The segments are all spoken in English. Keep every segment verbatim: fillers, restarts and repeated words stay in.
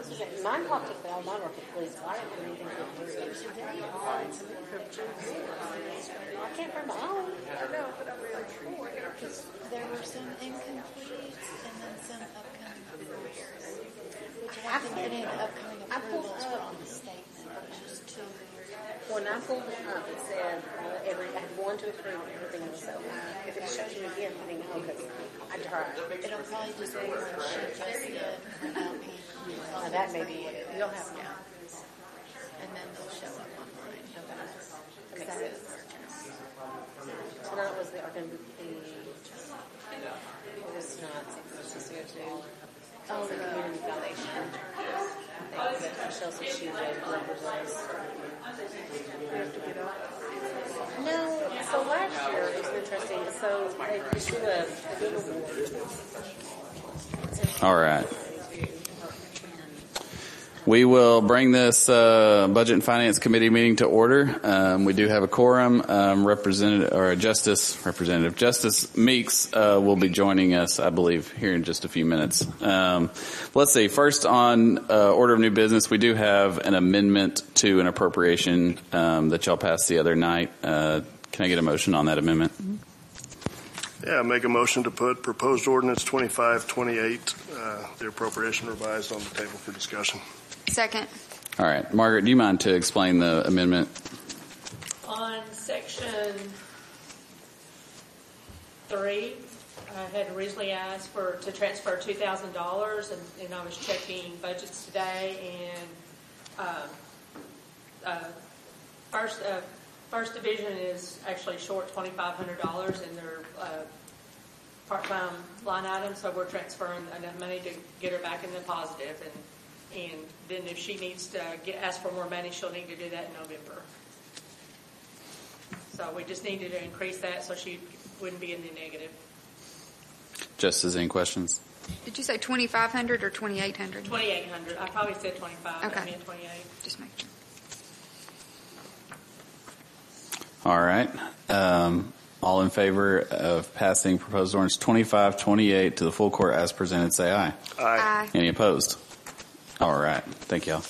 Mine popped to fail. Mine were complete. So I didn't have anything to do. I can't find my own. I know, but I'm really sure. There were some incompletes and then some upcoming approvals. Which have been any upcoming approvals were on the statement, which is two. When I pulled it up, it said uh, every I had one to approve and everything else. So if it shows you again, let me know because I tried. It'll probably just be one she just did without me. Now that may be what it is. You'll have to. And then they'll show up online. Okay. That makes sense. Tonight was the Arkham. It was not. It was just go to. Oh, the Community Foundation. I think that Michelle said she would represent. No, so last year it was interesting. So they issued a, a big award. All right. We will bring this uh, Budget and Finance Committee meeting to order. Um, we do have a quorum. Um, Representative or Justice Representative Justice Meeks uh, will be joining us, I believe, here in just a few minutes. Um, let's see. First, on uh, order of new business, we do have an amendment to an appropriation um, that y'all passed the other night. Uh, can I get a motion on that amendment? Yeah, make a motion to put proposed ordinance twenty-five twenty-eight, uh, the appropriation revised, on the table for discussion. Second. All right. Margaret, do you mind to explain the amendment? On section three, I had originally asked for to transfer two thousand dollars, and, and I was checking budgets today, and uh, uh, first uh, first division is actually short twenty-five hundred dollars in their uh, part-time line item, so we're transferring enough money to get her back in the positive, and and then if she needs to get ask for more money, she'll need to do that in November. So we just needed to increase that so she wouldn't be in the negative. Justice, any questions? Did you say twenty-five hundred or twenty-eight hundred? twenty-eight hundred. I probably said twenty-five. Okay. I meant twenty-eight. Just make sure. All right. Um, all in favor of passing proposed ordinance twenty-five twenty-eight to the full court as presented, say aye. Aye. Aye. Any opposed? All right. Thank y'all.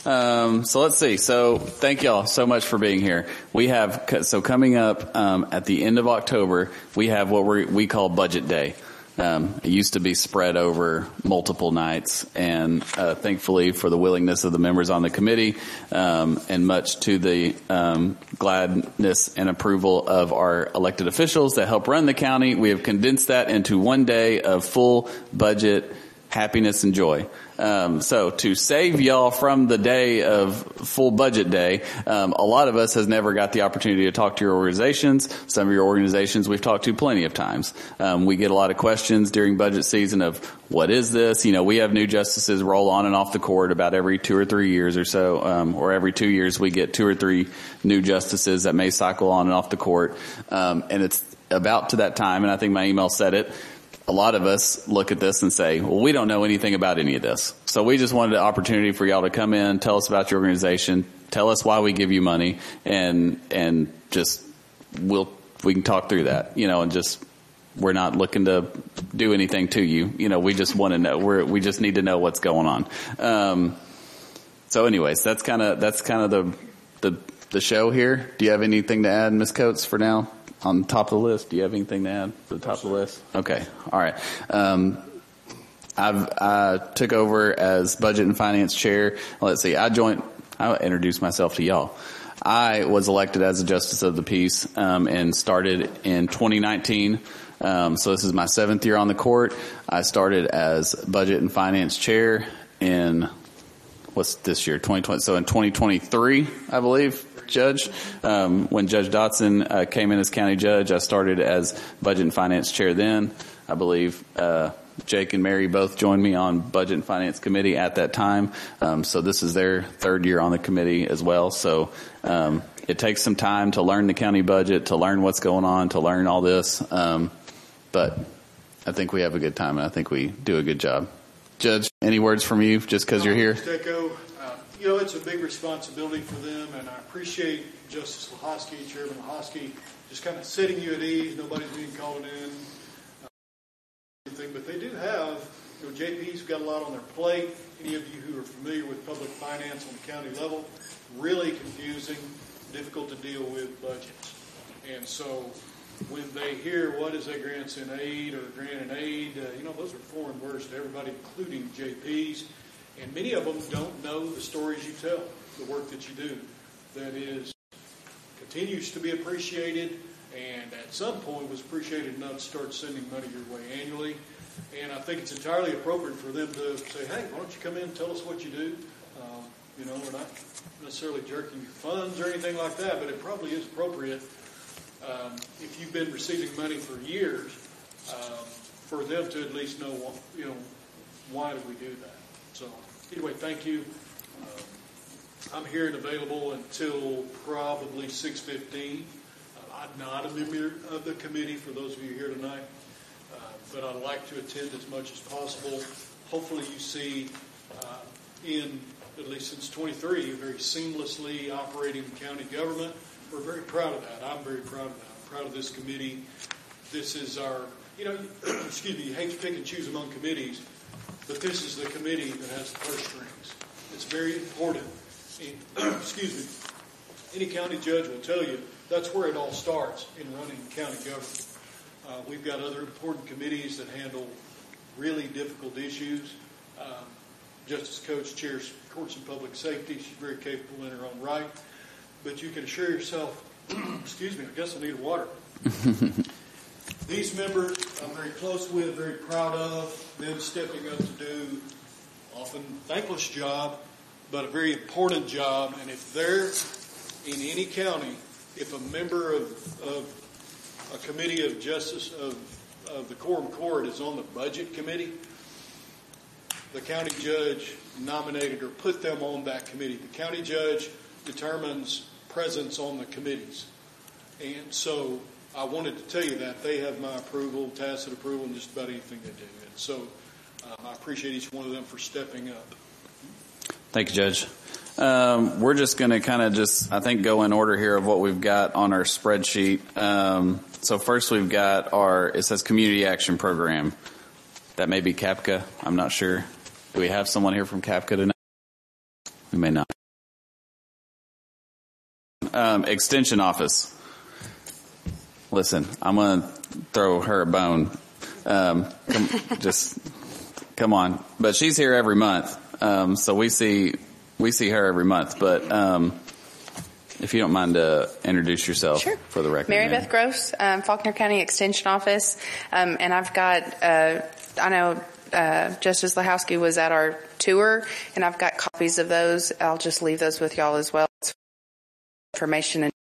Um, so let's see. So thank y'all so much for being here. We have, so coming up um, at the end of October, we have what we we call Budget Day. Um, it used to be spread over multiple nights, and uh, thankfully for the willingness of the members on the committee, um, and much to the um, gladness and approval of our elected officials that help run the county, we have condensed that into one day of full budget happiness and joy. Um, so to save y'all from the day of full budget day, um, a lot of us has never got the opportunity to talk to your organizations. Some of your organizations we've talked to plenty of times. Um, we get a lot of questions during budget season of what is this? You know, we have new justices roll on and off the court about every two or three years or so, um, or every two years we get two or three new justices that may cycle on and off the court. Um, and it's about to that time, and I think my email said it. A lot of us look at this and say, well, we don't know anything about any of this. So we just wanted an opportunity for y'all to come in, tell us about your organization, tell us why we give you money, and and just we'll we can talk through that, you know, and just we're not looking to do anything to you. You know, we just want to know, we're, we just need to know what's going on. Um, so anyways, that's kind of that's kind of the, the the show here. Do you have anything to add, Miz Coates, for now? On the top of the list, do you have anything to add to the top of the list? Okay, all right. Um, I've I took over as Budget and Finance Chair. Let's see, I joined. I'll introduce myself to y'all. I was elected as a Justice of the Peace um, and started in twenty nineteen. Um, so this is my seventh year on the court. I started as Budget and Finance Chair in what's this year, twenty twenty. So in twenty twenty-three, I believe. Judge. Um, when Judge Dotson uh, came in as county judge, I started as Budget and Finance Chair then. I believe uh, Jake and Mary both joined me on Budget and Finance Committee at that time. Um, so this is their third year on the committee as well. So um, it takes some time to learn the county budget, to learn what's going on, to learn all this. Um, but I think we have a good time, and I think we do a good job. Judge, any words from you just because you're here? You know, it's a big responsibility for them, and I appreciate Justice Lahosky, Chairman Lahosky, just kind of setting you at ease. Nobody's being called in, uh, anything, but they do have You know, J P's got a lot on their plate. Any of you who are familiar with public finance on the county level, really confusing, difficult to deal with budgets. And so when they hear what is a grants in aid or grant in aid, uh, you know, those are foreign words to everybody, including J Ps. And many of them don't know the stories you tell, the work that you do. That is, continues to be appreciated, and at some point was appreciated enough to start sending money your way annually. And I think it's entirely appropriate for them to say, hey, why don't you come in and tell us what you do? Um, you know, we're not necessarily jerking your funds or anything like that, but it probably is appropriate um, if you've been receiving money for years um, for them to at least know, what, you know, why do we do that? So anyway, thank you. Um, I'm here and available until probably six fifteen. Uh, I'm not a member of the committee, for those of you here tonight, uh, but I'd like to attend as much as possible. Hopefully you see uh, in, at least since twenty-three, very seamlessly operating county government. We're very proud of that. I'm very proud of that. I'm proud of this committee. This is our, you know, excuse me, you hate to pick and choose among committees, but this is the committee that has the purse strings. It's very important. Excuse me, any county judge will tell you that's where it all starts in running county government. Uh, we've got other important committees that handle really difficult issues. Um, Justice Coates chairs Courts and Public Safety. She's very capable in her own right. But you can assure yourself, excuse me, I guess I need water. These members I'm very close with, very proud of, them stepping up to do often thankless job, but a very important job. And if they're in any county, if a member of, of a committee of justice of, of the quorum court is on the budget committee, the county judge nominated or put them on that committee. The county judge determines presence on the committees. And so I wanted to tell you that they have my approval, tacit approval, in just about anything they do. And so um, I appreciate each one of them for stepping up. Thank you, Judge. Um, we're just going to kind of just, I think, go in order here of what we've got on our spreadsheet. Um, so first we've got our, it says Community Action Program. That may be C A P C A. I'm not sure. Do we have someone here from C A P C A tonight? We may not. Um, Extension Office. Listen, I'm going to throw her a bone. Um, come, just come on. But she's here every month. Um, so we see we see her every month. But um, if you don't mind to introduce yourself sure. for the record. Mary Mary. Beth Gross, um, Faulkner County Extension Office. Um, and I've got, uh, I know uh, Justice Lahowski was at our tour, and I've got copies of those. I'll just leave those with y'all as well. It's information. And,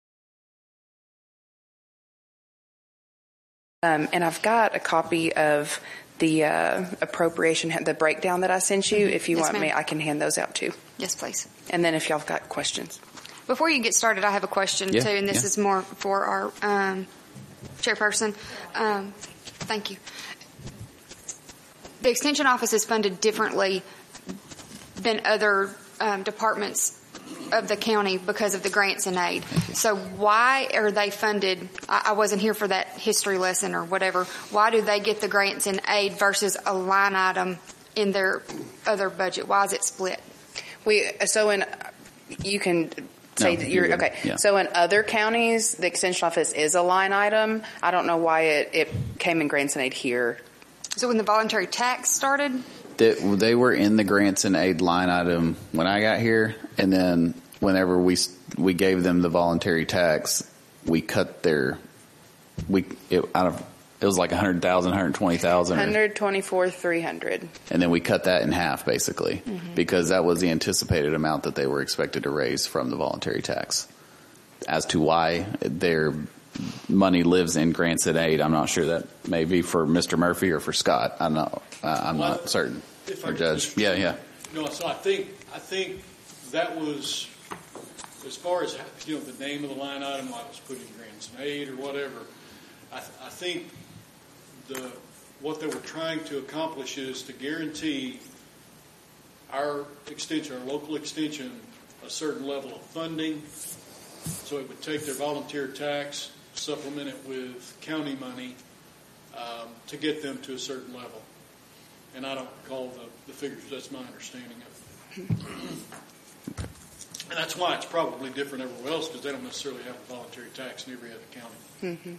um, and I've got a copy of the uh, appropriation, the breakdown that I sent you. If you Yes, want ma'am. me, I can hand those out too. Yes, please. And then if y'all have got questions. Before you get started, I have a question Yeah, too, and this yeah. is more for our um, chairperson. Um, thank you. The Extension Office is funded differently than other um, departments of the county because of the grants and aid. So why are they funded? I, I wasn't here for that history lesson or whatever. Why do they get the grants and aid versus a line item in their other budget? Why is it split? We so in you can say No, that you're you're good. okay. Yeah. So in other counties, the extension office is a line item. I don't know why it, it came in grants and aid here. So when the voluntary tax started, They, they were in the grants and aid line item when I got here, and then whenever we we gave them the voluntary tax, we cut their we it, out of it was like a hundred thousand, hundred twenty thousand, one hundred twenty-four three hundred. and then we cut that in half basically Mm-hmm. because that was the anticipated amount that they were expected to raise from the voluntary tax. As to why their money lives in grants and aid, I'm not sure. That may be for Mister Murphy or for Scott. I'm not. Uh, I'm Well, not certain. if I Or could Judge. just- Yeah, yeah. No, so I think I think that was, as far as, you know, the name of the line item, like was put in grants and aid or whatever. I, I think the what they were trying to accomplish is to guarantee our extension, our local extension, a certain level of funding. So it would take their volunteer tax, supplement it with county money um, to get them to a certain level. and I don't recall the, the figures. That's my understanding of it. And that's why it's probably different everywhere else, because they don't necessarily have a voluntary tax in every other county. Mm-hmm.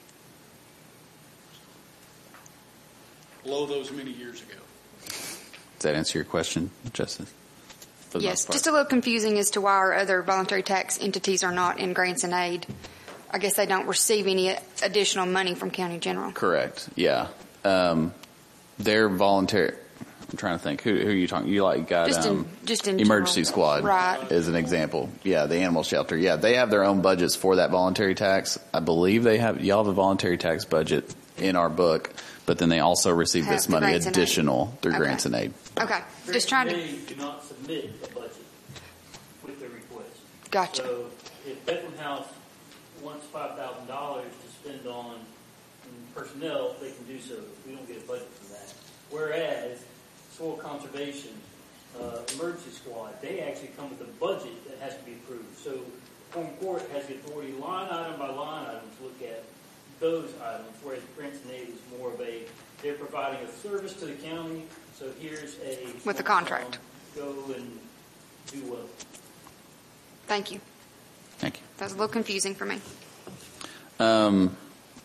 Below those many years ago. Does that answer your question, Justice? For the Yes, most part. just a little confusing as to why our other voluntary tax entities are not in grants and aid. I guess they don't receive any additional money from county general. Correct. Yeah. Um, they're voluntary. I'm trying to think. Who, who are you talking? You like got Just in- um, just in emergency general. squad, Right. As an example. Yeah, the animal shelter. Yeah, they have their own budgets for that voluntary tax. I believe they have. Y'all have a voluntary tax budget in our book, but then they also receive Have this the money grants and aid. additional through Okay. grants and aid. Okay, just trying to, They do not submit a budget with their request. gotcha. So if Bethlehem House wants five thousand dollars to spend on personnel, they can do so. We don't get a budget for that. Whereas soil conservation, uh, emergency squad, they actually come with a budget that has to be approved. So home court has the authority line item by line item to look at those items, whereas grants and aid is more of a, they're providing a service to the county, so here's a... With the contract. Go and do well. Thank you. Thank you. That was a little confusing for me. Um,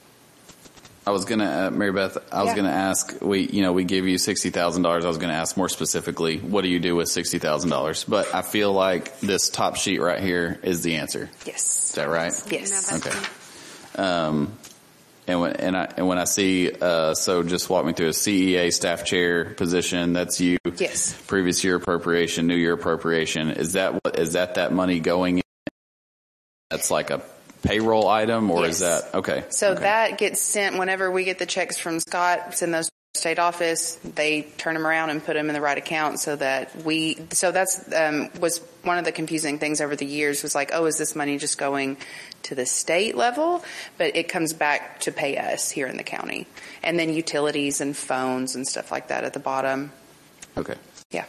I was gonna, uh, Mary Beth. I was Yeah. gonna ask. We, you know, we gave you sixty thousand dollars. I was gonna ask more specifically, what do you do with sixty thousand dollars? But I feel like this top sheet right here is the answer. Yes. Is that right? Yes. You know, that's- Okay. Um, and when and I and when I see, uh, so just walk me through a C E A staff chair position. That's you. Yes. Previous year appropriation, new year appropriation. Is that what? Is that that money going in? That's like a payroll item, or is Yes. that okay? So okay. that gets sent whenever we get the checks from Scott, send those to the state office. They turn them around and put them in the right account so that we, so that's, um, was one of the confusing things over the years was like, oh, is this money just going to the state level? But it comes back to pay us here in the county. And then utilities and phones and stuff like that at the bottom. Okay. Yeah.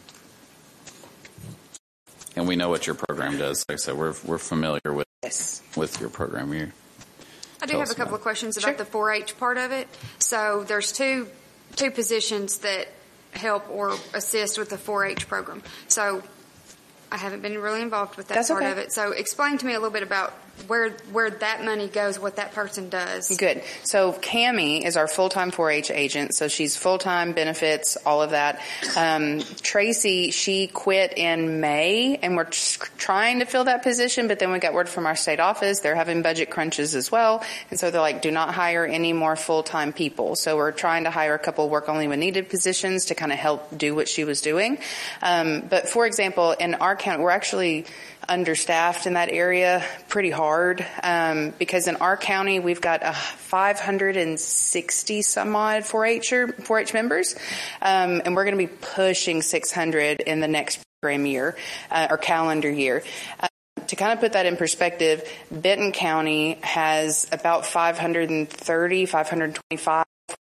And we know what your program does. Like I said, we're we're familiar with Yes. with your program. You I do Tell have us a couple about of questions Sure. about the four H part of it. So there's two two positions that help or assist with the four H program. So I haven't been really involved with that That's part okay. of it. So explain to me a little bit about where where that money goes, what that person does. Good. So Cammie is our full-time four H agent. So she's full-time, benefits, all of that. Um, Tracy, she quit in May, and we're tr- trying to fill that position, but then we got word from our state office. They're having budget crunches as well. And so they're like, do not hire any more full-time people. So we're trying to hire a couple work-only when needed positions to kind of help do what she was doing. Um, but for example, in our county, we're actually understaffed in that area pretty hard um, because in our county we've got uh, five hundred sixty some odd four H members, um, and we're going to be pushing six hundred in the next program year uh, or calendar year. Uh, to kind of put that in perspective, Benton County has about five hundred thirty, five hundred twenty-five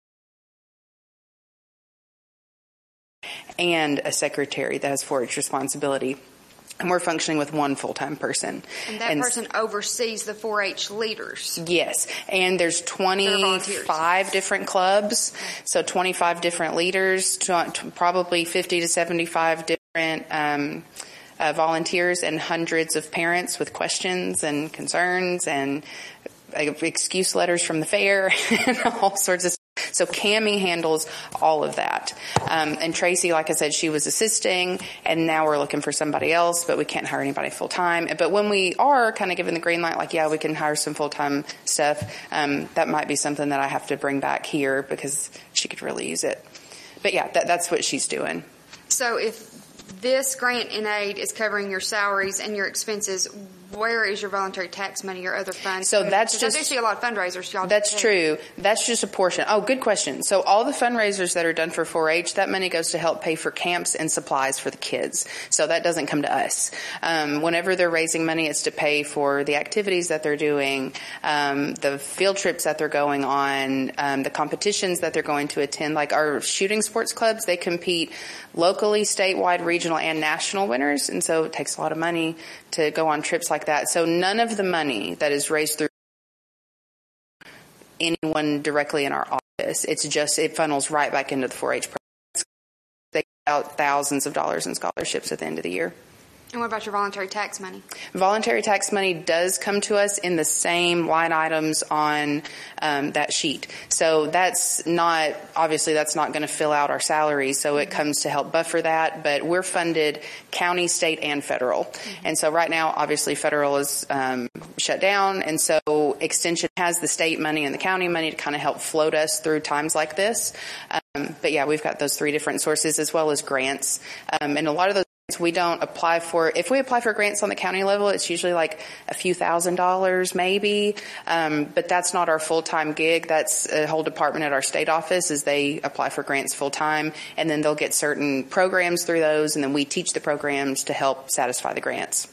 and a secretary that has four H responsibility. And we're functioning with one full-time person. And that person oversees the four H leaders. Yes. And there's twenty-five different clubs. So twenty-five different leaders, tw- probably fifty to seventy-five different um, uh, volunteers, and hundreds of parents with questions and concerns and uh, excuse letters from the fair and all sorts of stuff. So Cammie handles all of that. Um, and Tracy, like I said, she was assisting, and now we're looking for somebody else, but we can't hire anybody full-time. But when we are kind of given the green light, like, yeah, we can hire some full-time stuff, um, that might be something that I have to bring back here because she could really use it. But yeah, that, that's what she's doing. So if this grant and aid is covering your salaries and your expenses, where is your voluntary tax money, your other funds? So that's Because I do just- see a lot of fundraisers. Y'all That's do. true. That's just a portion. Oh, good question. So all the fundraisers that are done for four H, that money goes to help pay for camps and supplies for the kids. So that doesn't come to us. Um, whenever they're raising money, it's to pay for the activities that they're doing, um, the field trips that they're going on, um, the competitions that they're going to attend. Like our shooting sports clubs, they compete locally, statewide, regional, and national winners. And so it takes a lot of money to go on trips like that. So none of the money that is raised through anyone directly in our office, it's just, it funnels right back into the four H program. out thousands of dollars in scholarships at the end of the year. And what about your voluntary tax money? Voluntary tax money does come to us in the same line items on um, that sheet. So that's not, obviously that's not going to fill out our salaries, so it comes to help buffer that, but we're funded county, state, and federal. Mm-hmm. And so right now, obviously federal is um, shut down, and so Extension has the state money and the county money to kind of help float us through times like this. Um, but yeah, we've got those three different sources as well as grants. Um, and a lot of those we don't apply for, if we apply for grants on the county level, it's usually like a few thousand dollars maybe, um, but that's not our full-time gig. That's a whole department at our state office is they apply for grants full-time, and then they'll get certain programs through those, and then we teach the programs to help satisfy the grants.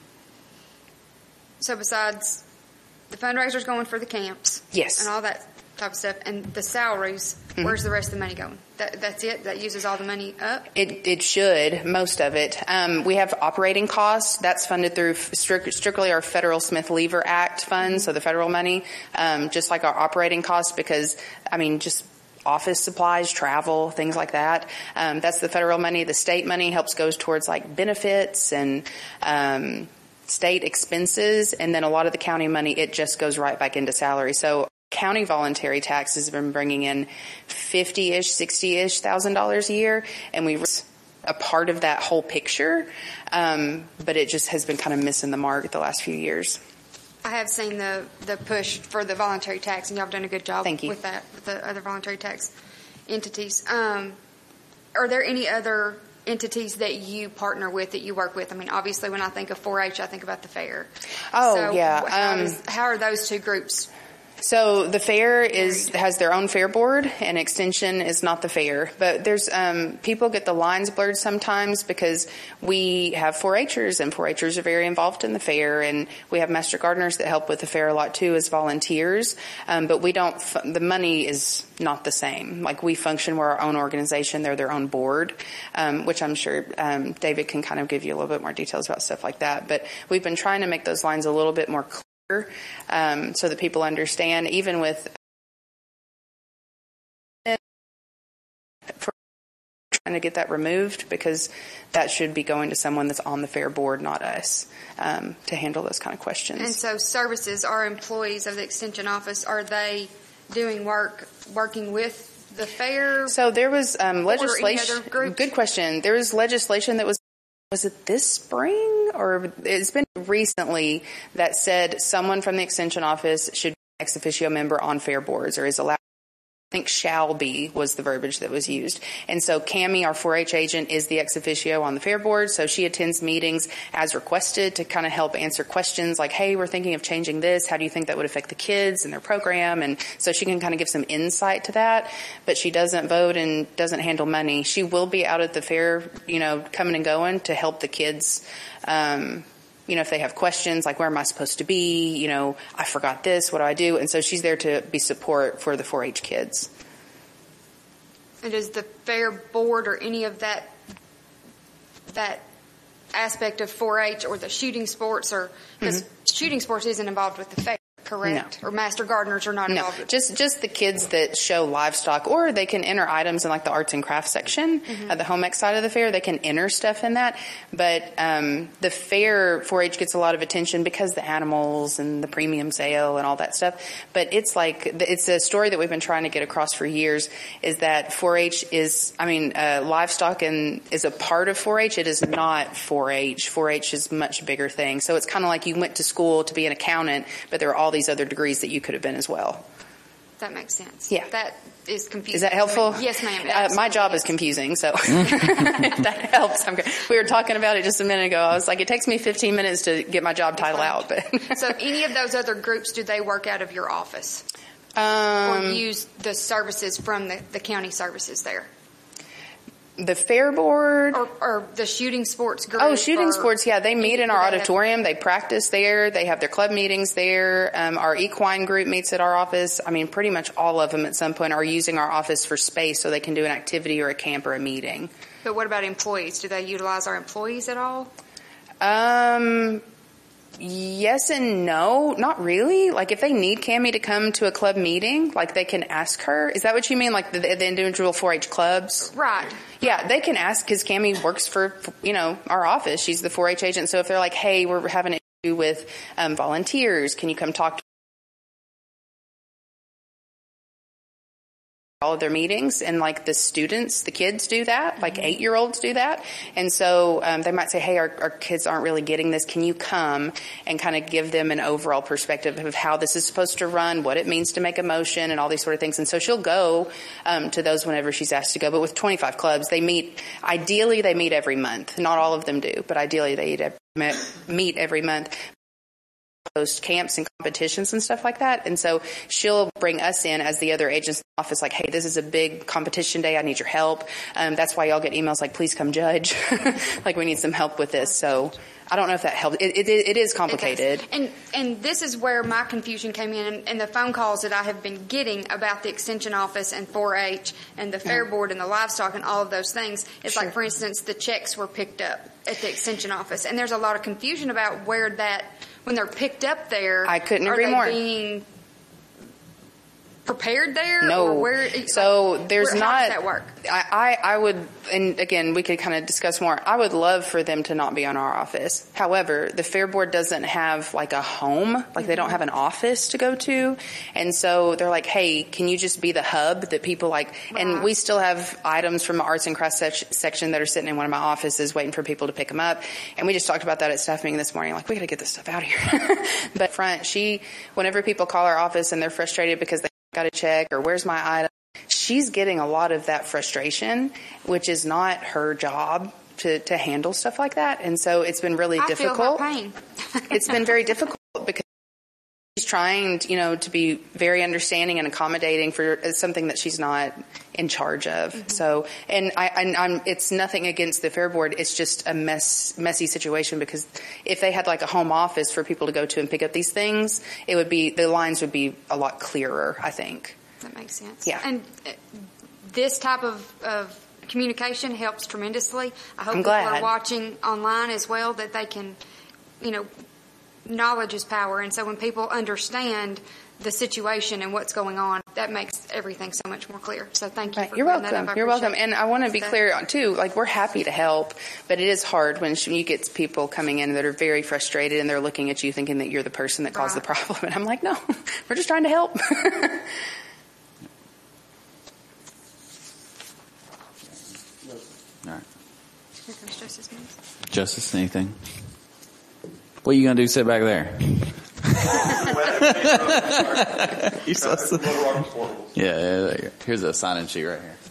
So besides the fundraisers going for the camps, yes, and all that type of stuff, and the salaries, mm-hmm. where's the rest of the money going? That, that's it? That uses all the money up? It it should, most of it. Um, we have operating costs. That's funded through strict, strictly our Federal Smith-Lever Act funds, mm-hmm. so the federal money, um, just like our operating costs, because, I mean, just office supplies, travel, things like that. Um, that's the federal money. The state money helps goes towards, like, benefits and um, state expenses, and then a lot of the county money, it just goes right back into salary. So county voluntary taxes have been bringing in fifty-ish, sixty-ish thousand dollars a year, and we a part of that whole picture, um, but it just has been kind of missing the mark the last few years. I have seen the, the push for the voluntary tax, and y'all have done a good job Thank you. with that, with the other voluntary tax entities. Um, are there any other entities that you partner with, that you work with? I mean, obviously, when I think of four H, I think about the fair. Oh, so yeah. How, Um, does, how are those two groups? So the fair is has their own fair board, and Extension is not the fair. But there's um, people get the lines blurred sometimes because we have four H'ers, and four H'ers are very involved in the fair, and we have master gardeners that help with the fair a lot too as volunteers. Um, but we don't. The money is not the same. Like, we function, we're our own organization; they're their own board, um, which I'm sure um, David can kind of give you a little bit more details about stuff like that. But we've been trying to make those lines a little bit more clear. Um, so that people understand, even with for trying to get that removed, because that should be going to someone that's on the fair board, not us, um, to handle those kind of questions. And so services, our employees of the Extension office, are they doing work, working with the fair? So there was um, legislation. Good question. There was legislation that was Was it this spring, or it's been recently, that said someone from the Extension office should be an ex officio member on fair boards, or is allowed? I think shall be was the verbiage that was used. And so Cammie, our four H agent, is the ex officio on the fair board. So she attends meetings as requested to kind of help answer questions like, hey, we're thinking of changing this. How do you think that would affect the kids and their program? And so she can kind of give some insight to that. But she doesn't vote and doesn't handle money. She will be out at the fair, you know, coming and going to help the kids. Um, You know, if they have questions like, where am I supposed to be? You know, I forgot this. What do I do? And so she's there to be support for the four H kids. And does the fair board or any of that that aspect of four H or the shooting sports, or because mm-hmm. shooting sports isn't involved with the fair, correct? No. Or master gardeners are not no. involved with just just the kids that show livestock, or they can enter items in like the arts and crafts section mm-hmm. at the home ec side of the fair. They can enter stuff in that. But um, the fair four H gets a lot of attention because the animals and the premium sale and all that stuff. But it's like, it's a story that we've been trying to get across for years, is that four H is, I mean, uh, livestock and is a part of four H. It is not four H. four H is a much bigger thing. So it's kind of like you went to school to be an accountant, but there are all these other degrees that you could have been as well. That makes sense. Yeah. That is confusing. Is that helpful? Yes, ma'am. Uh, my job is confusing, so if that helps. I'm good. We were talking about it just a minute ago. I was like, it takes me fifteen minutes to get my job title out. But so any of those other groups, do they work out of your office? Um, or use the services from the, the county services there? The fair board? Or, or the shooting sports group? Oh, shooting or, sports, yeah. They meet in our they auditorium. They practice there. They have their club meetings there. Um, our equine group meets at our office. I mean, pretty much all of them at some point are using our office for space so they can do an activity or a camp or a meeting. But what about employees? Do they utilize our employees at all? Um... yes and no, not really. Like if they need Cammie to come to a club meeting, like they can ask her. Is that what you mean? Like the, the individual four H clubs? Right. Yeah, they can ask because Cammie works for, you know, our office. She's the four H agent. So if they're like, hey, we're having an issue with um, volunteers, can you come talk to all of their meetings? And like the students, the kids do that, like eight year olds do that. And so um, they might say, hey, our, our kids aren't really getting this. Can you come and kind of give them an overall perspective of how this is supposed to run, what it means to make a motion and all these sort of things. And so she'll go um, to those whenever she's asked to go. But with twenty-five clubs, they meet, ideally they meet every month. Not all of them do, but ideally they meet every month. Host camps and competitions and stuff like that. And so she'll bring us in as the other agents in the office, like, hey, this is a big competition day. I need your help. Um, that's why y'all get emails like, please come judge. Like, we need some help with this. So I don't know if that helps. It, it, it is complicated. It and and this is where my confusion came in, and, and the phone calls that I have been getting about the Extension Office and four H and the Fair Board and the livestock and all of those things. It's Sure. like, for instance, the checks were picked up at the Extension Office, and there's a lot of confusion about where that, when they're picked up there. I couldn't are agree they more. Being prepared there? No. Or where, so there's where, not. How does that work? I, I, I would, and again, we could kind of discuss more. I would love for them to not be on our office. However, the Fair Board doesn't have like a home, like mm-hmm. they don't have an office to go to. And so they're like, hey, can you just be the hub that people like, right. And we still have items from the arts and crafts sec- section that are sitting in one of my offices waiting for people to pick them up. And we just talked about that at staff meeting this morning. Like, we got to get this stuff out of here. But front, she, whenever people call our office and they're frustrated because they got a check or where's my item, she's getting a lot of that frustration, which is not her job to, to handle stuff like that. And so it's been really I difficult. Feel her pain. It's been very difficult because she's trying, you know, to be very understanding and accommodating for something that she's not in charge of. Mm-hmm. So, and I, and I'm, it's nothing against the Fair Board. It's just a mess, messy situation because if they had like a home office for people to go to and pick up these things, it would be, the lines would be a lot clearer, I think. That makes sense. Yeah. And uh, this type of, of communication helps tremendously. I hope I'm people glad. are watching online as well, that they can, you know, knowledge is power. And so when people understand the situation and what's going on, that makes everything so much more clear. So thank you. Right. For You're bringing welcome. That up. You're welcome. And I want to be that. clear too, like we're happy to help, but it is hard when you get people coming in that are very frustrated and they're looking at you thinking that you're the person that caused Right. the problem. And I'm like, no, we're just trying to help. All right. Here comes Justice Mills. Justice, anything? What are you going to do? Sit back there. You're so silly. Yeah, yeah, there you go. Here's a sign-in sheet right here.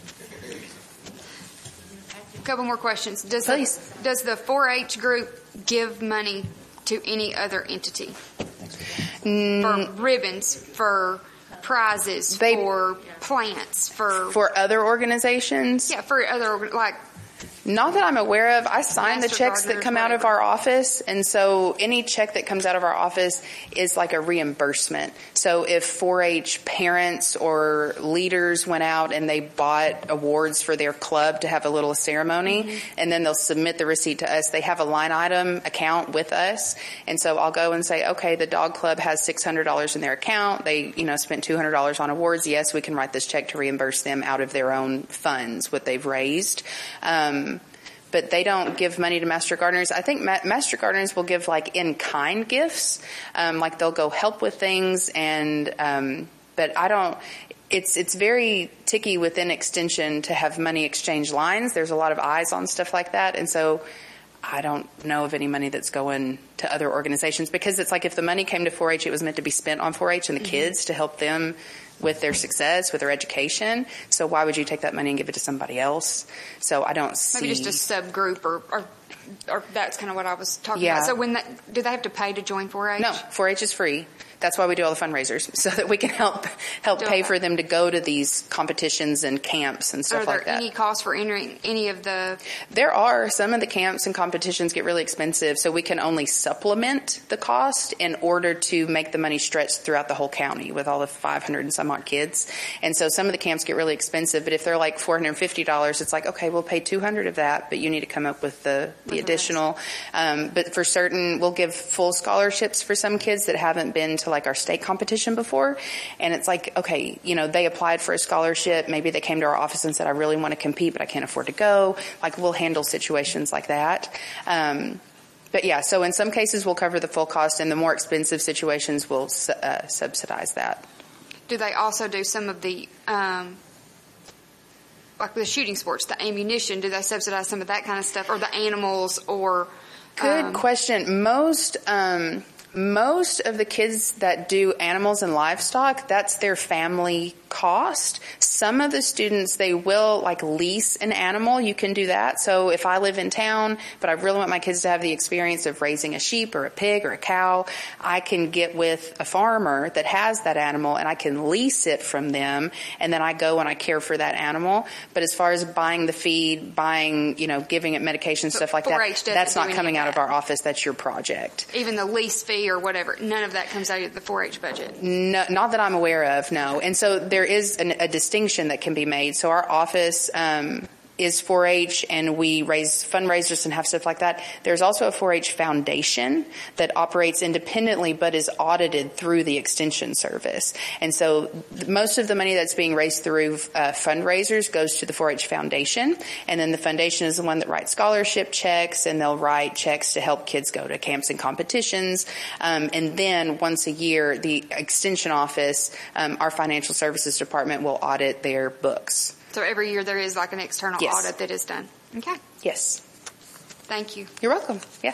A couple more questions. Does Please. the, does the four H group give money to any other entity? Mm. For ribbons, for prizes, They- for plants, for... For other organizations? Yeah, for other, organ- like... Not that I'm aware of. I sign the Master checks that gardeners, come out of whatever. our office, and so any check that comes out of our office is like a reimbursement. So if four H parents or leaders went out and they bought awards for their club to have a little ceremony, mm-hmm. and then they'll submit the receipt to us, they have a line item account with us, and so I'll go and say, okay, the dog club has six hundred dollars in their account. They, you know, spent two hundred dollars on awards. Yes, we can write this check to reimburse them out of their own funds, what they've raised. Um, But they don't give money to Master Gardeners. I think Ma- Master Gardeners will give like in-kind gifts, um, like they'll go help with things. And um, but I don't. It's it's very ticky within Extension to have money exchange lines. There's a lot of eyes on stuff like that, and so I don't know of any money that's going to other organizations because it's like if the money came to four H, it was meant to be spent on four H and the mm-hmm. kids to help them with their success, with their education. So why would you take that money and give it to somebody else? So I don't see. Maybe just a subgroup or, or, or that's kind of what I was talking Yeah. about. So when that, do they have to pay to join four H? No, four H is free. That's why we do all the fundraisers, so that we can help help pay for them to go to these competitions and camps and stuff Are there like that. any costs for entering any of the? There are. Some of the camps and competitions get really expensive, so we can only supplement the cost in order to make the money stretch throughout the whole county with all the five hundred and some odd kids. And so some of the camps get really expensive, but if they're like four hundred fifty dollars, it's like, okay, we'll pay two hundred of that, but you need to come up with the, the With additional. Um, but for certain, we'll give full scholarships for some kids that haven't been to like our state competition before. And it's like, okay, you know, they applied for a scholarship. Maybe they came to our office and said, I really want to compete, but I can't afford to go. Like, we'll handle situations like that. Um, but yeah, so in some cases we'll cover the full cost, and the more expensive situations we'll uh, subsidize that. Do they also do some of the, um, like the shooting sports, the ammunition? Do they subsidize some of that kind of stuff, or the animals, or? Good um, question. Most um, most of the kids that do animals and livestock, that's their family cost. Some of the students, they will like lease an animal. You can do that. So if I live in town, but I really want my kids to have the experience of raising a sheep or a pig or a cow, I can get with a farmer that has that animal and I can lease it from them, and then I go and I care for that animal. But as far as buying the feed, buying, you know, giving it medication, stuff like that, four H doesn't that's not do any coming of out of that. our office. That's your project. Even the lease fee or whatever, none of that comes out of the four H budget. No, not that I'm aware of, no. And so there is an, a distinction that can be made. So our office um, is four H, and we raise fundraisers and have stuff like that. There's also a four H foundation that operates independently but is audited through the Extension Service. And so th- most of the money that's being raised through uh, fundraisers goes to the four H foundation, and then the foundation is the one that writes scholarship checks, and they'll write checks to help kids go to camps and competitions. Um, and then once a year, the Extension Office, um, our financial services department, will audit their books. So every year there is like an external Yes. audit that is done. Okay. Yes. Thank you. You're welcome. Yeah.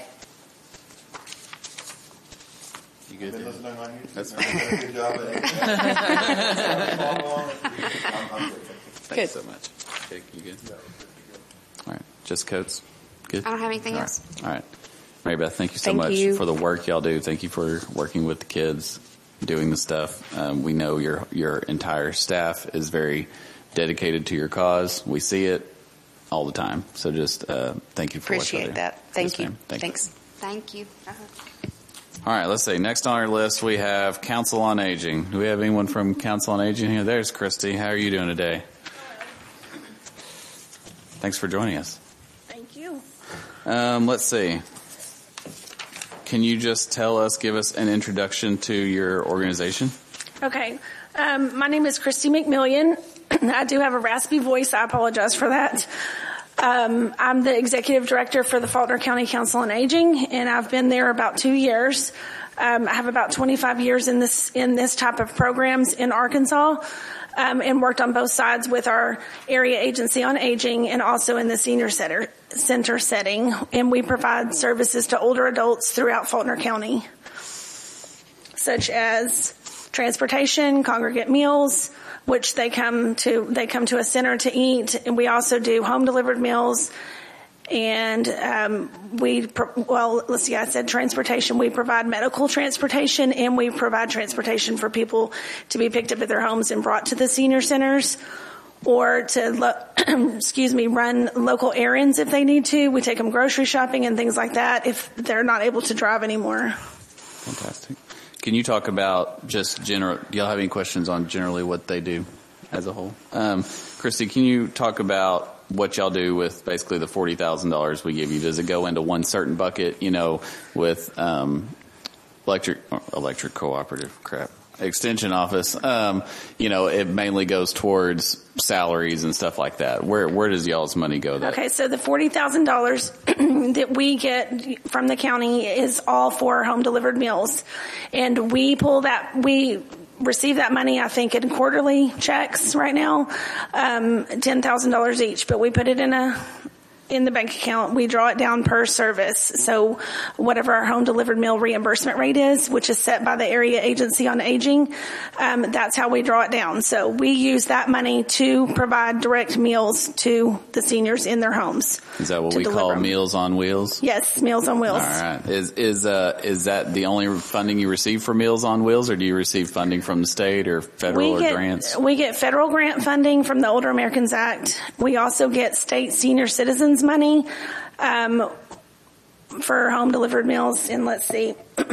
You good? Been David? listening on you. That's Good job. I'm, I'm good. Thanks so much. Jake, you good? All right. Just Coates? Good? I don't have anything All else. right. All right. Mary Beth, thank you so Thank much you. for the work y'all do. Thank you for working with the kids, doing the stuff. Um, we know your your entire staff is very dedicated to your cause. We see it all the time. So just uh, thank you for Appreciate what y'all do. that. Thank Yes, you. ma'am. Thank Thanks. Thank you. All right, let's see. Next on our list, we have Council on Aging. Do we have anyone from Council on Aging here? There's Christy. How are you doing today? Thanks for joining us. Thank you. Um, let's see. Can you just tell us, give us an introduction to your organization? Okay. Um, my name is Christy McMillian. I do have a raspy voice. I apologize for that. Um, I'm the executive director for the Faulkner County Council on Aging, and I've been there about two years. Um, I have about twenty-five years in this in this type of programs in Arkansas, um, and worked on both sides with our area agency on aging and also in the senior center, center setting. And we provide services to older adults throughout Faulkner County, such as transportation, congregate meals, which they come to they come to a center to eat, and we also do home delivered meals. And um, we well, let's see, I said transportation. We provide medical transportation, and we provide transportation for people to be picked up at their homes and brought to the senior centers, or to lo- excuse me, run local errands if they need to. We take them grocery shopping and things like that if they're not able to drive anymore. Fantastic. Can you talk about just general, do y'all have any questions on generally what they do as a whole? Um, Christy, can you talk about what y'all do with basically the forty thousand dollars we give you? Does it go into one certain bucket, you know, with um, electric, electric cooperative, crap, extension office? Um, you know, it mainly goes towards salaries and stuff like that. Where where does y'all's money go? That Okay, so the forty thousand dollars that we get from the county is all for home delivered meals. And we pull that, we receive that money, I think, in quarterly checks right now, um, ten thousand dollars each. But we put it in a in the bank account. We draw it down per service. So whatever our home delivered meal reimbursement rate is, which is set by the Area Agency on Aging, um, that's how we draw it down. So we use that money to provide direct meals to the seniors in their homes. Is that what to we deliver call them. Meals on Wheels? Yes, Meals on Wheels. All right. Is is uh is that the only funding you receive for Meals on Wheels, or do you receive funding from the state or federal we or get, grants? We get federal grant funding from the Older Americans Act. We also get state senior citizens money um, for home delivered meals. And let's see,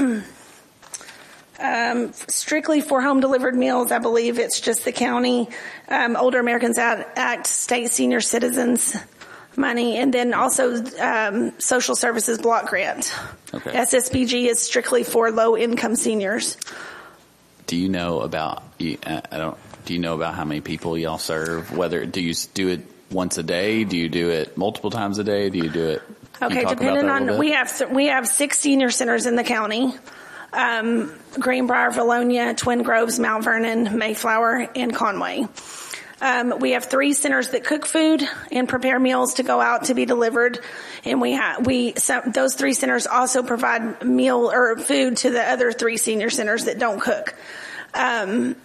um, strictly for home delivered meals, I believe it's just the county um, Older Americans Act, state senior citizens money, and then also um, social services block grant. Okay. S S B G is strictly for low income seniors. Do you know about? I don't. Do you know about how many people y'all serve? Whether do you do it once a day? Do you do it multiple times a day? Do you do it? Okay, depending on we have th- we have six senior centers in the county: um, Greenbrier, Valonia, Twin Groves, Mount Vernon, Mayflower, and Conway. Um, we have three centers that cook food and prepare meals to go out to be delivered, and we have we so those three centers also provide meal or food to the other three senior centers that don't cook. Um,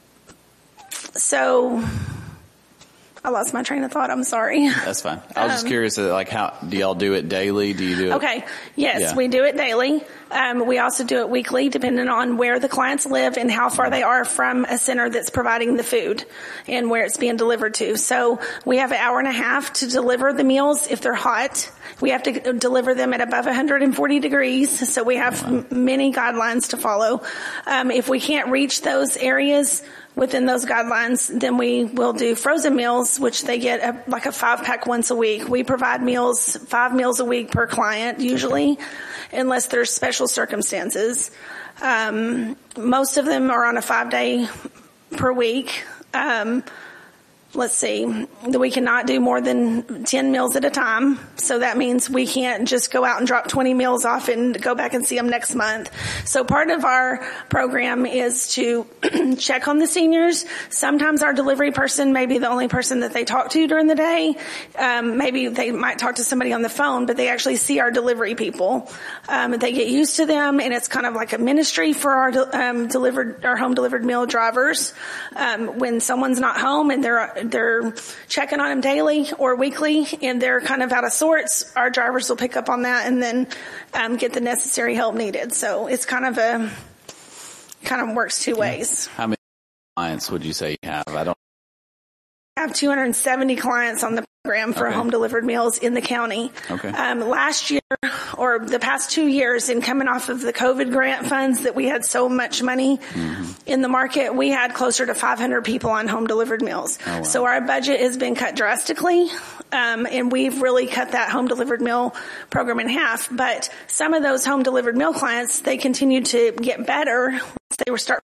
so. I lost my train of thought. I'm sorry. That's fine. I was just Um, curious, like, how do y'all do it daily? Do you do it? Okay. Yes, Yeah. we do it daily. Um, we also do it weekly, depending on where the clients live and how far they are from a center that's providing the food and where it's being delivered to. So we have an hour and a half to deliver the meals if they're hot. We have to deliver them at above one hundred forty degrees. So we have m- many guidelines to follow. Um, if we can't reach those areas within those guidelines, then we will do frozen meals, which they get a, like a five pack once a week. We provide meals, five meals a week per client usually, unless there's special circumstances. Um, most of them are on a five day per week. Um, let's see, we cannot do more than ten meals at a time. So that means we can't just go out and drop twenty meals off and go back and see them next month. So part of our program is to check on the seniors. Sometimes our delivery person may be the only person that they talk to during the day. Um, maybe they might talk to somebody on the phone, but they actually see our delivery people. Um, they get used to them, and it's kind of like a ministry for our um, delivered, our home delivered meal drivers. Um, when someone's not home and they're they're checking on them daily or weekly, and they're kind of out of sorts, our drivers will pick up on that and then um, get the necessary help needed. So it's kind of a kind of works two ways. How many clients would you say you have? I don't. I have two hundred seventy clients on the program for Okay. home delivered meals in the county. Okay. Um, last year, or the past two years, and coming off of the COVID grant funds that we had so much money Mm-hmm. in the market, we had closer to five hundred people on home delivered meals. Oh, wow. So our budget has been cut drastically, um, and we've really cut that home delivered meal program in half. But some of those home delivered meal clients, they continue to get better once they were start.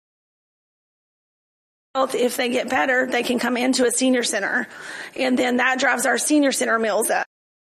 If they get better, they can come into a senior center, and then that drives our senior center meals up.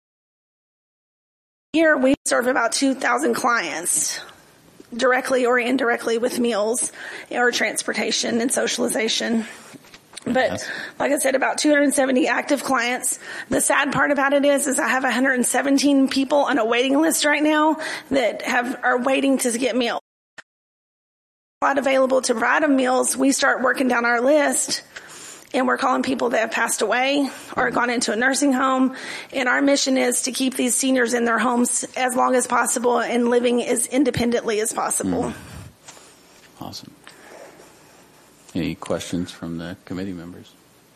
Here we serve about two thousand clients, directly or indirectly, with meals or transportation and socialization. But like I said, about two hundred seventy active clients. The sad part about it is, is I have one hundred seventeen people on a waiting list right now that have are waiting to get meals. Not available to provide them meals. We start working down our list, and we're calling people that have passed away or gone into a nursing home. And our mission is to keep these seniors in their homes as long as possible and living as independently as possible. Mm-hmm. Awesome. Any questions from the committee members?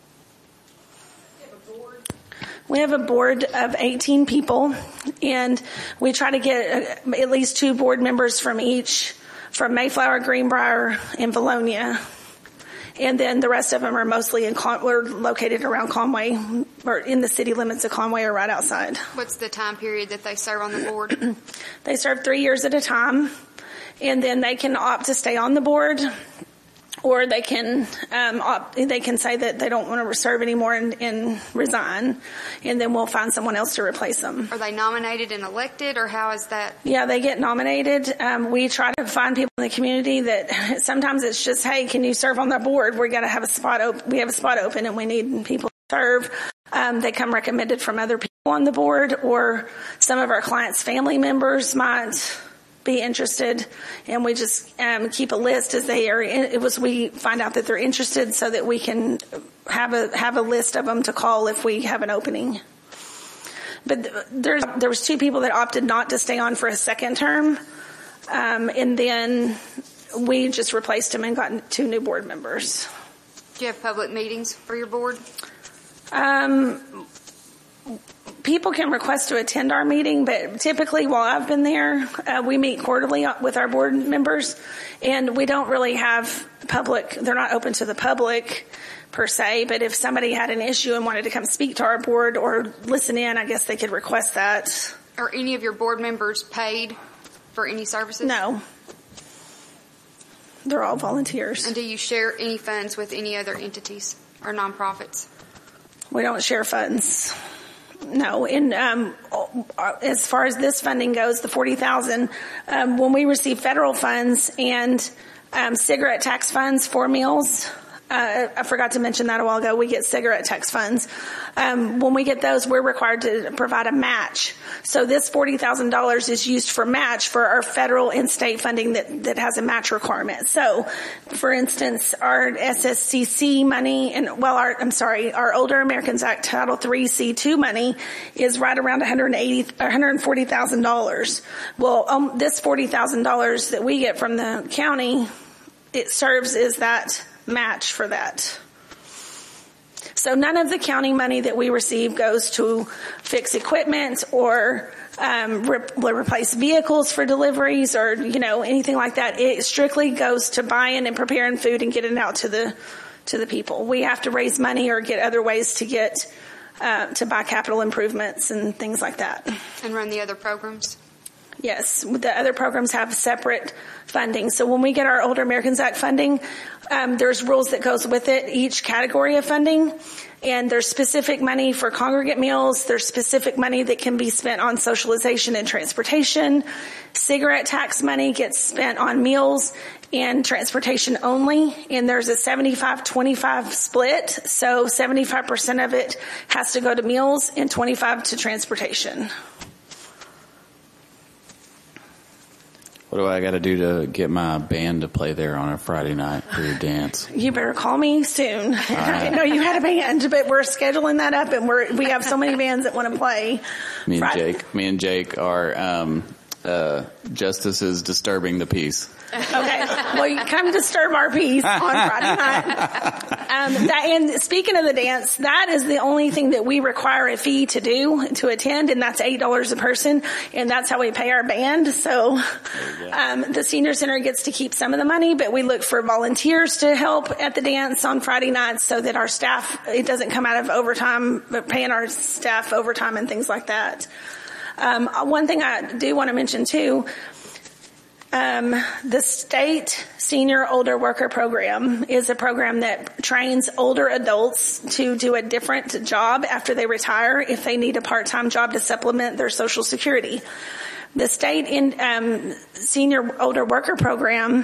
We have a board of eighteen people, and we try to get uh, at least two board members from each, from Mayflower, Greenbrier, and Valonia. And then the rest of them are mostly in Con- we're located around Conway, or in the city limits of Conway, or right outside. What's the time period that they serve on the board? They serve three years at a time, and then they can opt to stay on the board, or they can um, opt, they can say that they don't want to serve anymore and, and resign, and then we'll find someone else to replace them. Are they nominated and elected, or how is that? Yeah, they get nominated. Um, we try to find people in the community that sometimes it's just, hey, can you serve on the board? We got to have a spot open. We have a spot open, and we need people to serve. Um, they come recommended from other people. on the board, or some of our clients' family members might be interested, and we just um, keep a list as they are. It was we find out that they're interested, so that we can have a have a list of them to call if we have an opening. But there's there was two people that opted not to stay on for a second term, um, and then we just replaced them and got two new board members. Do you have public meetings for your board? Um, people can request to attend our meeting, but typically while I've been there, uh, we meet quarterly with our board members, and we don't really have public, they're not open to the public per se, but if somebody had an issue and wanted to come speak to our board or listen in, I guess they could request that. Are any of your board members paid for any services? No. They're all volunteers. And do you share any funds with any other entities or nonprofits? We don't share funds. No. And um, as far as this funding goes, the forty thousand dollars, um, when we receive federal funds and um, cigarette tax funds for meals, Uh, I forgot to mention that a while ago. We get cigarette tax funds. Um, when we get those, we're required to provide a match. So this forty thousand dollars is used for match for our federal and state funding that, that has a match requirement. So, for instance, our S S C C money and, well, our, I'm sorry, our Older Americans Act Title three C two money is right around one hundred eighty, one hundred forty thousand dollars. Well, um, this forty thousand dollars that we get from the county, it serves as that match for that. So none of the county money that we receive goes to fix equipment or um, re- replace vehicles for deliveries or, you know, anything like that. It strictly goes to buying and preparing food and getting it out to the to the people. We have to raise money or get other ways to get uh, to buy capital improvements and things like that. And run the other programs? Yes, the other programs have separate funding. So when we get our Older Americans Act funding, um, there's rules that goes with it, each category of funding. And there's specific money for congregate meals. There's specific money that can be spent on socialization and transportation. Cigarette tax money gets spent on meals and transportation only. And there's a seventy-five twenty-five split. So seventy-five percent of it has to go to meals and twenty-five to transportation. What do I got to do to get my band to play there on a Friday night for your dance? You better call me soon. Right. I didn't know you had a band, but we're scheduling that up, and we're we have so many bands that want to play. Me and Friday. Jake, me and Jake are um, uh, Justice is disturbing the peace. Okay, well, you come disturb our peace on Friday night. Um, that, and speaking of the dance, that is the only thing that we require a fee to do, to attend, and that's eight dollars a person, and that's how we pay our band. So um, the senior center gets to keep some of the money, but we look for volunteers to help at the dance on Friday nights so that our staff, it doesn't come out of overtime, but paying our staff overtime and things like that. Um, one thing I do want to mention, too, Um, the state senior older worker program is a program that trains older adults to do a different job after they retire if they need a part-time job to supplement their Social Security. The state in, um, senior older worker program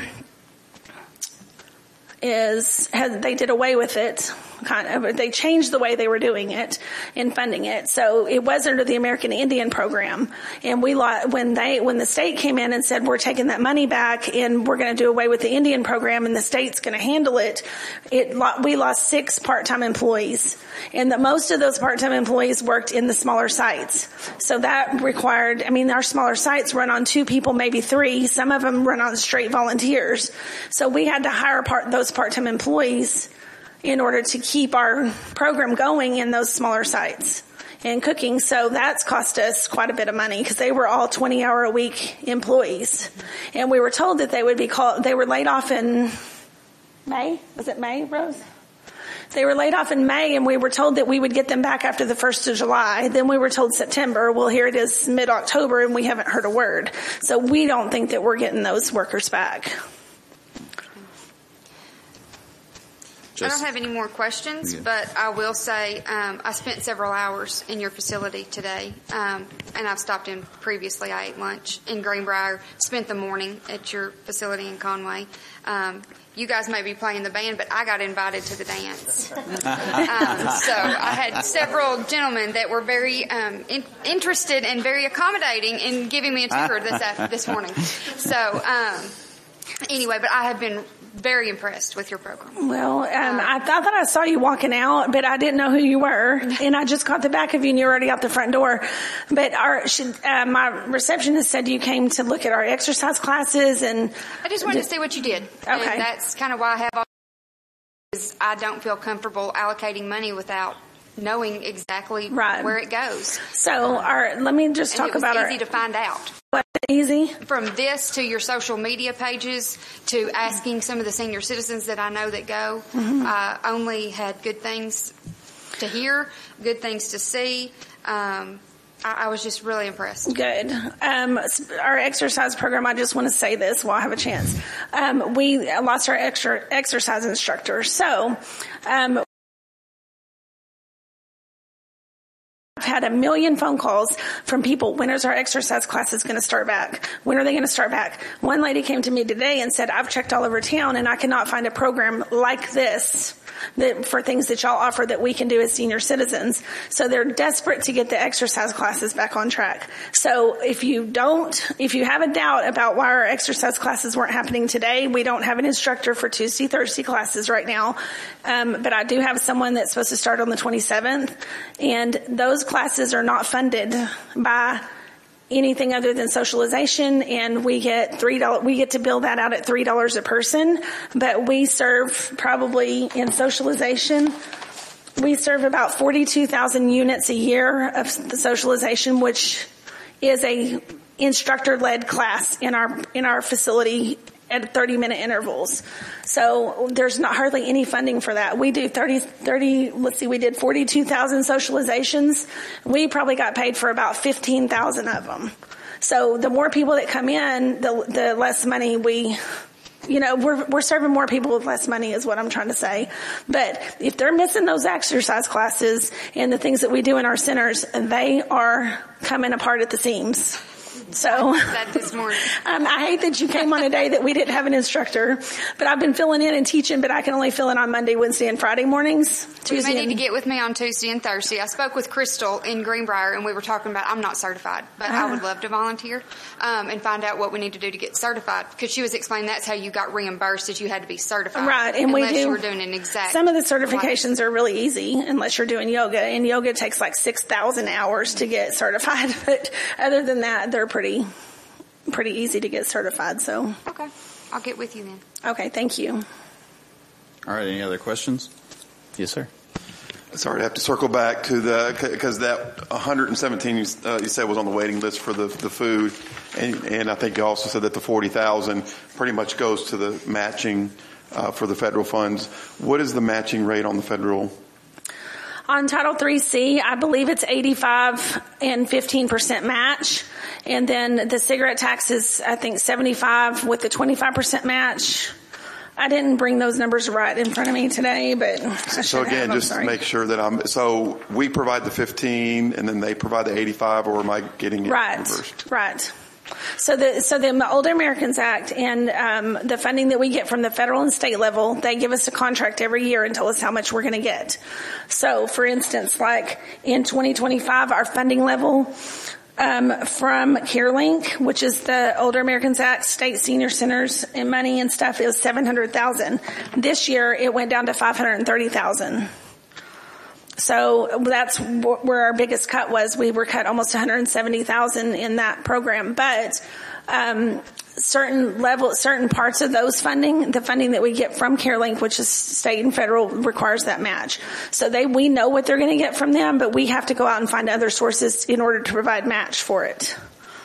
is has, they did away with it. Kind of, they changed the way they were doing it and funding it. So it was under the American Indian program, and we when they when the state came in and said we're taking that money back and we're going to do away with the Indian program and the state's going to handle it. It we lost six part-time employees, and the most of those part-time employees worked in the smaller sites. So that required. I mean, our smaller sites run on two people, maybe three. Some of them run on straight volunteers. So we had to hire part those part-time employees in order to keep our program going in those smaller sites and cooking. So that's cost us quite a bit of money because they were all twenty hour a week employees. And we were told that they would be called, they were laid off in May. Was it May, Rose? They were laid off in May, and we were told that we would get them back after the first of July. Then we were told September. Well, here it is mid-October, and we haven't heard a word. So we don't think that we're getting those workers back. I don't have any more questions, Yeah. but I will say um, I spent several hours in your facility today, um, and I've stopped in previously. I ate lunch in Greenbrier, spent the morning at your facility in Conway. Um, you guys may be playing the band, but I got invited to the dance. um, so I had several gentlemen that were very um, in- interested and very accommodating in giving me a tour this af- this morning. So um, anyway, but I have been very impressed with your program. Well, um, I thought that I saw you walking out, but I didn't know who you were, and I just caught the back of you, and you were already out the front door. But our should, uh, my receptionist said you came to look at our exercise classes, and I just wanted to see what you did. Okay. And that's kind of why I have all is I don't feel comfortable allocating money without knowing exactly Right. where it goes. So, our let me just And talk it was about easy our. to find out. What easy? From this to your social media pages to asking some of the senior citizens that I know that go, Mm-hmm. I only had good things to hear, good things to see. Um, I, I was just really impressed. Good. Um, our exercise program, I just want to say this while I have a chance. Um, we lost our extra exercise instructor. So, um, I've had a million phone calls from people. When is our exercise classes going to start back? When are they going to start back? One lady came to me today and said, I've checked all over town and I cannot find a program like this that, for things that y'all offer that we can do as senior citizens. So they're desperate to get the exercise classes back on track. So if you don't, if you have a doubt about why our exercise classes weren't happening today, we don't have an instructor for Tuesday, Thursday classes right now. Um, but I do have someone that's supposed to start on the twenty-seventh, and those classes are not funded by anything other than socialization, and we get three dollars. We get to bill that out at three dollars a person, but we serve probably in socialization. We serve about forty-two thousand units a year of the socialization, which is a instructor-led class in our in our facility at thirty minute intervals. So there's not hardly any funding for that. We do thirty, thirty, let's see, we did forty-two thousand socializations. We probably got paid for about fifteen thousand of them. So the more people that come in, the, the less money we, you know, we're, we're serving more people with less money is what I'm trying to say. But if they're missing those exercise classes and the things that we do in our centers, they are coming apart at the seams. So That this morning. um, I hate that you came on a day that we didn't have an instructor, but I've been filling in and teaching, but I can only fill in on Monday, Wednesday, and Friday mornings. You Tuesday may need and- to get with me on Tuesday and Thursday. I spoke with Crystal in Greenbrier, and we were talking about, I'm not certified, but I would love to volunteer um, and find out what we need to do to get certified, because she was explaining that's how you got reimbursed, that you had to be certified. Right, and we unless do. you were doing an exact. Some of the certifications are really easy unless you're doing yoga, and yoga takes like six thousand hours to get certified. But other than that, they're pretty, pretty easy to get certified. So, Okay. I'll get with you then. okay, thank you. All right. Any other questions? Yes, sir. Sorry, I have to circle back to the, because that one hundred seventeen you, uh, you said was on the waiting list for the, the food. And, and I think you also said that the forty thousand pretty much goes to the matching uh, for the federal funds. What is the matching rate on the federal? On Title three C, I believe it's eighty-five and fifteen percent match. And then the cigarette tax is, I think, seventy-five with the twenty-five percent match. I didn't bring those numbers right in front of me today, but I should So again, have. I'm just sorry. make sure that I'm, so we provide the fifteen and then they provide the eighty-five, or am I getting it Right, reversed? right. So the so the Older Americans Act and um, the funding that we get from the federal and state level, they give us a contract every year and tell us how much we're going to get. So, for instance, like in twenty twenty-five, our funding level um, from CareLink, which is the Older Americans Act, state senior centers and money and stuff, is seven hundred thousand. This year, it went down to five hundred thirty thousand. So that's where our biggest cut was. We were cut almost one hundred seventy thousand in that program. But um, certain level, certain parts of those funding, the funding that we get from CareLink, which is state and federal, requires that match. So they, we know what they're going to get from them, but we have to go out and find other sources in order to provide match for it.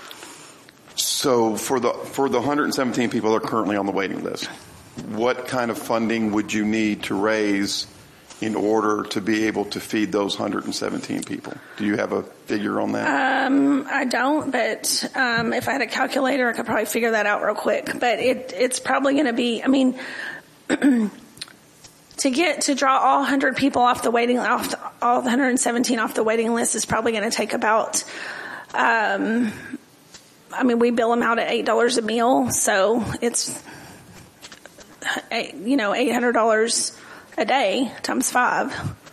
So for the for the one hundred seventeen people that are currently on the waiting list, what kind of funding would you need to raise in order to be able to feed those one hundred seventeen people? Do you have a figure on that? Um, I don't, but um, if I had a calculator, I could probably figure that out real quick. But it it's probably going to be, I mean, to get to draw all one hundred people off the waiting, off the, all the one hundred seventeen off the waiting list is probably going to take about. Um, I mean, we bill them out at eight dollars a meal, so it's, you know, eight hundred dollars a day times five.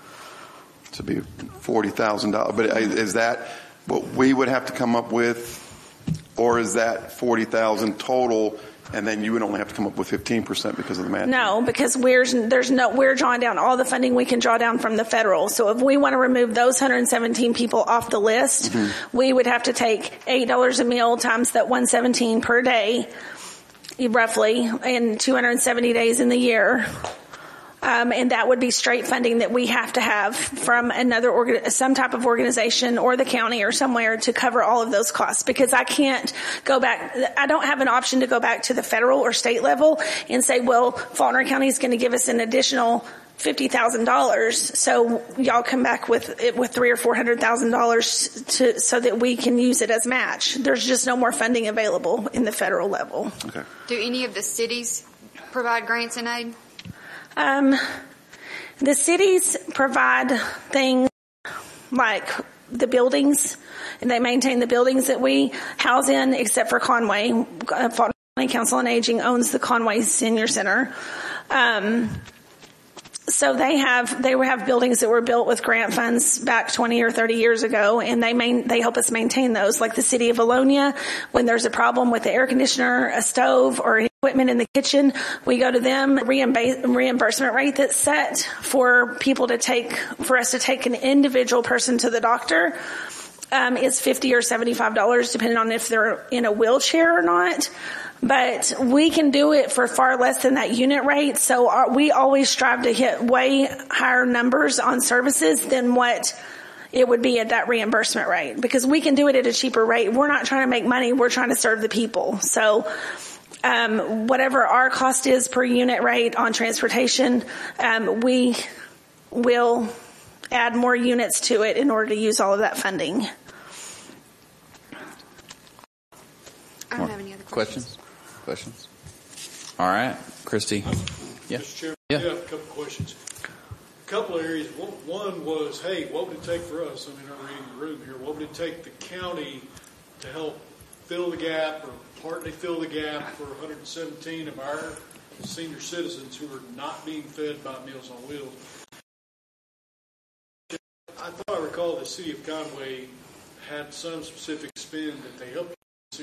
To be forty thousand dollars. But is that what we would have to come up with, or is that forty thousand dollars total, and then you would only have to come up with fifteen percent because of the match? No, because we're there's no we're drawing down all the funding we can draw down from the federal. So if we want to remove those one hundred seventeen people off the list, mm-hmm. we would have to take eight dollars a meal times that one hundred seventeen per day, roughly, in two hundred seventy days in the year. Um, and that would be straight funding that we have to have from another organ, some type of organization or the county or somewhere to cover all of those costs. Because I can't go back. I don't have an option to go back to the federal or state level and say, well, Faulkner County is going to give us an additional fifty thousand dollars, so y'all come back with it with three or four hundred thousand dollars to so that we can use it as match. There's just no more funding available in the federal level. Okay. Do any of the cities provide grants and aid? Um, the cities provide things like the buildings, and they maintain the buildings that we house in, except for Conway. Uh, Faulkner County Council on Aging owns the Conway Senior Center. Um, so they have they have buildings that were built with grant funds back twenty or thirty years ago, and they main, they help us maintain those. Like the city of Alonia, when there's a problem with the air conditioner, a stove, or equipment in the kitchen, we go to them. Reimbursement rate that's set for people to take for us to take an individual person to the doctor um, is fifty or seventy-five dollars, depending on if they're in a wheelchair or not. But we can do it for far less than that unit rate. So our, we always strive to hit way higher numbers on services than what it would be at that reimbursement rate, because we can do it at a cheaper rate. We're not trying to make money. We're trying to serve the people. So um, whatever our cost is per unit rate on transportation, um, we will add more units to it in order to use all of that funding. I don't have any other questions. Questions? Questions? All right, Christy. Yeah. Mister Chairman, Yeah. I have a couple questions. A couple of areas. One was, hey, what would it take for us? I mean, I'm reading the room here. What would it take the county to help fill the gap or partly fill the gap for one hundred seventeen of our senior citizens who are not being fed by Meals on Wheels? I thought I recall the city of Conway had some specific spend that they helped.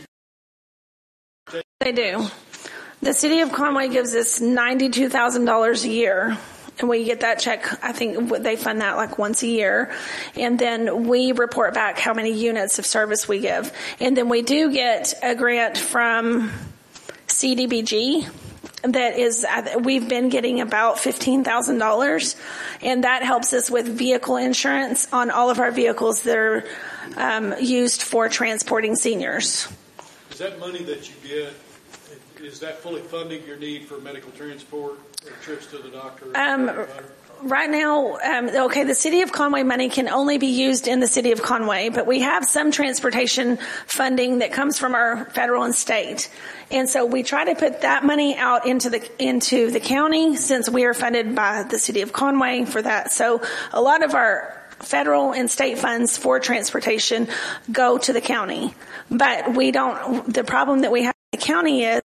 They do. The city of Conway gives us ninety-two thousand dollars a year, and we get that check. I think they fund that like once a year, and then we report back how many units of service we give. And then we do get a grant from C D B G that is, we've been getting about fifteen thousand dollars, and that helps us with vehicle insurance on all of our vehicles that are um, used for transporting seniors. Is that money that you get, is that fully funding your need for medical transport or trips to the doctor? Um, right now, um, okay, the city of Conway money can only be used in the city of Conway, but we have some transportation funding that comes from our federal and state. And so we try to put that money out into the, into the county, since we are funded by the city of Conway for that. So a lot of our federal and state funds for transportation go to the county. But we don't, the problem that we have in the county is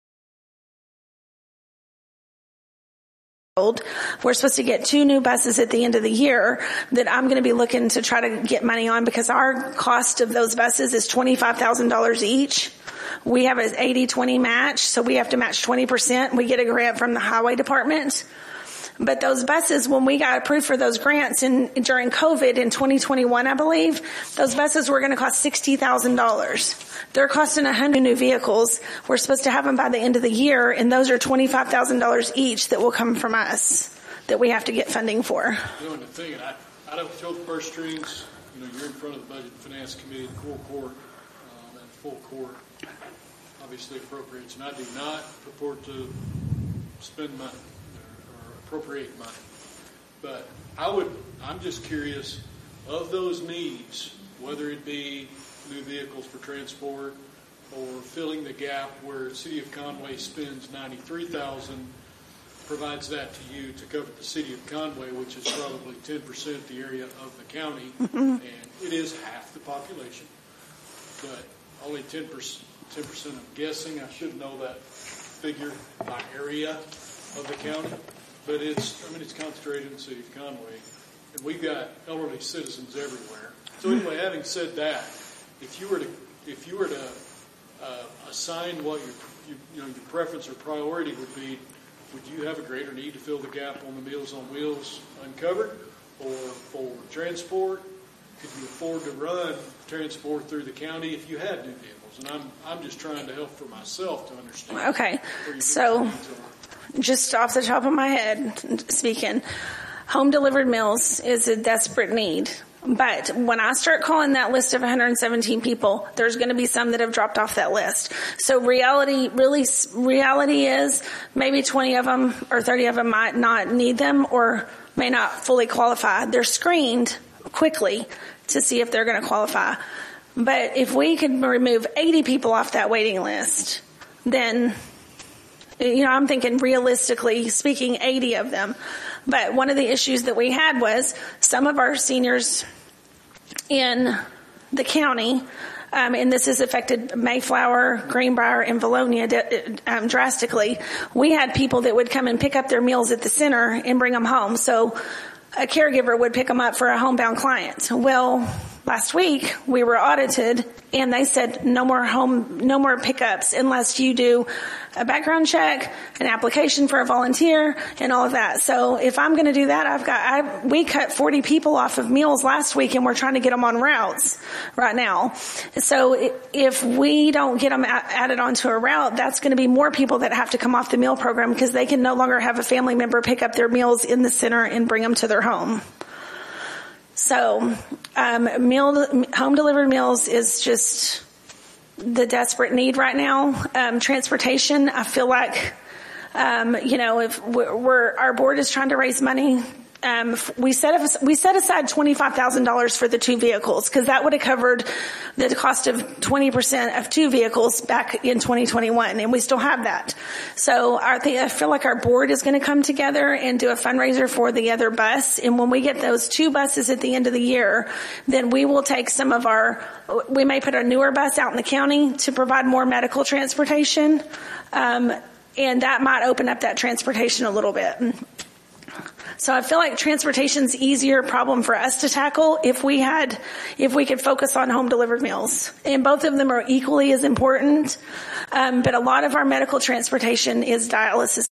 we're supposed to get two new buses at the end of the year that I'm going to be looking to try to get money on, because our cost of those buses is twenty-five thousand dollars each. We have an eighty twenty match, so we have to match twenty percent. We get a grant from the highway department. But those buses, when we got approved for those grants in, during COVID in twenty twenty-one, I believe, those buses were going to cost sixty thousand dollars. They're costing one hundred new vehicles. We're supposed to have them by the end of the year, and those are twenty-five thousand dollars each that will come from us that we have to get funding for. You know, and the thing, and I, I don't tell the purse strings, you know, you're in front of the Budget and Finance Committee, the full court, um, and full court obviously appropriates, and I do not purport to spend money appropriate money. But I would, I'm just curious, of those needs, whether it be new vehicles for transport or filling the gap where the city of Conway spends ninety-three thousand dollars, provides that to you to cover the city of Conway, which is probably ten percent the area of the county, Mm-hmm. and it is half the population, but only ten percent, ten percent I'm guessing. I should know that figure by area of the county, but it's, I mean, it's concentrated in the city of Conway, and we've got elderly citizens everywhere. So anyway, having said that, if you were to, if you were to uh, assign what your, you, you know, your preference or priority would be, would you have a greater need to fill the gap on the Meals on Wheels uncovered, or for transport? Could you afford to run transport through the county if you had new vehicles? And I'm I'm just trying to help for myself to understand. Okay, where your so needs are. just off the top of my head speaking, home delivered meals is a desperate need. But when I start calling that list of one hundred seventeen people, there's going to be some that have dropped off that list. So reality, really, reality is maybe twenty of them or thirty of them might not need them or may not fully qualify. They're screened quickly to see if they're going to qualify. But if we could remove eighty people off that waiting list, then, you know, I'm thinking realistically speaking, eighty of them. But one of the issues that we had was some of our seniors in the county, um, and this has affected Mayflower, Greenbrier, and Valonia um, drastically. We had people that would come and pick up their meals at the center and bring them home. So a caregiver would pick them up for a homebound client. Well, last week we were audited and they said no more home, no more pickups unless you do a background check, an application for a volunteer, and all of that. So if I'm going to do that, I've got, I, we cut forty people off of meals last week and we're trying to get them on routes right now. So if we don't get them added onto a route, that's going to be more people that have to come off the meal program because they can no longer have a family member pick up their meals in the center and bring them to their home. So, um, meal, home delivered meals is just the desperate need right now. Um, transportation, I feel like, um, you know, if we're, we're, our board is trying to raise money, um, we set we set aside twenty-five thousand dollars for the two vehicles because that would have covered the cost of twenty percent of two vehicles back in twenty twenty-one, and we still have that. So our, I feel like our board is going to come together and do a fundraiser for the other bus, and when we get those two buses at the end of the year, then we will take some of our, we may put a newer bus out in the county to provide more medical transportation, um, and that might open up that transportation a little bit. So I feel like transportation's easier problem for us to tackle if we had, if we could focus on home delivered meals. And both of them are equally as important. Um, but a lot of our medical transportation is dialysis.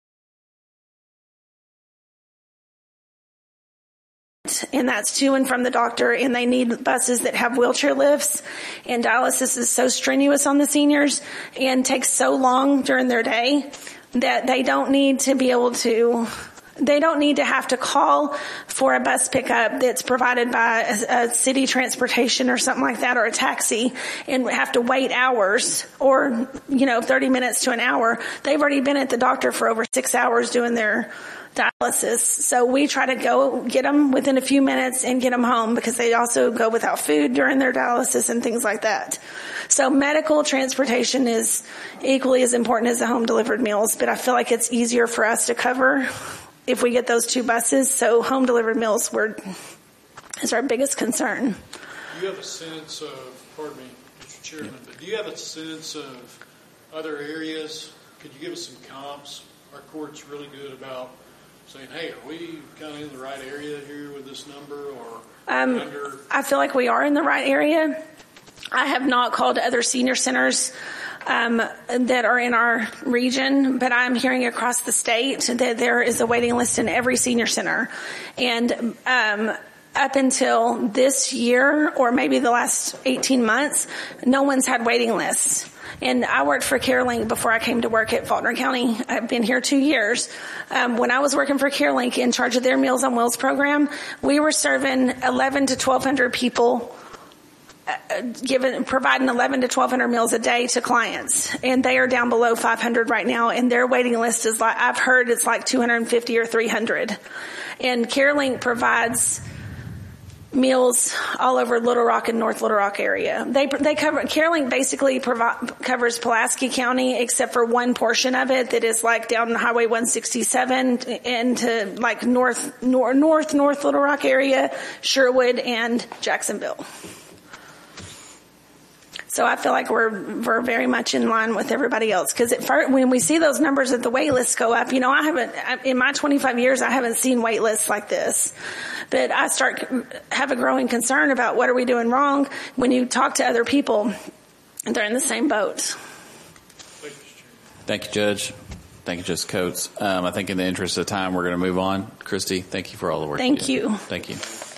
And that's to and from the doctor, and they need buses that have wheelchair lifts. And dialysis is so strenuous on the seniors and takes so long during their day that they don't need to be able to They don't need to have to call for a bus pickup that's provided by a, a city transportation or something like that, or a taxi, and have to wait hours or, you know, thirty minutes to an hour. They've already been at the doctor for over six hours doing their dialysis. So we try to go get them within a few minutes and get them home because they also go without food during their dialysis and things like that. So medical transportation is equally as important as the home delivered meals, but I feel like it's easier for us to cover if we get those two buses. So home delivered meals were, is our biggest concern. Do you have a sense of, pardon me, Mister Chairman, but do you have a sense of other areas? Could you give us some comps? Our court's really good about saying, hey, are we kind of in the right area here with this number, or um, under? I feel like we are in the right area. I have not called other senior centers Um, that are in our region, but I'm hearing across the state that there is a waiting list in every senior center. And um, up until this year, or maybe the last eighteen months, no one's had waiting lists. And I worked for CareLink before I came to work at Faulkner County. I've been here two years. Um, when I was working for CareLink in charge of their Meals on Wheels program, we were serving eleven to twelve hundred people, given providing eleven to twelve hundred meals a day to clients, and they are down below five hundred right now, and their waiting list is like, I've heard it's like two hundred fifty or three hundred. And CareLink provides meals all over Little Rock and North Little Rock area. They they cover CareLink basically provi- covers Pulaski County except for one portion of it that is like down Highway one sixty-seven into like north north north North Little Rock area, Sherwood and Jacksonville. So I feel like we're we're very much in line with everybody else because when we see those numbers that the wait lists go up, you know, I haven't in my twenty-five years I haven't seen wait lists like this. But I start have a growing concern about what are we doing wrong when you talk to other people and they're in the same boat. Thank you, Judge. Thank you, Justice Coates. Um, I think in the interest of time, we're going to move on. Christy, thank you for all the work. Thank you. you. Thank you.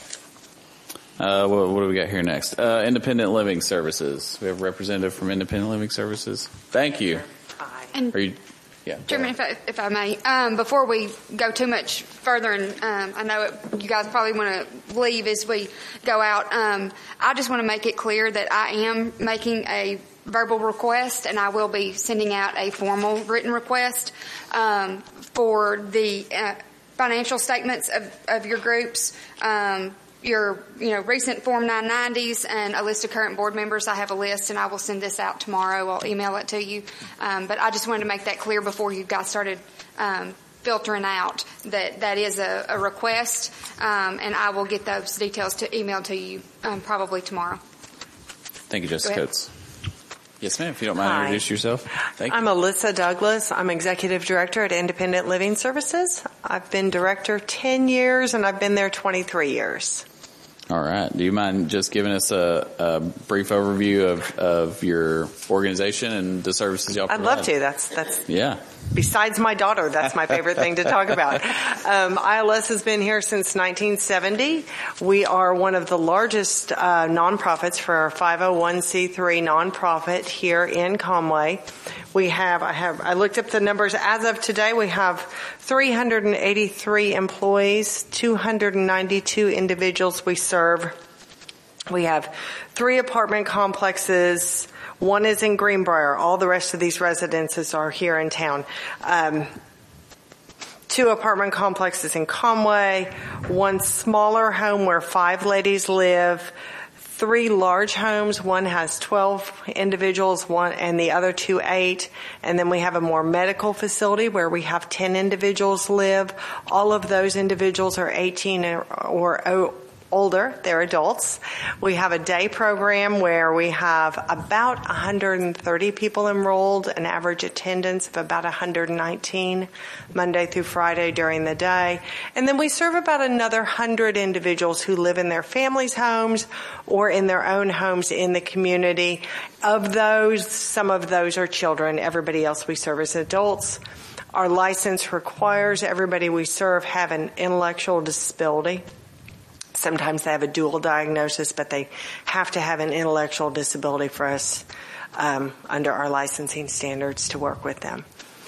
Uh, what, what do we got here next? Uh, Independent Living Services. We have a representative from Independent Living Services. Thank you. And Are you? Yeah. Chairman, if I, if I may, um, before we go too much further, and um, I know it, you guys probably want to leave as we go out, um, I just want to make it clear that I am making a verbal request, and I will be sending out a formal written request um, for the uh, financial statements of, of your groups. Um, your, you know, recent Form nine nineties and a list of current board members. I have a list, and I will send this out tomorrow. I'll email it to you. Um, but I just wanted to make that clear before you guys started um, filtering out that that is a, a request, um, and I will get those details to email to you um, probably tomorrow. Thank you, Justice Coates. Yes, ma'am. If you don't mind, Hi. introduce yourself. Thank you. I'm Alyssa Douglas. I'm Executive Director at Independent Living Services. I've been Director ten years, and I've been there twenty-three years. All right. Do you mind just giving us a, a brief overview of, of your organization and the services y'all provide? I'd love to. That's that's yeah. Besides my daughter, that's my favorite thing to talk about. Um, I L S has been here since nineteen seventy. We are one of the largest uh, nonprofits for our five oh one c three nonprofit here in Conway. We have, I have, I looked up the numbers. As of today, we have three hundred eighty-three employees, two hundred ninety-two individuals we serve. We have three apartment complexes. One is in Greenbrier. All the rest of these residences are here in town. Um, two apartment complexes in Conway, one smaller home where five ladies live, three large homes. One has twelve individuals, one and the other two eight. And then we have a more medical facility where we have ten individuals live. All of those individuals are eighteen or, or older. They're adults. We have a day program where we have about one hundred thirty people enrolled, an average attendance of about one hundred nineteen Monday through Friday during the day. And then we serve about another one hundred individuals who live in their families' homes or in their own homes in the community. Of those, some of those are children. Everybody else we serve is adults. Our license requires everybody we serve have an intellectual disability. Sometimes they have a dual diagnosis, but they have to have an intellectual disability for us um, under our licensing standards to work with them.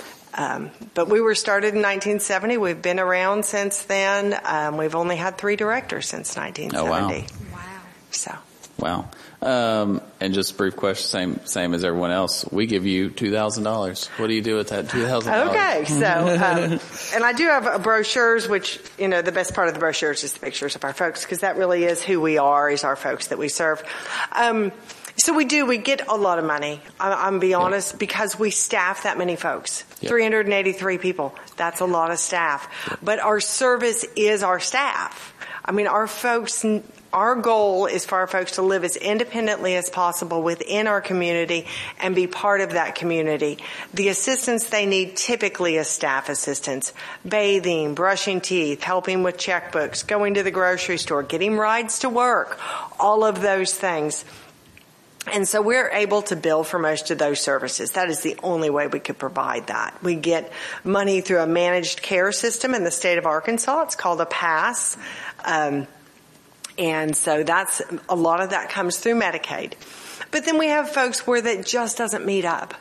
Um, but we were started in nineteen seventy. We've been around since then. Um, we've only had three directors since nineteen seventy. Oh, wow. Wow. So. Wow. Um, and just a brief question, same same as everyone else. We give you two thousand dollars. What do you do with that two thousand dollars? Okay, so, um, and I do have uh, brochures, which, you know, the best part of the brochures is the pictures of our folks, because that really is who we are, is our folks that we serve. Um, so we do, we get a lot of money, I, I'm be honest, yeah. because we staff that many folks. Yeah. three hundred eighty-three people. That's a lot of staff. Yeah. But our service is our staff. I mean, our folks... Our goal is for our folks to live as independently as possible within our community and be part of that community. The assistance they need typically is staff assistance, bathing, brushing teeth, helping with checkbooks, going to the grocery store, getting rides to work, all of those things. And so we're able to bill for most of those services. That is the only way we could provide that. We get money through a managed care system in the state of Arkansas. It's called a PASS. Um, And so that's, a lot of that comes through Medicaid. But then we have folks where that just doesn't meet up.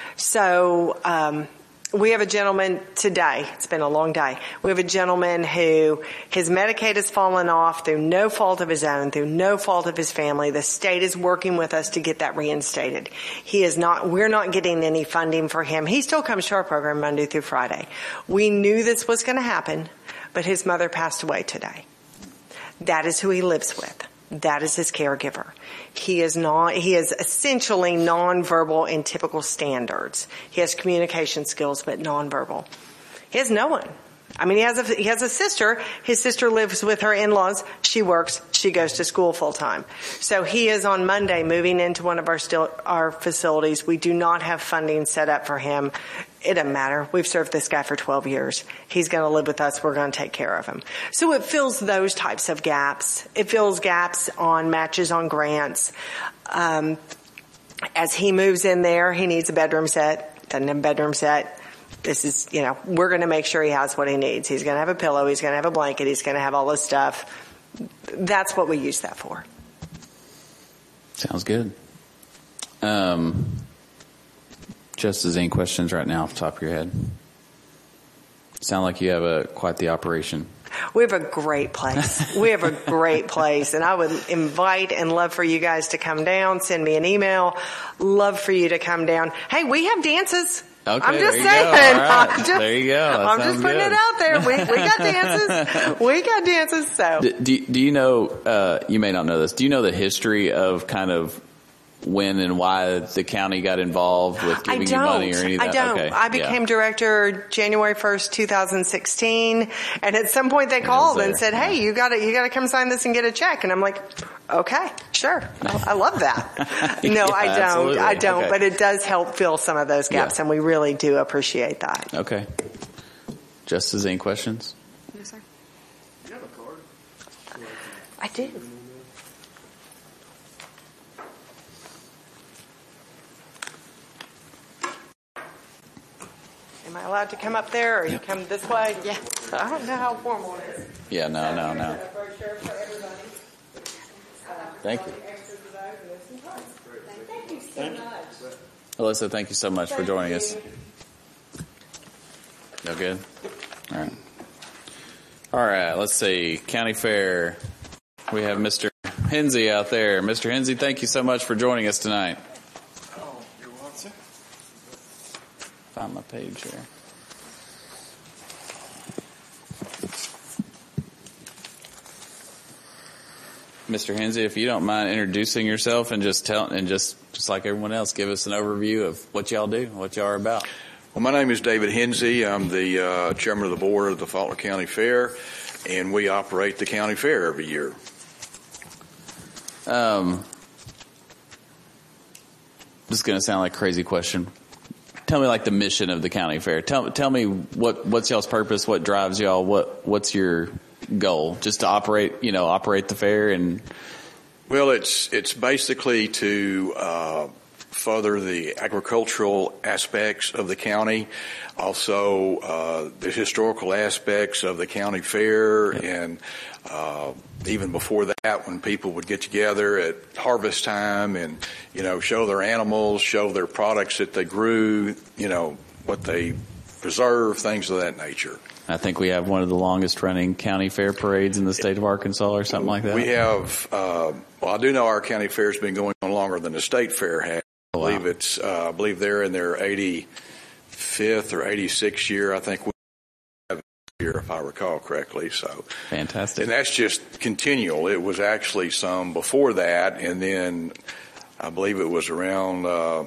So, um, we have a gentleman today, it's been a long day, we have a gentleman who his Medicaid has fallen off through no fault of his own, through no fault of his family. The state is working with us to get that reinstated. He is not, we're not getting any funding for him. He still comes to our program Monday through Friday. We knew this was going to happen, but his mother passed away today. That is who he lives with. That is his caregiver. He is not, he is essentially nonverbal in typical standards. He has communication skills, but nonverbal. He has no one. I mean, he has a, he has a sister. His sister lives with her in-laws. She works. She goes to school full time. So he is on Monday moving into one of our still, our facilities. We do not have funding set up for him. It doesn't matter. We've served this guy for twelve years. He's going to live with us. We're going to take care of him. So it fills those types of gaps. It fills gaps on matches on grants. Um, as he moves in there, he needs a bedroom set. Doesn't have a bedroom set. This is, you know, we're going to make sure he has what he needs. He's going to have a pillow. He's going to have a blanket. He's going to have all this stuff. That's what we use that for. Sounds good. Um, Justice, any questions right now off the top of your head? Sound like you have a quite the operation. We have a great place. We have a great place. And I would invite and love for you guys to come down. Send me an email. Love for you to come down. Hey, we have dances. Okay, I'm just there you saying. go. All right. I'm just, there you go. That I'm just putting good. it out there. We, we got dances. We got dances. So, do, do, do you know? Uh, you may not know this. Do you know the history of kind of when and why the county got involved with giving I you don't. money or anything? I don't. Okay. I became yeah. director January first, two thousand sixteen, and at some point they called and said, "Hey, you got to you got to come sign this and get a check." And I'm like, "Okay, sure, I love that." No, Yeah, I don't. absolutely. I don't. Okay. But it does help fill some of those gaps, Yeah. and we really do appreciate that. Okay. Justice, any questions? No, sir. You have a card? I do. Am I allowed to come up there, or you come this way? Yeah. I don't know how formal it is. Yeah. No. No. No. A brochure for everybody. Thank you. Thank you so much. Alyssa, thank you so much for joining us. No good? All right. All right, let's see. County Fair. We have Mister Hensey out there. Mister Hensey, thank you so much for joining us tonight. Oh, you're welcome. Find my page here. Mister Hensey, if you don't mind introducing yourself and just tell, and just, just like everyone else, give us an overview of what y'all do, what y'all are about. Well, my name is David Hensey. I'm the uh, chairman of the board of the Faulkner County Fair, and we operate the county fair every year. Um, this is going to sound like a crazy question. Tell me like the mission of the county fair. Tell tell me what what's y'all's purpose, what drives y'all, what what's your goal? Just to operate, you know, operate the fair and. Well, it's it's basically to uh, further the agricultural aspects of the county, also uh, the historical aspects of the county fair, yep. and uh, even before that, when people would get together at harvest time and, you know, show their animals, show their products that they grew, you know, what they preserve, things of that nature. I think we have one of the longest running county fair parades in the state of Arkansas or something like that. We have, uh, well, I do know our county fair has been going on longer than the state fair has. I believe wow. it's, uh, I believe they're in their eighty-fifth or eighty-sixth year. I think we have a year, if I recall correctly. So fantastic. And that's just continual. It was actually some before that, and then I believe it was around uh,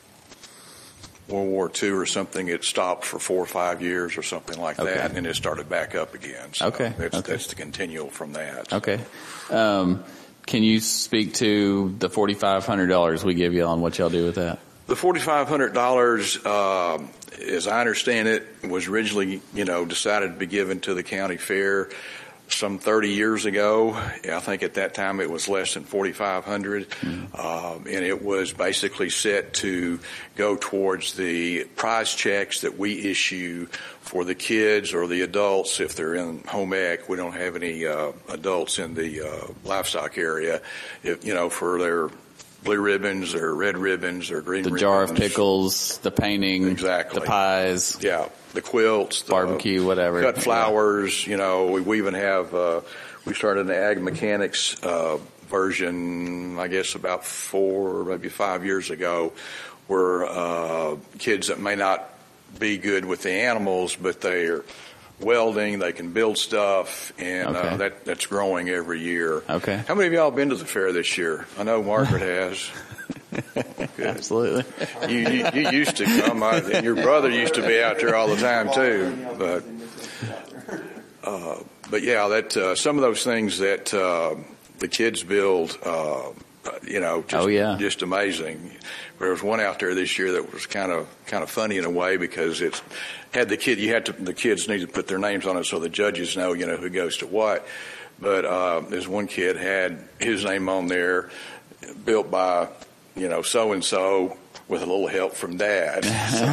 World War Two or something. It stopped for four or five years or something like okay. that, and then it started back up again. So okay. That's, okay. that's the continual from that. Okay. Um, can you speak to the forty-five hundred dollars we give you on what y'all do with that? The forty-five hundred dollars, uh, as I understand it, was originally, you know, decided to be given to the county fair some thirty years ago. I think at that time it was less than forty-five hundred dollars, mm-hmm. um, and it was basically set to go towards the prize checks that we issue for the kids or the adults if they're in home ec. We don't have any uh, adults in the uh, livestock area, if, you know, for their blue ribbons or red ribbons or green the ribbons. The jar of pickles, the painting, exactly. the pies. Yeah, the quilts. The barbecue, whatever. Cut flowers, yeah. you know. We, we even have, uh, we started an ag mechanics uh, version, I guess, about four, maybe five years ago, where uh, kids that may not be good with the animals, but they're welding, they can build stuff, and Okay. uh, that that's growing every year. Okay. How many of y'all been to the fair this year? I know Margaret has. Absolutely. You, you, you used to come, I, and your brother used to be out there all the time too. But, uh, but yeah, that uh, some of those things that uh, the kids build, uh, you know, just, Oh, yeah. just amazing. There was one out there this year that was kind of kind of funny in a way because it had the kid. You had to the kids need to put their names on it so the judges know, you know, who goes to what. But uh, there's one kid had his name on there, built by, you know, so and so with a little help from Dad. So,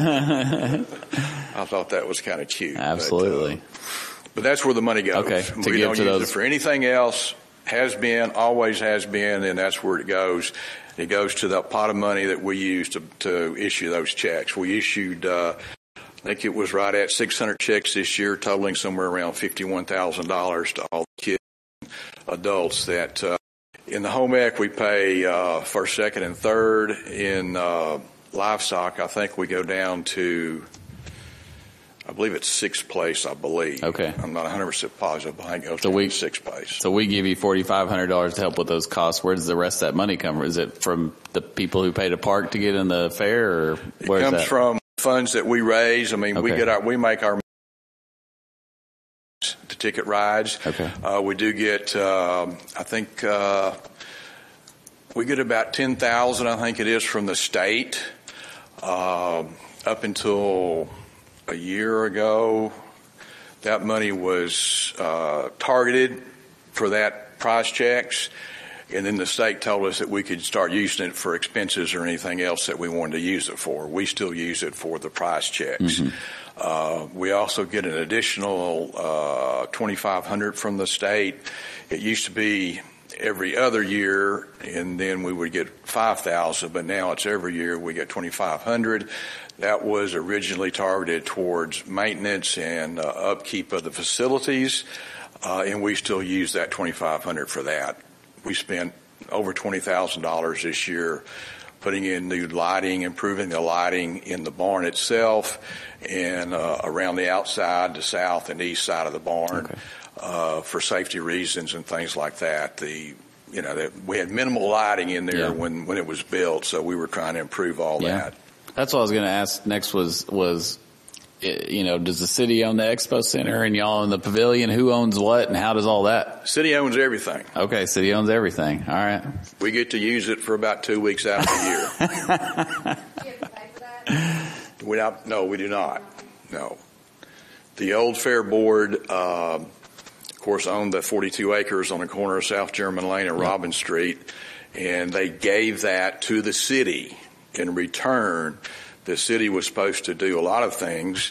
I thought that was kind of cute. Absolutely. But, uh, but that's where the money goes. Okay, to we give don't to use those- it for anything else. Has been, always has been, and that's where it goes. It goes to the pot of money that we use to, to issue those checks. We issued, uh, I think it was right at six hundred checks this year, totaling somewhere around fifty-one thousand dollars to all the kids, adults that, uh, in the home ec we pay, uh, first, second, and third. In, uh, livestock, I think we go down to, I believe it's sixth place, I believe. Okay. I'm not one hundred percent positive, but I think it goes So down we- to sixth place. So we give you forty-five hundred dollars to help with those costs. Where does the rest of that money come from? Is it from the people who pay to park to get in the fair, or It where's comes that? from funds that we raise. I mean, we Okay. get our, we make our the ticket rides. Okay. Uh, we do get, um, I think, uh, we get about ten thousand, I think it is, from the state. Um, up until a year ago, that money was uh, targeted for that prize checks. And then the state told us that we could start using it for expenses or anything else that we wanted to use it for. We still use it for the prize checks. Mm-hmm. Uh, we also get an additional uh, twenty-five hundred dollars from the state. It used to be every other year, and then we would get five thousand dollars, but now it's every year we get twenty-five hundred dollars. That was originally targeted towards maintenance and uh, upkeep of the facilities, uh, and we still use that twenty-five hundred dollars for that. We spent over twenty thousand dollars this year putting in new lighting, improving the lighting in the barn itself and uh, around the outside, the south and east side of the barn, Okay. uh, for safety reasons and things like that. The you know that we had minimal lighting in there Yeah. when when it was built, so we were trying to improve all Yeah. that. That's what I was going to ask next was, was, eh, you know, does the city own the expo center and y'all own the pavilion? Who owns what and how does all that? City owns everything. Okay, city owns everything. All right. We get to use it for about two weeks out of the year. Do you have to pay for that? We not, no, we do not. No. The old Fair Board, um, of course, owned the forty-two acres on the corner of South German Lane and Robin Street, and they gave that to the city. In return, the city was supposed to do a lot of things.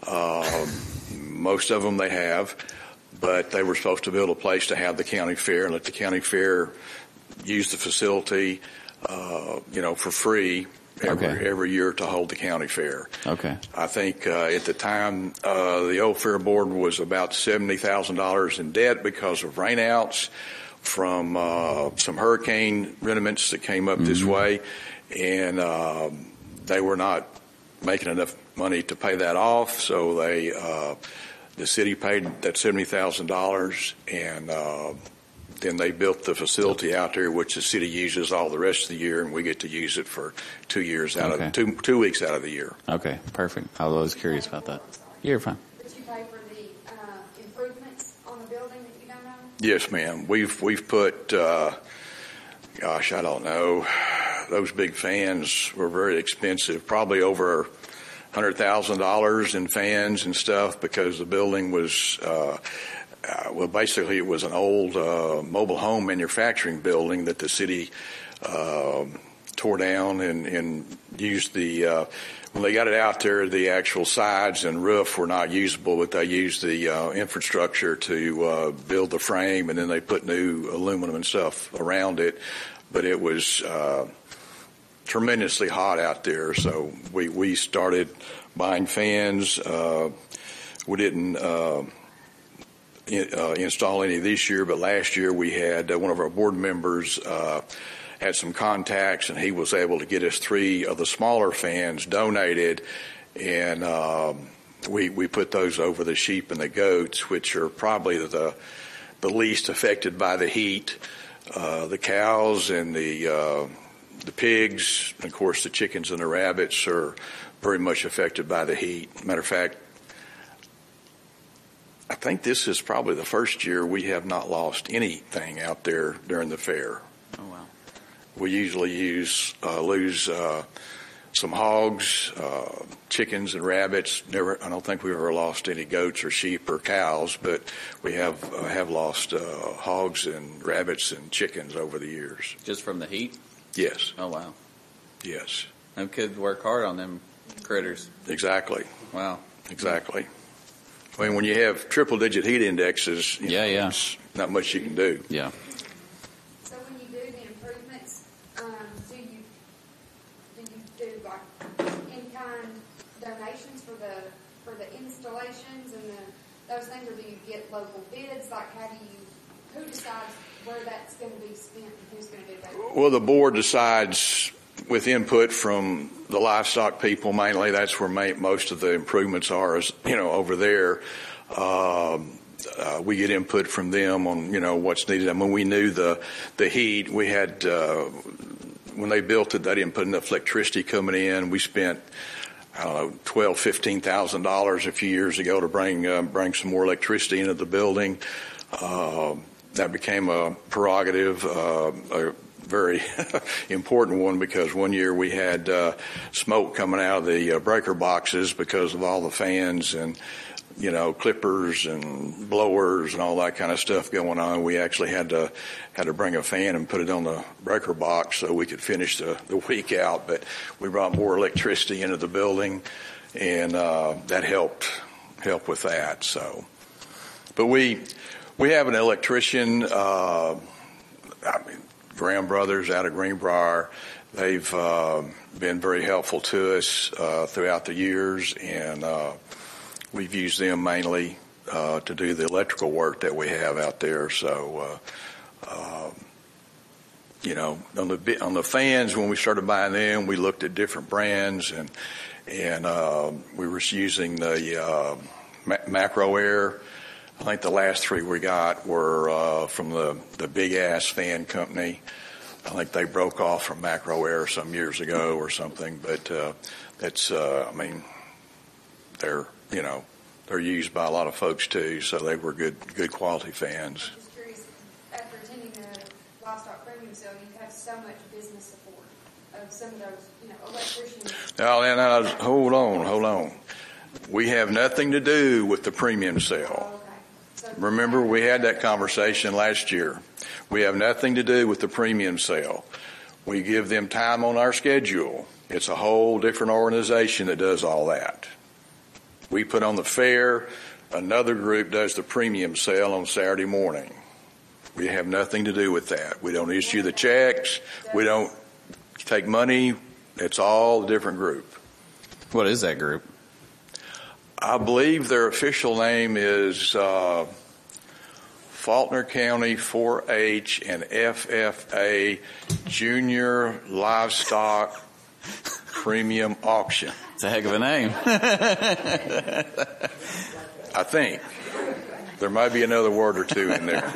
Um, most of them they have, but they were supposed to build a place to have the county fair and let the county fair use the facility, uh, you know, for free every, Okay. every year to hold the county fair. Okay. I think uh, at the time uh, the old fair board was about seventy thousand dollars in debt because of rainouts from uh, some hurricane remnants that came up this way, and um, they were not making enough money to pay that off, so they uh, the city paid that seventy thousand dollars, and uh, then they built the facility out there, which the city uses all the rest of the year, and we get to use it for two years out Okay. of two two weeks out of the year. Okay, perfect. I was always curious about that. You're fine. But you pay for the uh, improvements on the building that you don't own? Yes, ma'am. We've we've put, uh, gosh, I don't know. Those big fans were very expensive, probably over one hundred thousand dollars in fans and stuff, because the building was, uh, uh, well, basically it was an old uh, mobile home manufacturing building that the city uh, tore down and, and used the, uh, when they got it out there, the actual sides and roof were not usable, but they used the uh, infrastructure to uh, build the frame, and then they put new aluminum and stuff around it. But it was uh, tremendously hot out there, so we, we started buying fans. Uh, we didn't uh, in, uh, install any this year, but last year we had uh, one of our board members uh, had some contacts, and he was able to get us three of the smaller fans donated, and um, we we put those over the sheep and the goats, which are probably the the least affected by the heat. Uh, the cows and the uh, the pigs, and of course, the chickens and the rabbits are very much affected by the heat. Matter of fact, I think this is probably the first year we have not lost anything out there during the fair. Oh wow! We usually use uh, lose uh, some hogs, uh, chickens, and rabbits. Never, I don't think we've ever lost any goats or sheep or cows, but we have uh, have lost uh, hogs and rabbits and chickens over the years. Just from the heat? Yes. Oh wow! Yes. Them kids work hard on them critters. Exactly. Wow. Exactly. I mean, when you have triple-digit heat indexes, you yeah, know, yeah, there's not much you can do. Yeah. So when you do the improvements, um, do you do you do like in-kind donations for the for the installations and the those things, or do you get local bids? Like, how do you who decides where that's going to be spent and who's going to do that? Well, the board decides with input from the livestock people mainly. That's where ma- most of the improvements are, is, you know, over there. Um, uh, we get input from them on, you know, what's needed. I mean, we knew the the heat. We had, uh, when they built it, they didn't put enough electricity coming in. We spent, I don't know, twelve, fifteen thousand dollars a few years ago to bring uh, bring some more electricity into the building. Uh, that became a prerogative, uh, a very important one, because one year we had uh, smoke coming out of the uh, breaker boxes because of all the fans and, you know, clippers and blowers and all that kind of stuff going on. We actually had to had to bring a fan and put it on the breaker box so we could finish the, the week out. But we brought more electricity into the building, and uh, that helped help with that. So, but we we have an electrician. Uh, I mean, Graham Brothers out of Greenbrier. They've uh, been very helpful to us uh, throughout the years, and uh, we've used them mainly uh, to do the electrical work that we have out there. So, uh, uh, you know, on the on the fans, when we started buying them, we looked at different brands, and and uh, we were using the uh, Macro Air. I think the last three we got were uh, from the, the Big Ass Fan Company. I think they broke off from Macro Air some years ago or something. But uh, that's, uh, I mean, they're, you know, they're used by a lot of folks too. So they were good, good quality fans. I'm just curious, after attending the livestock premium sale, you have so much business support of some of those, you know, electricians. Now, and I was, hold on, hold on. We have nothing to do with the premium sale. Remember, we had that conversation last year. We have nothing to do with the premium sale. We give them time on our schedule. It's a whole different organization that does all that. We put on the fair. Another group does the premium sale on Saturday morning. We have nothing to do with that. We don't issue the checks. We don't take money. It's all a different group. What is that group? I believe their official name is uh, Faulkner County four H and F F A Junior Livestock Premium Auction. It's a heck of a name. I think. There might be another word or two in there.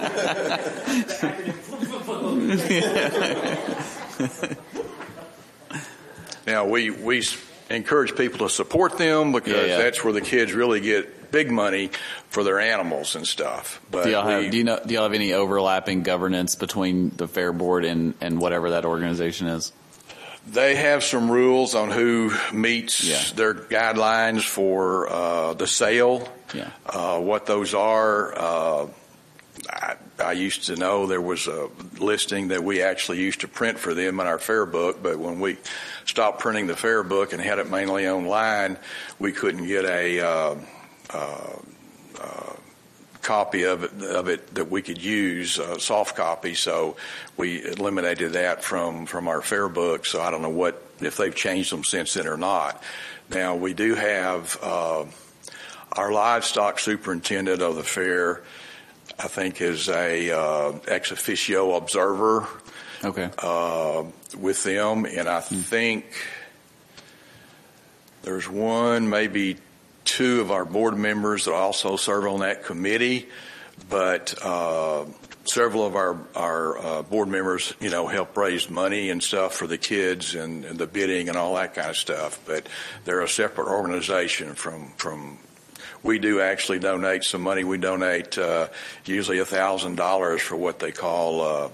Now, we, we encourage people to support them because yeah, yeah. that's where the kids really get big money for their animals and stuff. But do y'all we, have do you know do y'all have any overlapping governance between the fair board and, and whatever that organization is? They have some rules on who meets yeah. their guidelines for uh, the sale. Yeah. Uh, what those are, uh, I, I used to know there was a listing that we actually used to print for them in our fair book, but when we stopped printing the fair book and had it mainly online, we couldn't get a uh, uh, uh, copy of it, of it that we could use, a soft copy. So we eliminated that from, from our fair book. So I don't know what if they've changed them since then or not. Now we do have uh, our livestock superintendent of the fair, I think, is a uh, ex officio observer. Okay. Uh, with them, and I think there's one, maybe two of our board members that also serve on that committee, but uh, several of our our uh, board members, you know, help raise money and stuff for the kids and, and the bidding and all that kind of stuff. But they're a separate organization from from. We do actually donate some money. We donate uh, usually a thousand dollars for what they call uh,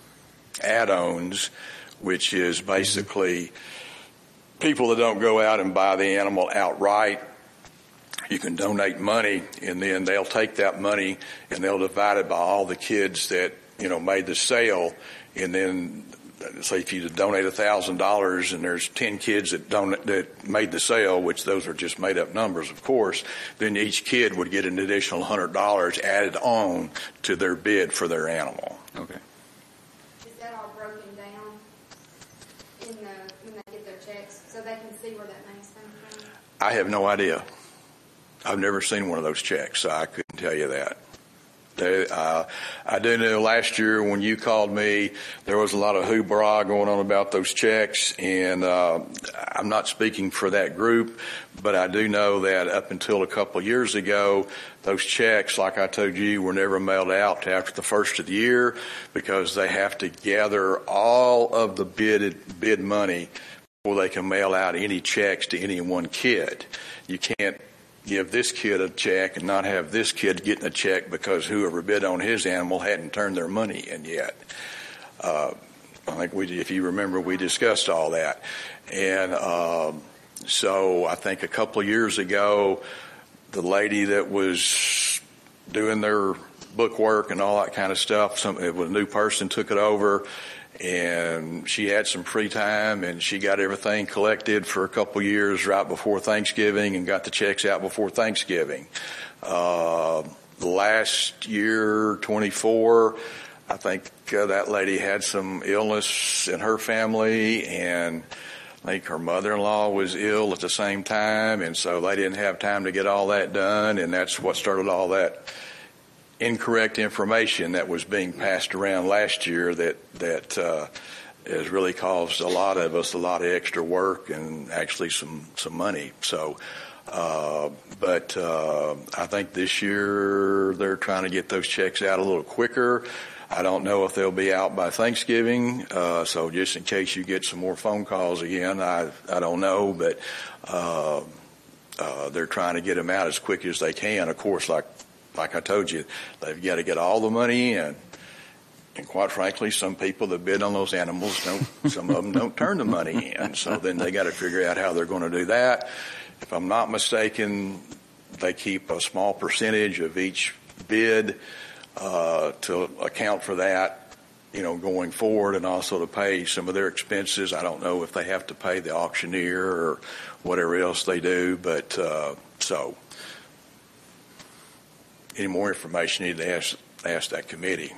add-ons, which is basically people that don't go out and buy the animal outright. You can donate money, and then they'll take that money and they'll divide it by all the kids that, you know, made the sale. And then, say if you donate a thousand dollars and there's ten kids that don't that made the sale, which those are just made up numbers, of course, then each kid would get an additional hundred dollars added on to their bid for their animal. Okay. Is that all broken down in the when they get their checks, so they can see where that money's coming from? I have no idea. I've never seen one of those checks, so I couldn't tell you that. They, uh, I do know last year when you called me, there was a lot of hoopla going on about those checks, and uh, I'm not speaking for that group, but I do know that up until a couple of years ago, those checks, like I told you, were never mailed out to after the first of the year because they have to gather all of the bid bid money before they can mail out any checks to any one kid. You can't give this kid a check and not have this kid getting a check because whoever bid on his animal hadn't turned their money in yet. Uh, I think we, if you remember, we discussed all that. And um, so I think a couple of years ago, the lady that was doing their bookwork and all that kind of stuff, some, it was a new person took it over, and she had some free time, and she got everything collected for a couple years right before Thanksgiving and got the checks out before Thanksgiving. Uh, last year, twenty-four, I think uh, that lady had some illness in her family, and I think her mother-in-law was ill at the same time, and so they didn't have time to get all that done, and that's what started all that incorrect information that was being passed around last year that that uh, has really caused a lot of us a lot of extra work and actually some some money. So, uh, but uh, I think this year they're trying to get those checks out a little quicker. I don't know if they'll be out by Thanksgiving, uh, so just in case you get some more phone calls again, I I don't know, but uh, uh, they're trying to get them out as quick as they can. Of course, like. Like I told you, they've got to get all the money in. And quite frankly, some people that bid on those animals, don't, some of them don't turn the money in. So then they got to figure out how they're going to do that. If I'm not mistaken, they keep a small percentage of each bid uh, to account for that, you know, going forward, and also to pay some of their expenses. I don't know if they have to pay the auctioneer or whatever else they do, but uh, so. Any more information, you need to ask, ask that committee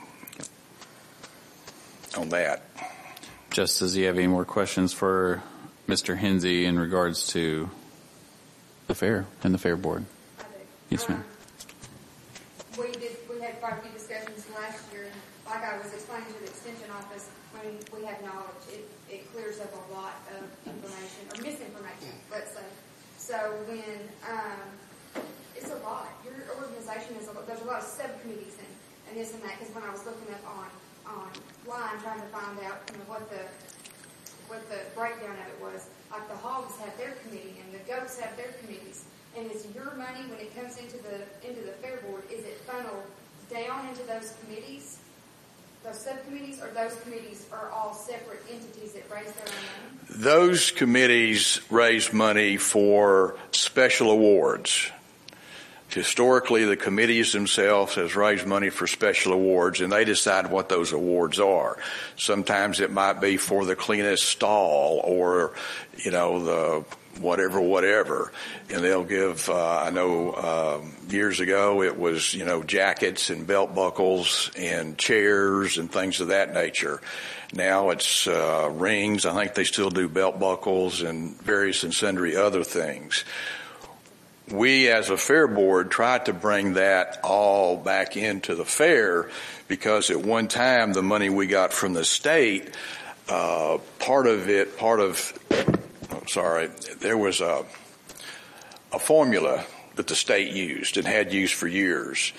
on that. Justice, do you have any more questions for Mister Hensey in regards to the fair and the fair board? I do. Yes, ma'am. Um, we did. We had quite a few discussions last year, and like I was explaining to the extension office, when we have knowledge, it, it clears up a lot of information or misinformation, let's say. So when um, it's a lot. Your organization is a lot. There's a lot of subcommittees and, and this and that. Because when I was looking up on online trying to find out, you know, what the what the breakdown of it was, like the hogs have their committee and the goats have their committees. And is your money when it comes into the into the fair board, is it funneled down into those committees, those subcommittees, or those committees are all separate entities that raise their own money? Those committees raise money for special awards. Historically, the committees themselves has raised money for special awards, and they decide what those awards are. Sometimes it might be for the cleanest stall, or, you know, the whatever, whatever. And they'll give, uh, I know uh, years ago it was, you know, jackets and belt buckles and chairs and things of that nature. Now it's uh, rings. I think they still do belt buckles and various and sundry other things. We, as a fair board, tried to bring that all back into the fair because at one time the money we got from the state, uh, part of it, part of, oh, sorry, there was a, a formula that the state used and had used for years.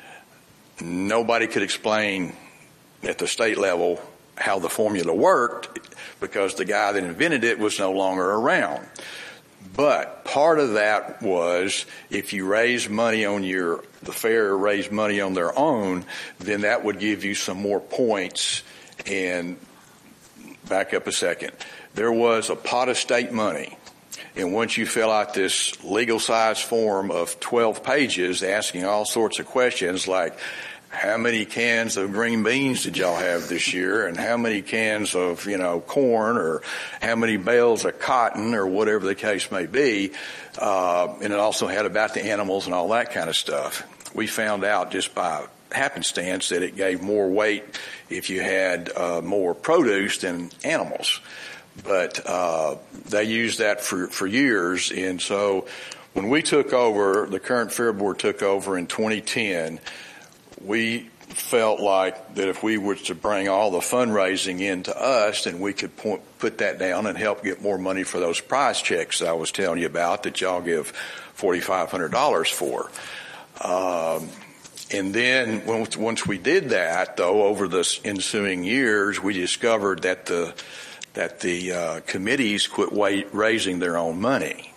Nobody could explain at the state level how the formula worked because the guy that invented it was no longer around. But part of that was if you raise money on your, the fair raised money on their own, then that would give you some more points. And back up a second. There was a pot of state money. And once you fill out this legal size form of twelve pages asking all sorts of questions like, how many cans of green beans did y'all have this year? And how many cans of, you know, corn, or how many bales of cotton, or whatever the case may be. Uh, and it also had about the animals and all that kind of stuff. We found out just by happenstance that it gave more weight if you had uh, more produce than animals. But uh, they used that for, for years. And so when we took over, the current Fair Board took over in twenty ten, we felt like that if we were to bring all the fundraising into us, then we could point, put that down and help get more money for those prize checks that I was telling you about that y'all give forty-five hundred dollars for. Um, and then once, once we did that, though, over the ensuing years, we discovered that the that the uh, committees quit wait, raising their own money.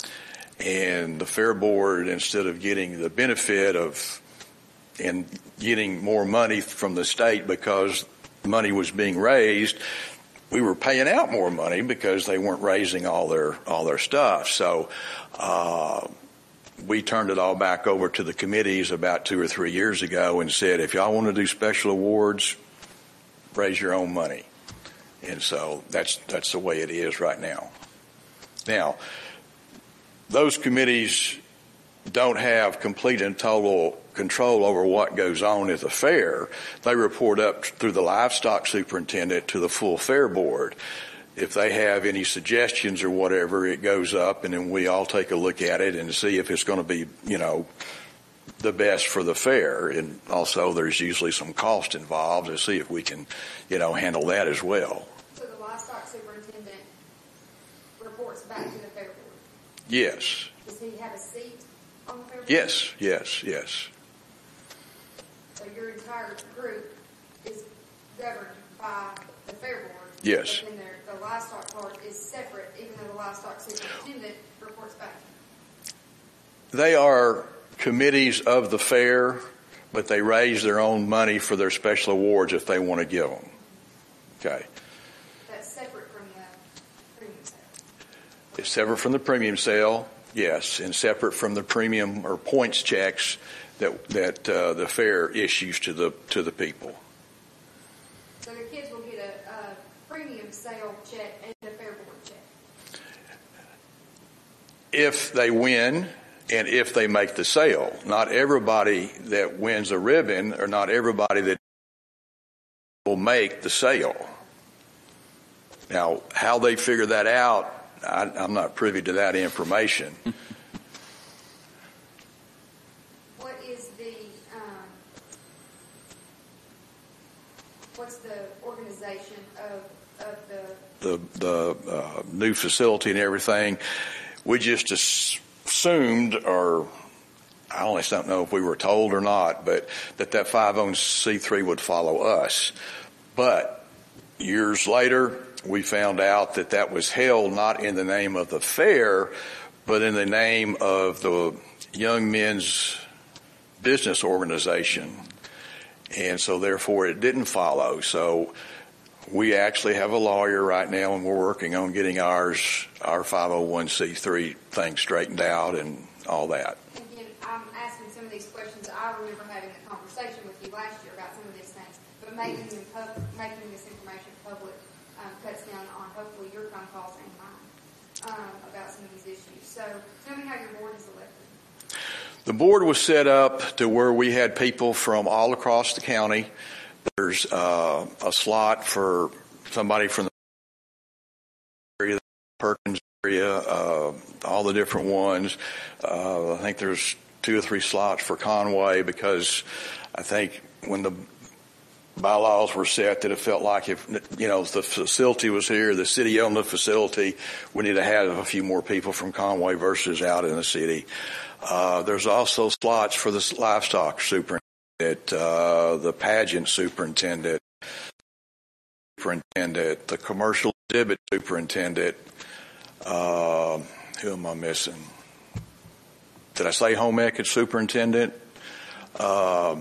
And the Fair Board, instead of getting the benefit of and getting more money from the state because money was being raised, we were paying out more money because they weren't raising all their all their stuff. So uh, we turned it all back over to the committees about two or three years ago and said, if y'all want to do special awards, raise your own money. And so that's that's the way it is right now. Now, those committees don't have complete and total control over what goes on at the fair. They report up through the livestock superintendent to the full Fair Board. If they have any suggestions or whatever, it goes up, and then we all take a look at it and see if it's going to be, you know, the best for the fair. And also there's usually some cost involved to see if we can, you know, handle that as well. So the livestock superintendent reports back to the Fair Board? Yes. Does he have a seat on the Fair Board? Yes, yes, yes. So your entire group is governed by the Fair Board? Yes. But then their, the livestock part is separate, even though the livestock superintendent reports back? They are committees of the fair, but they raise their own money for their special awards if they want to give them. Okay. That's separate from the premium sale? It's separate from the premium sale, yes, and separate from the premium or points checks that that uh, the fair issues to the to the people. So the kids will get a, a premium sale check and a Fair Board check? If they win and if they make the sale. Not everybody that wins a ribbon, or not everybody that will make the sale. Now, how they figure that out, I, I'm not privy to that information. What is the, um, what's the organization of, of the... The, the uh, new facility and everything, we just assumed, or I honestly don't know if we were told or not, but that that five oh one c three would follow us. But years later, we found out that that was held not in the name of the fair, but in the name of the Young Men's Business Organization. And so therefore it didn't follow. So we actually have a lawyer right now, and we're working on getting ours, our five oh one c three thing straightened out and all that. Again, I'm asking some of these questions. I remember having a conversation with you last year about some of these things, but making them pub- making this information public um, cuts down on hopefully your phone calls and mine um, about some of these issues. So tell me how your board is elected. The board was set up to where we had people from all across the county. There's uh, a slot for somebody from the area, Perkins area, uh, all the different ones. Uh, I think there's two or three slots for Conway, because I think when the bylaws were set that it felt like if, you know, the facility was here, the city owned the facility, we need to have a few more people from Conway versus out in the city. Uh, there's also slots for the livestock superintendent, uh, the pageant superintendent, superintendent, the commercial exhibit superintendent. Uh, who am I missing? Did I say home ec superintendent? Uh,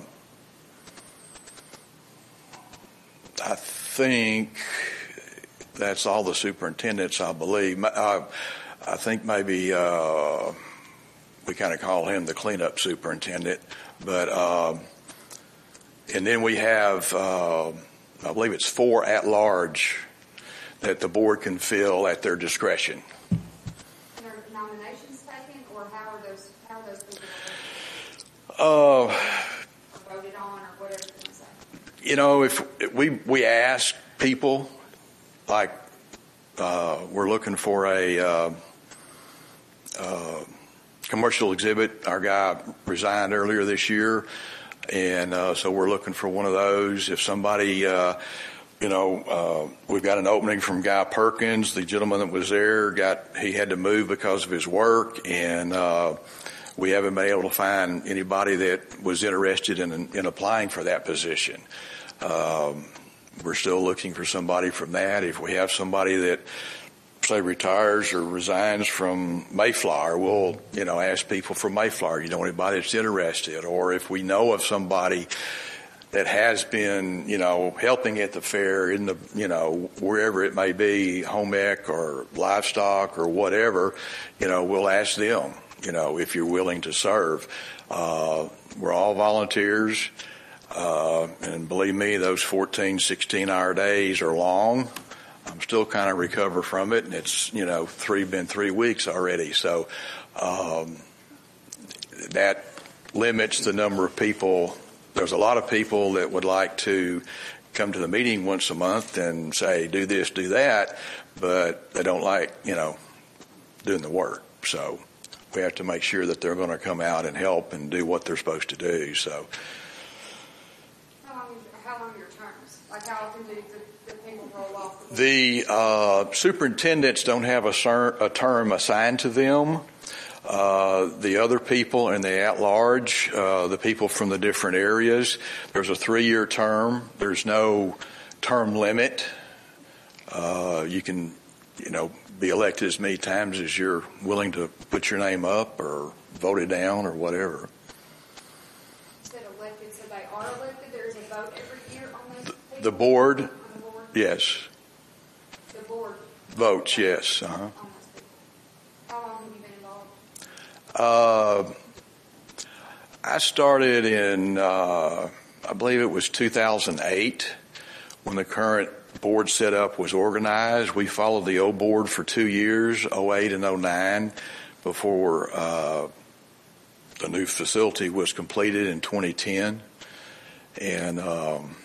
I think that's all the superintendents, I believe. I, I think maybe uh, we kind of call him the cleanup superintendent. But uh, and then we have, uh, I believe it's four at large that the board can fill at their discretion. And are nominations taken, or how are those how are those people Uh, or voted on, or whatever you want to say? You know, if we we ask people, like uh, we're looking for a uh, uh, commercial exhibit. Our guy resigned earlier this year, and uh, so we're looking for one of those. If somebody, uh, you know, uh, we've got an opening from Guy Perkins, the gentleman that was there, got he had to move because of his work, and uh, we haven't been able to find anybody that was interested in in applying for that position. Um, we're still looking for somebody from that. If we have somebody that, say, retires or resigns from Mayflower, we'll, you know, ask people from Mayflower, you know, anybody that's interested. Or if we know of somebody that has been, you know, helping at the fair in the, you know, wherever it may be, home ec or livestock or whatever, you know, we'll ask them, you know, if you're willing to serve. Uh, we're all volunteers. Uh, and believe me, those fourteen, sixteen hour days are long. I'm still kind of recover from it, and it's, you know, three, been three weeks already. So, um, that limits the number of people. There's a lot of people that would like to come to the meeting once a month and say, do this, do that, but they don't like, you know, doing the work. So we have to make sure that they're going to come out and help and do what they're supposed to do. So, How long are your terms? Like, how often do the, the people roll off? The uh, superintendents don't have a, ser- a term assigned to them. Uh, the other people and the at-large, uh, the people from the different areas, there's a three-year term. There's no term limit. Uh, you can, you know, be elected as many times as you're willing to put your name up or voted down or whatever. The board, yes. The board votes, yes. Uh-huh. How long have you been involved? Uh, I started in, uh, I believe it was two thousand eight when the current board setup was organized. We followed the old board for two years, oh eight and oh nine, before uh, the new facility was completed in twenty ten. And um,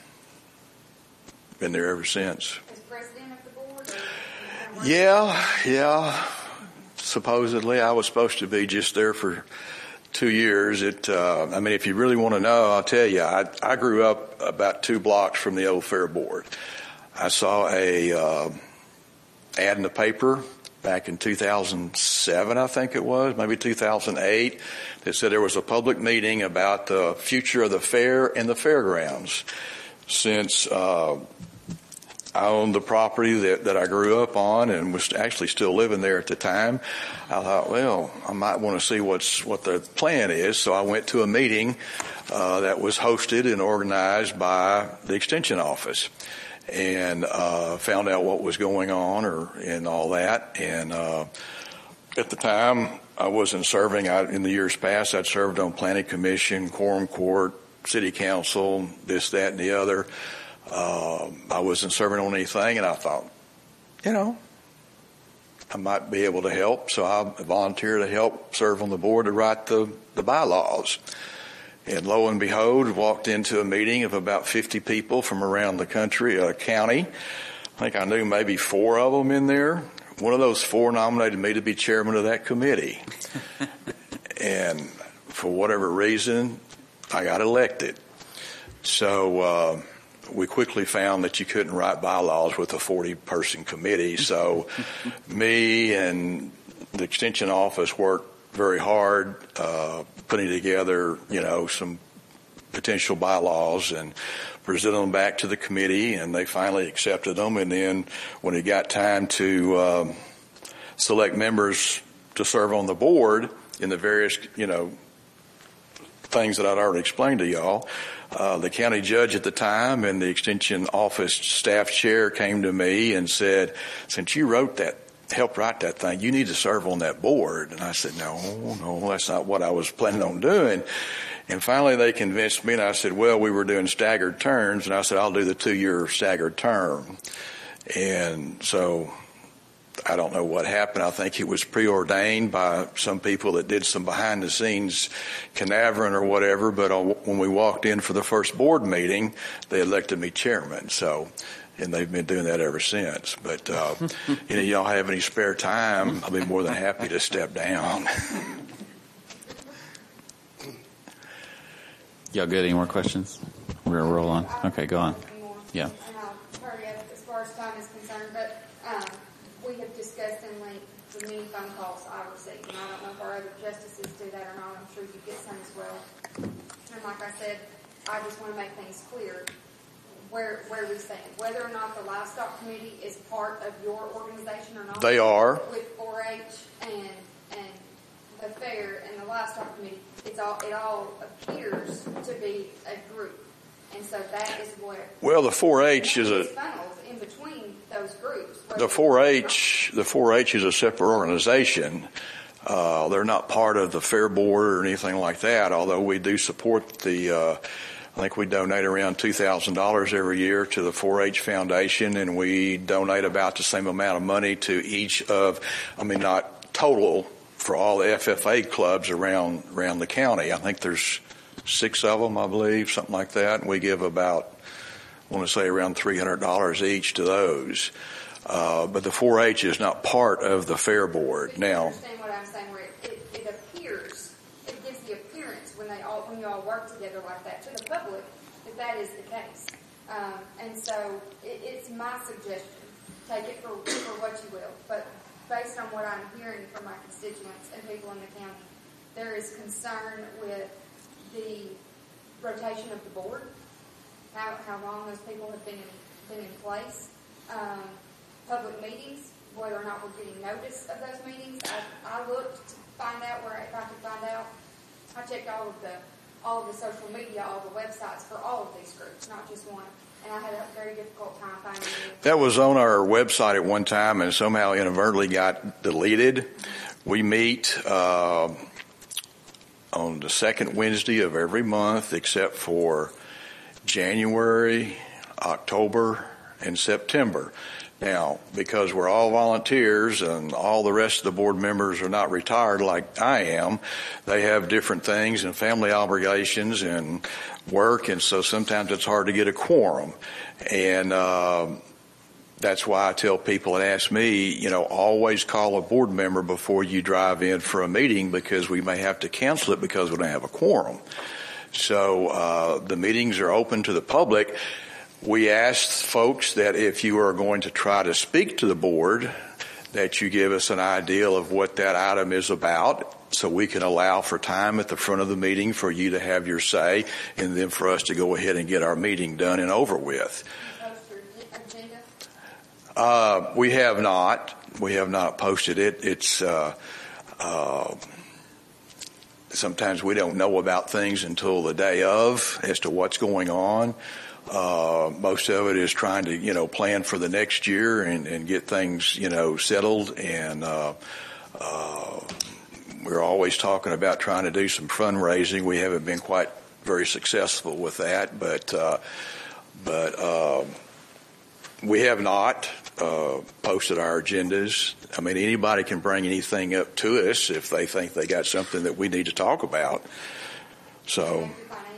been there ever since. As president of the board? Yeah, yeah. Supposedly, I was supposed to be just there for two years. It. Uh, I mean, if you really want to know, I'll tell you. I, I grew up about two blocks from the old fair board. I saw a uh, ad in the paper back in two thousand seven, I think it was, maybe two thousand eight, that said there was a public meeting about the future of the fair and the fairgrounds. Since uh, I owned the property that, that I grew up on and was actually still living there at the time, I thought, well, I might want to see what's what the plan is. So I went to a meeting uh, that was hosted and organized by the Extension Office, and uh, found out what was going on or and all that. And uh, at the time, I wasn't serving. I, in the years past, I'd served on Planning Commission, Quorum Court, City Council, this, that, and the other. Uh, I wasn't serving on anything, and I thought, you know, I might be able to help. So I volunteered to help serve on the board to write the, the bylaws. And lo and behold, walked into a meeting of about fifty people from around the country, uh, county. I think I knew maybe four of them in there. One of those four nominated me to be chairman of that committee. And for whatever reason, I got elected. So uh, we quickly found that you couldn't write bylaws with a forty-person committee. So me and the Extension office worked very hard uh, putting together, you know, some potential bylaws and presented them back to the committee, and they finally accepted them. And then when it got time to um, select members to serve on the board in the various, you know, things that I'd already explained to y'all, uh, the county judge at the time and the Extension office staff chair came to me and said, since you wrote that, helped write that thing, you need to serve on that board. And I said, no, no, that's not what I was planning on doing. And finally they convinced me, and I said, well, we were doing staggered terms, and I said, I'll do the two-year staggered term. And so I don't know what happened. I think it was preordained by some people that did some behind-the-scenes canaverin or whatever, but when we walked in for the first board meeting, they elected me chairman. So, and they've been doing that ever since. But, uh, you know, y'all have any spare time, I'll be more than happy to step down. Y'all good? Any more questions? We're going to roll on. Okay, go on. Yeah. And I'll hurry up as far as time is concerned, but um, we have discussed in length the many phone calls I received, and I don't know if our other justices do that or not. I'm sure you get some as well. And like I said, I just want to make things clear where where we stand. Whether or not the Livestock Committee is part of your organization or not. They are. With four H and and the fair and the Livestock Committee, it's all it all appears to be a group. And so that is what. Well, the four H is a. Funnels in between those groups. The four H, the four H is a separate organization. Uh, they're not part of the fair board or anything like that. Although we do support the. Uh, I think we donate around two thousand dollars every year to the four H Foundation, and we donate about the same amount of money to each of. I mean, not total for all the F F A clubs around around the county. I think there's six of them, I believe, something like that. And we give about, I want to say, around three hundred dollars each to those. Uh, but the four H is not part of the fair board. But now, you understand what I'm saying? Where it, it, it appears, it gives the appearance when they all, when you all work together like that to the public that that is the case. Um, and so it, it's my suggestion. Take it for, for what you will. But based on what I'm hearing from my constituents and people in the county, there is concern with the rotation of the board, how how long those people have been in, been in place, um, public meetings, whether or not we're getting notice of those meetings. I, I looked to find out where if I could find out. I checked all of the all of the social media, all the websites for all of these groups, not just one. And I had a very difficult time finding it. That was on our website at one time and somehow inadvertently got deleted. We meet uh, on the second Wednesday of every month except for January, October, and September. Now, because we're all volunteers and all the rest of the board members are not retired like I am, they have different things and family obligations and work, and so sometimes it's hard to get a quorum. And uh, that's why I tell people and ask me, you know, always call a board member before you drive in for a meeting, because we may have to cancel it because we don't have a quorum. So uh, the meetings are open to the public. We asked folks that if you are going to try to speak to the board, that you give us an idea of what that item is about, so we can allow for time at the front of the meeting for you to have your say, and then for us to go ahead and get our meeting done and over with. Uh, we have not. We have not posted it. It's uh, uh, sometimes we don't know about things until the day of as to what's going on. Uh, most of it is trying to, you know, plan for the next year and, and get things, you know, settled. And uh, uh, we're always talking about trying to do some fundraising. We haven't been quite very successful with that, but uh, but uh, we have not uh, posted our agendas. I mean, anybody can bring anything up to us if they think they got something that we need to talk about. So.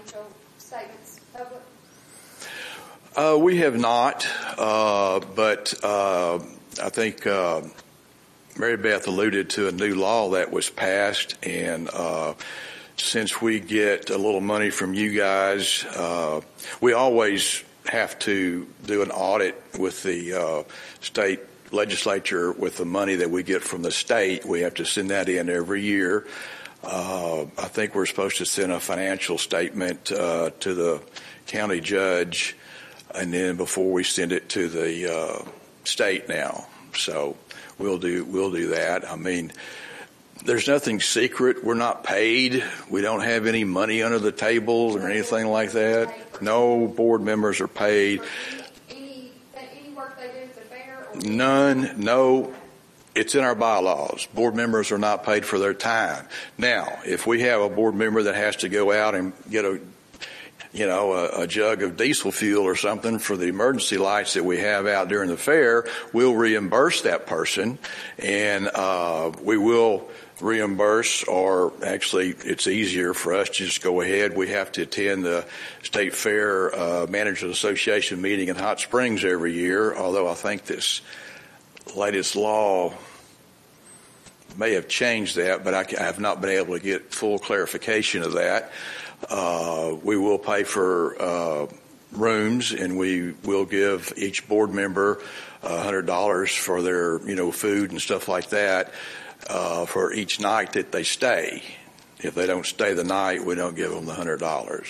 Uh, we have not, uh, but uh, I think uh, Mary Beth alluded to a new law that was passed, and uh, since we get a little money from you guys, uh, we always have to do an audit with the uh, state legislature with the money that we get from the state. We have to send that in every year. Uh, I think we're supposed to send a financial statement uh, to the county judge, and then before we send it to the uh, state now. So we'll do we'll do that. I mean, there's nothing secret. We're not paid. We don't have any money under the table or anything like that. No board members are paid. Any, any work they do at the fair? Or None. No. It's in our bylaws. Board members are not paid for their time. Now, if we have a board member that has to go out and get a, you know, a, a jug of diesel fuel or something for the emergency lights that we have out during the fair, we'll reimburse that person, and uh, we will reimburse, or actually it's easier for us to just go ahead. We have to attend the State Fair uh, Managers Association meeting in Hot Springs every year, although I think this latest law may have changed that, but I, I have not been able to get full clarification of that. Uh, we will pay for uh, rooms, and we will give each board member one hundred dollars for their, you know, food and stuff like that uh, for each night that they stay. If they don't stay the night, we don't give them the one hundred dollars.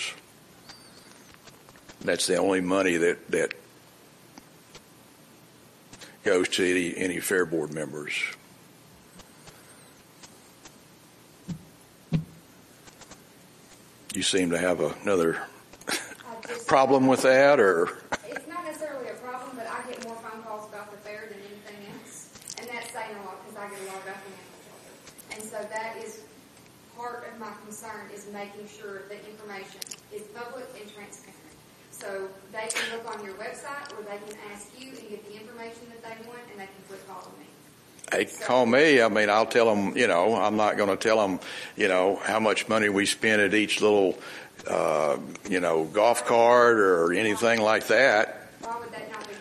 That's the only money that, that goes to any, any fair board members. You seem to have a, another problem with that, or? It's not necessarily a problem, but I get more phone calls about the fair than anything else. And that's saying a lot because I get a lot about the animal shelter. And so that is part of my concern, is making sure that information is public and transparent. So they can look on your website, or they can ask you and get the information that they want, and they can click call me. They can call me. I mean, I'll tell them, you know, I'm not going to tell them, you know, how much money we spend at each little, uh, you know, golf cart or anything like that. Why would that not be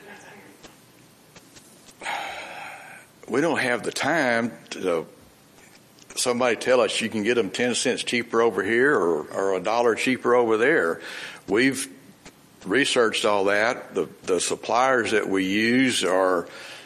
transparent? We don't have the time to, somebody tell us you can get them ten cents cheaper over here or, or a dollar cheaper over there. We've researched all that. The, the suppliers that we use are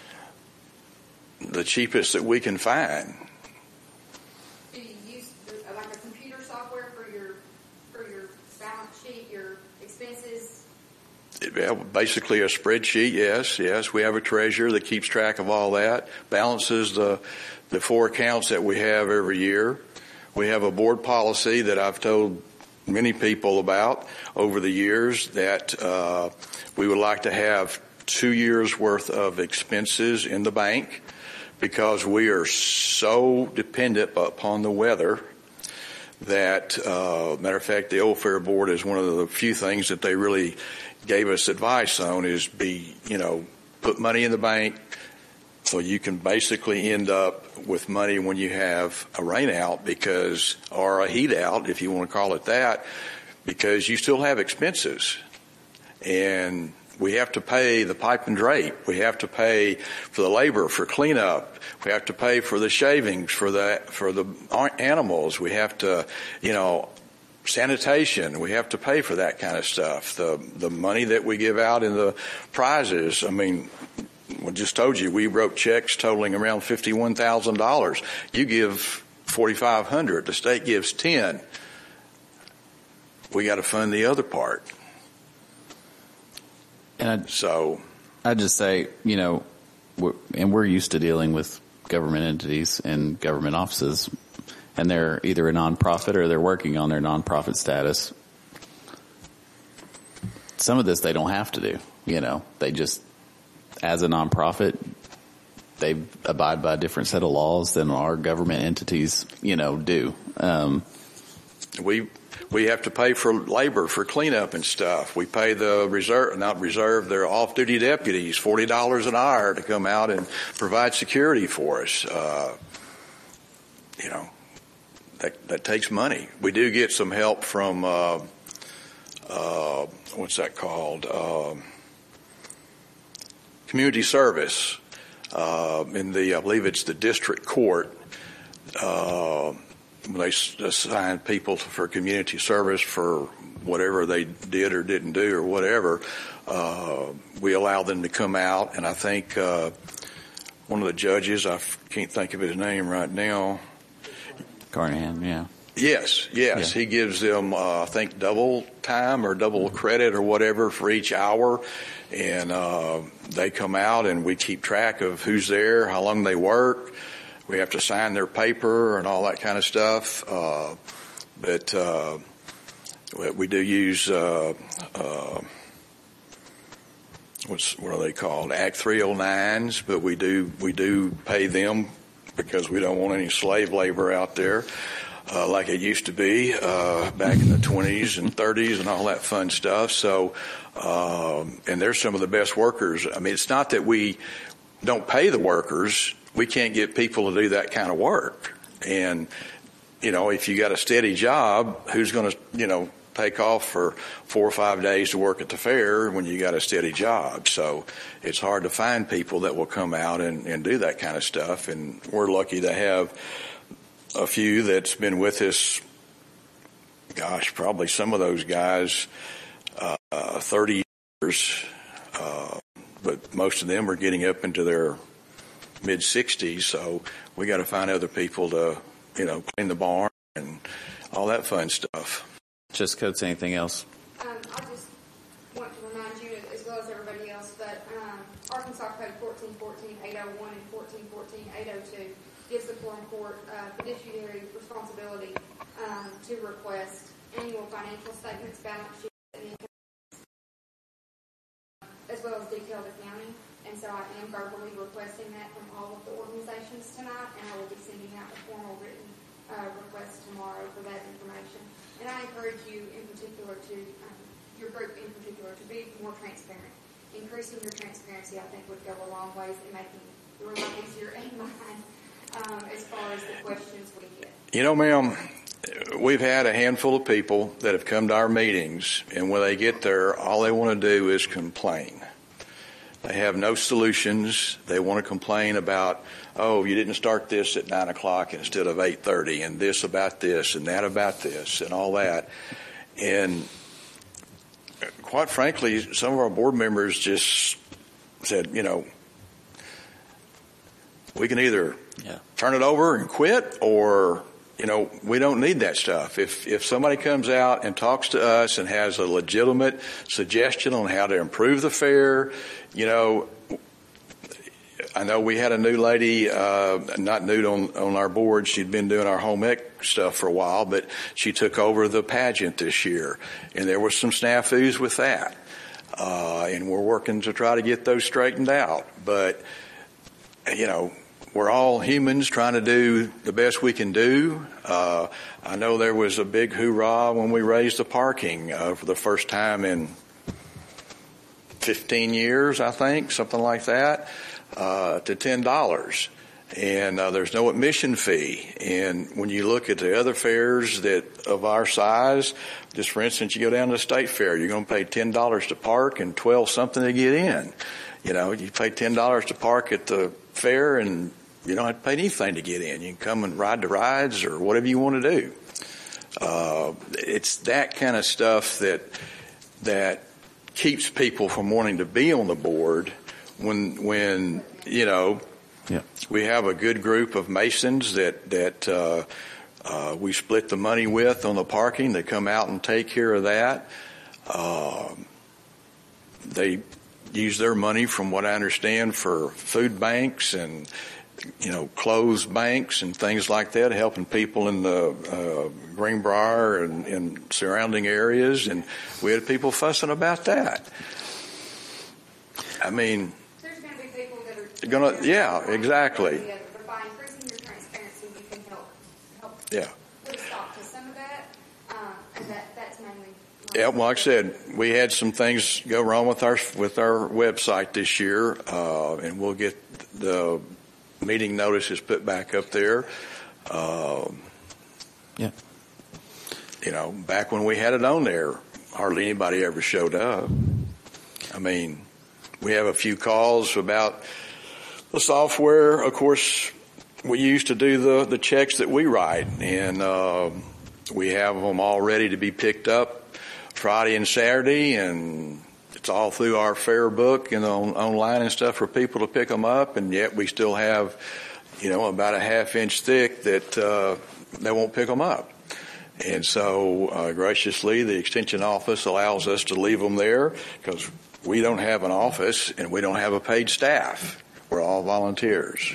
the cheapest that we can find. Do you use like a computer software for your for your balance sheet, your expenses? Yeah, basically a spreadsheet. Yes, yes. We have a treasurer that keeps track of all that, balances the the four accounts that we have every year. We have a board policy that I've told many people about over the years that uh, we would like to have two years worth of expenses in the bank, because we are so dependent upon the weather that, uh, matter of fact, the Old Fair Board is one of the few things that they really gave us advice on, is be, you know, put money in the bank so you can basically end up with money when you have a rain out, because, or a heat out, if you want to call it that, because you still have expenses. And we have to pay the pipe and drape. We have to pay for the labor, for cleanup. We have to pay for the shavings, for the for the animals. We have to, you know, sanitation. We have to pay for that kind of stuff. The the money that we give out in the prizes. I mean, I just told you we wrote checks totaling around fifty-one thousand dollars. You give forty-five hundred dollars. The state gives ten. We got to fund the other part. And I'd, so, I'd just say, you know, we're, and we're used to dealing with government entities and government offices, and they're either a nonprofit or they're working on their nonprofit status. Some of this they don't have to do, you know. They just, as a nonprofit, they abide by a different set of laws than our government entities, you know, do. Um, we we have to pay for labor, for cleanup and stuff. We pay the reserve, not reserve, they're off-duty deputies, forty dollars an hour to come out and provide security for us. Uh, you know, that that takes money. We do get some help from, uh, uh, what's that called? Uh, community service. Uh, in the, I believe it's the district court. Uh, They assign people for community service for whatever they did or didn't do or whatever, uh, we allow them to come out. And I think uh, one of the judges, I can't think of his name right now. Carnahan, yeah. Yes, yes. Yeah. He gives them, uh, I think, double time or double credit or whatever for each hour. And uh, they come out and we keep track of who's there, how long they work. We have to sign their paper and all that kind of stuff. Uh, but uh, we do use, uh, uh, what's, what are they called? Act three oh nines, but we do, we do pay them because we don't want any slave labor out there. Uh, like it used to be uh, back in the twenties and thirties and all that fun stuff. So, um, and they're some of the best workers. I mean, it's not that we don't pay the workers. We can't get people to do that kind of work. And, you know, if you got a steady job, who's going to, you know, take off for four or five days to work at the fair when you got a steady job? So it's hard to find people that will come out and, and do that kind of stuff. And we're lucky to have a few that's been with us, gosh, probably some of those guys, uh, thirty years, uh, but most of them are getting up into their mid sixties, so we got to find other people to, you know, clean the barn and all that fun stuff. Just Coates, anything else? Um, I just want to remind you, as well as everybody else, that um, Arkansas Code fourteen fourteen eight oh one and fourteen fourteen eight oh two gives the quorum court uh, fiduciary responsibility um, to request annual financial statements, balance sheets, and income, as well as detailed accounting. And so I am verbally requesting that from all of the organizations tonight, and I will be sending out a formal written uh, request tomorrow for that information. And I encourage you in particular to, um, your group in particular, to be more transparent. Increasing your transparency, I think, would go a long ways in making your life easier and mine um, as far as the questions we get. You know, ma'am, we've had a handful of people that have come to our meetings, and when they get there, all they want to do is complain. They have no solutions. They want to complain about, oh, you didn't start this at nine o'clock instead of eight thirty, and this about this, and that about this, and all that. And quite frankly, some of our board members just said, you know, we can either yeah. turn it over and quit, or, you know, we don't need that stuff. If if somebody comes out and talks to us and has a legitimate suggestion on how to improve the fair, you know, I know we had a new lady, uh, not new on, on our board. She'd been doing our home ec stuff for a while, but she took over the pageant this year, and there was some snafus with that. Uh, and we're working to try to get those straightened out. But, you know, we're all humans trying to do the best we can do. Uh, I know there was a big hoorah when we raised the parking uh, for the first time in fifteen years, I think, something like that, uh, to ten dollars. And uh, there's no admission fee. And when you look at the other fairs that of our size, just for instance, you go down to the state fair, you're going to pay ten dollars to park and twelve something to get in. You know, you pay ten dollars to park at the fair and you don't have to pay anything to get in. You can come and ride the rides or whatever you want to do. Uh, it's that kind of stuff that that keeps people from wanting to be on the board when, when you know, yeah. we have a good group of masons that, that uh, uh, we split the money with on the parking. They come out and take care of that. Uh, they use their money, from what I understand, for food banks and, you know, clothes banks and things like that, helping people in the uh, Greenbrier and, and surrounding areas. And we had people fussing about that. I mean, there's going to be people that are going to, yeah, exactly. But by increasing your transparency, you can help help yeah. put a stop to some of that. Um, and that that's mainly. Yeah, well, like I said, we had some things go wrong with our with our website this year, uh, and we'll get the meeting notices put back up there. Uh, yeah. You know, back when we had it on there, hardly anybody ever showed up. I mean, we have a few calls about the software. Of course, we used to do the, the checks that we write, and uh, we have them all ready to be picked up Friday and Saturday, and it's all through our fair book and on, online and stuff for people to pick them up, and yet we still have, you know, about a half inch thick that uh, they won't pick them up. And so uh, graciously, the Extension office allows us to leave them there because we don't have an office and we don't have a paid staff. We're all volunteers.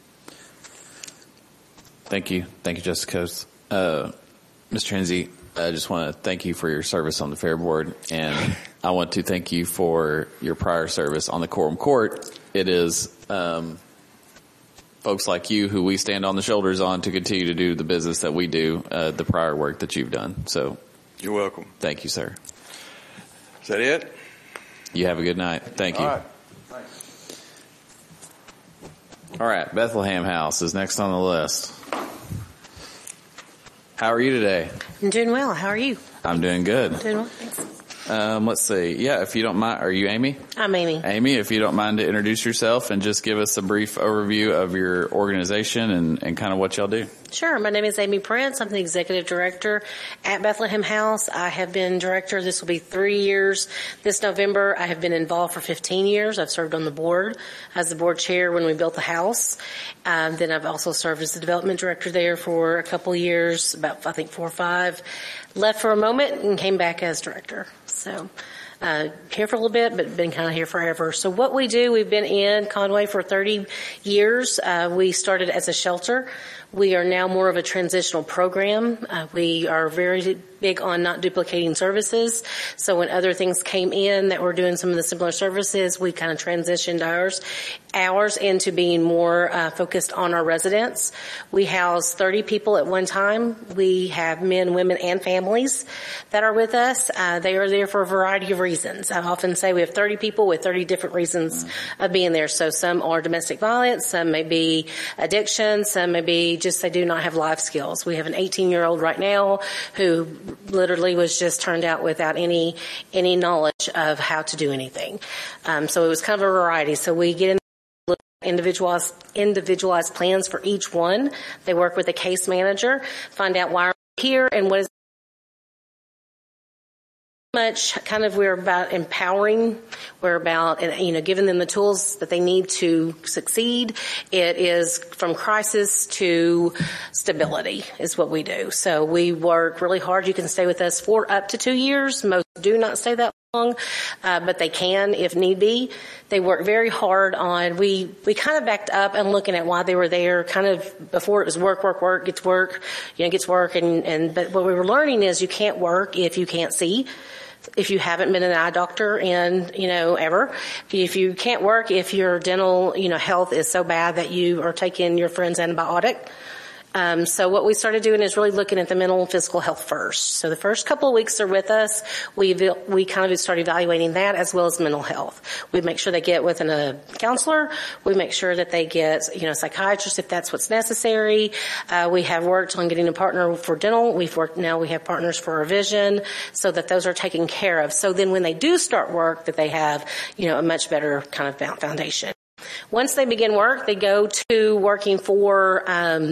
Thank you. Thank you, Justice Coates. Uh, Miz Trenzy, I just want to thank you for your service on the Fair Board, and I want to thank you for your prior service on the Quorum Court. It is um, folks like you who we stand on the shoulders on to continue to do the business that we do, uh, the prior work that you've done. So, you're welcome. Thank you, sir. Is that it? You have a good night. Thank you. All right. Thanks. All right, Bethlehem House is next on the list. How are you today? I'm doing well. How are you? I'm doing good. Doing well, thanks. Um, let's see. Yeah, if you don't mind, are you Amy? I'm Amy. Amy, if you don't mind to introduce yourself and just give us a brief overview of your organization and, and kind of what y'all do. Sure. My name is Amy Prince. I'm the executive director at Bethlehem House. I have been director. This will be three years this November. I have been involved for fifteen years. I've served on the board as the board chair when we built the house. Um, then I've also served as the development director there for a couple of years, about I think four or five. Left for a moment and came back as director. So uh, here for a little bit, but been kind of here forever. So what we do, we've been in Conway for thirty years. Uh, we started as a shelter. We are now more of a transitional program. Uh, we are very big on not duplicating services. So when other things came in that were doing some of the similar services, we kind of transitioned ours, ours into being more uh, focused on our residents. We house thirty people at one time. We have men, women, and families that are with us. Uh, they are there for a variety of reasons. I often say we have thirty people with thirty different reasons of being there. So some are domestic violence, some may be addiction, some may be just they do not have life skills. We have an eighteen-year-old right now who literally was just turned out without any any knowledge of how to do anything. Um, so it was kind of a variety. So we get in individualized individualized plans for each one. They work with a case manager, find out why we're here and what is much kind of we're about empowering. We're about, you know, giving them the tools that they need to succeed. It is from crisis to stability is what we do. So we work really hard. You can stay with us for up to two years. Most do not stay that long, uh, but they can if need be. They work very hard on, we, we kind of backed up and looking at why they were there kind of before it was work, work, work, gets work, you know, gets work. And, and, but what we were learning is you can't work if you can't see. If you haven't been an eye doctor in, you know, ever, if you can't work, if your dental, you know, health is so bad that you are taking your friend's antibiotic. Um, so what we started doing is really looking at the mental and physical health first. So the first couple of weeks they're with us, we we kind of start evaluating that as well as mental health. We make sure they get with a counselor. We make sure that they get, you know, a psychiatrist if that's what's necessary. Uh, we have worked on getting a partner for dental. We've worked now. We have partners for our vision, so that those are taken care of. So then when they do start work, that they have, you know, a much better kind of foundation. Once they begin work, they go to working for um,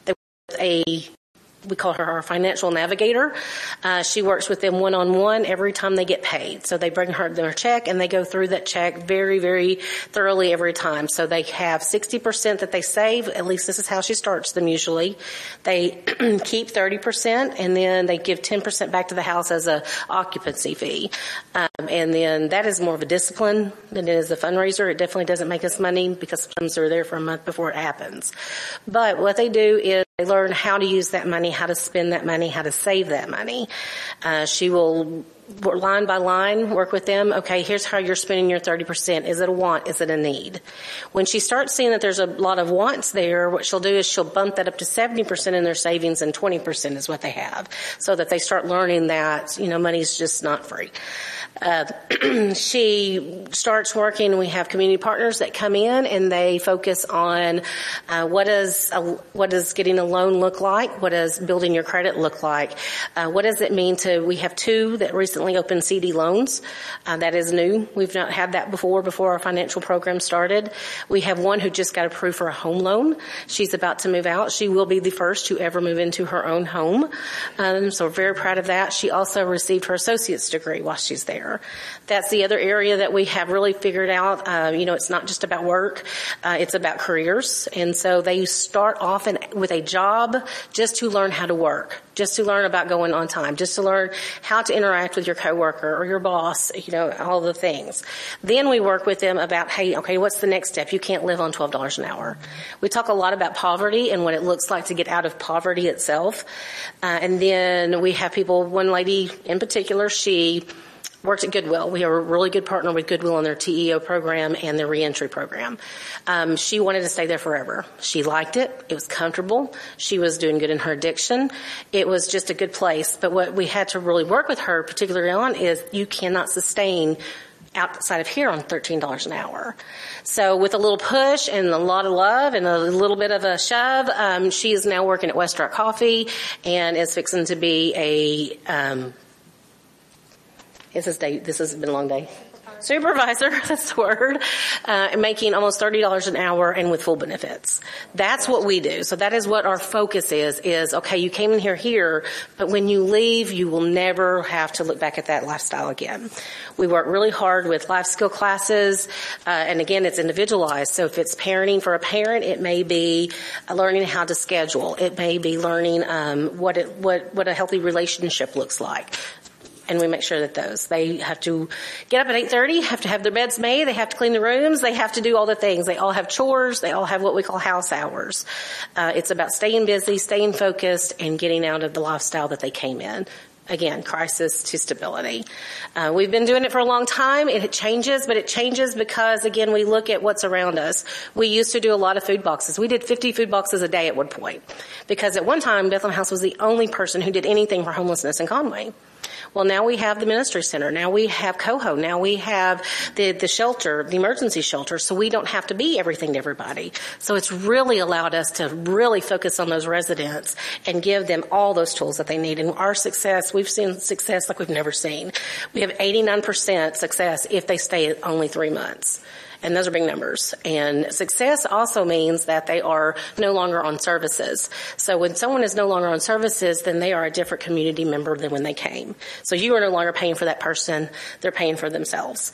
a, we call her our financial navigator. Uh, she works with them one-on-one every time they get paid. So they bring her their check and they go through that check very, very thoroughly every time. So they have sixty percent that they save. At least this is how she starts them usually. They keep thirty percent and then they give ten percent back to the house as a occupancy fee. Um, and then that is more of a discipline than it is a fundraiser. It definitely doesn't make us money because sometimes they're there for a month before it happens. But what they do is they learn how to use that money, how to spend that money, how to save that money. Uh, she will line by line work with them. Okay, here's how you're spending your thirty percent. Is it a want? Is it a need? When she starts seeing that there's a lot of wants there, what she'll do is she'll bump that up to seventy percent in their savings and twenty percent is what they have, so that they start learning that, you know, money's just not free. Uh, she starts working. We have community partners that come in and they focus on uh, what does a, what does getting a loan look like? What does building your credit look like? Uh, what does it mean to? We have two that recently recently opened C D loans. Uh, that is new. We've not had that before, before our financial program started. We have one who just got approved for a home loan. She's about to move out. She will be the first to ever move into her own home. Um, so we're very proud of that. She also received her associate's degree while she's there. That's the other area that we have really figured out. Uh, you know, it's not just about work. Uh, it's about careers. And so they start off in, with a job just to learn how to work, just to learn about going on time, just to learn how to interact with your coworker or your boss, you know, all the things. Then we work with them about, hey, okay, what's the next step? You can't live on twelve dollars an hour. We talk a lot about poverty and what it looks like to get out of poverty itself. Uh, and then we have people, one lady in particular, she worked at Goodwill. We are a really good partner with Goodwill on their T E O program and their reentry program. Um, she wanted to stay there forever. She liked it. It was comfortable. She was doing good in her addiction. It was just a good place. But what we had to really work with her, particularly on, is you cannot sustain outside of here on thirteen dollars an hour. So with a little push and a lot of love and a little bit of a shove, um, she is now working at Westrock Coffee and is fixing to be a um, This is day. This has been a long day. Supervisor, that's the word, uh, making almost thirty dollars an hour and with full benefits. That's what we do. So that is what our focus is, is, okay, you came in here here, but when you leave, you will never have to look back at that lifestyle again. We work really hard with life skill classes, uh, and again, it's individualized. So if it's parenting for a parent, it may be learning how to schedule. It may be learning um, what it, what what a healthy relationship looks like. And we make sure that those, they have to get up at eight thirty, have to have their beds made, they have to clean the rooms, they have to do all the things. They all have chores, they all have what we call house hours. Uh, it's about staying busy, staying focused, and getting out of the lifestyle that they came in. Again, crisis to stability. Uh, we've been doing it for a long time. It changes, but it changes because, again, we look at what's around us. We used to do a lot of food boxes. We did fifty food boxes a day at one point because at one time, Bethlehem House was the only person who did anything for homelessness in Conway. Well, now we have the ministry center. Now we have Coho. Now we have the, the shelter, the emergency shelter, so we don't have to be everything to everybody. So it's really allowed us to really focus on those residents and give them all those tools that they need. And our success, we've seen success like we've never seen. We have eighty-nine percent success if they stay only three months. And those are big numbers. And success also means that they are no longer on services. So when someone is no longer on services, then they are a different community member than when they came. So you are no longer paying for that person. They're paying for themselves.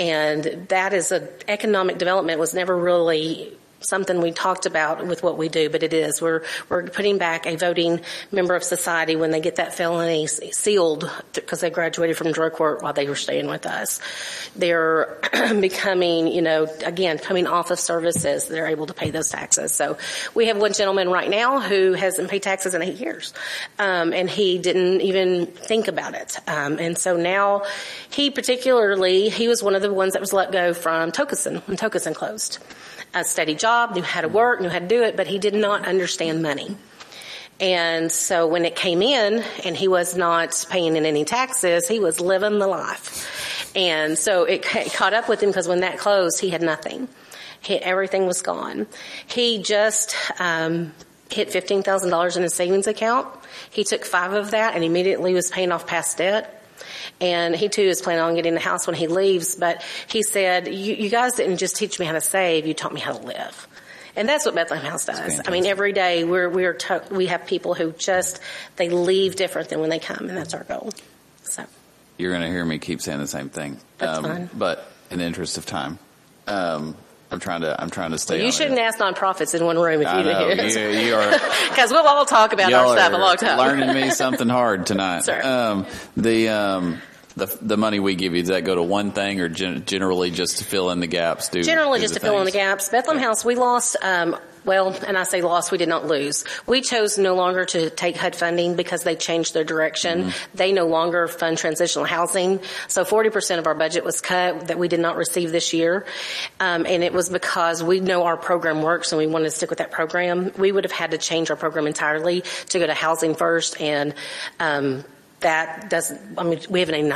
And that is a economic development was never really something we talked about with what we do, but it is. We're we're putting back a voting member of society when they get that felony sealed because they graduated from drug court while they were staying with us. They're becoming, you know, again, coming off of services. They're able to pay those taxes. So we have one gentleman right now who hasn't paid taxes in eight years, um, and he didn't even think about it. Um, and so now he particularly, he was one of the ones that was let go from Tokusen when Tokusen closed. A steady job, knew how to work, knew how to do it, but he did not understand money. And so when it came in and he was not paying in any taxes, he was living the life. And so it caught up with him because when that closed, he had nothing. He, everything was gone. He just um, hit fifteen thousand dollars in his savings account. He took five of that and immediately was paying off past debt. And he, too, is planning on getting the house when he leaves. But he said, you, you guys didn't just teach me how to save. You taught me how to live. And that's what Bethlehem House does. I mean, every day we're, we're to, we have people who just, they leave different than when they come, and that's our goal. So You're going to hear me keep saying the same thing. That's um, fine. But in the interest of time, um, I'm trying to I'm trying to stay well, you on shouldn't it. ask nonprofits in one room if I you know. do. You, you are Because we'll all talk about our stuff a long time. Learning me something hard tonight. Sorry. Um, the um, the the money we give you, does that go to one thing or gen- generally just to fill in the gaps? Do Generally do just the to fill in the things? gaps. Bethlehem House, we lost, um, well, and I say lost, we did not lose. We chose no longer to take H U D funding because they changed their direction. Mm-hmm. They no longer fund transitional housing. So forty percent of our budget was cut that we did not receive this year. Um, and it was because we know our program works and we wanted to stick with that program. We would have had to change our program entirely to go to housing first. And um, that doesn't, I mean, we have an eighty-nine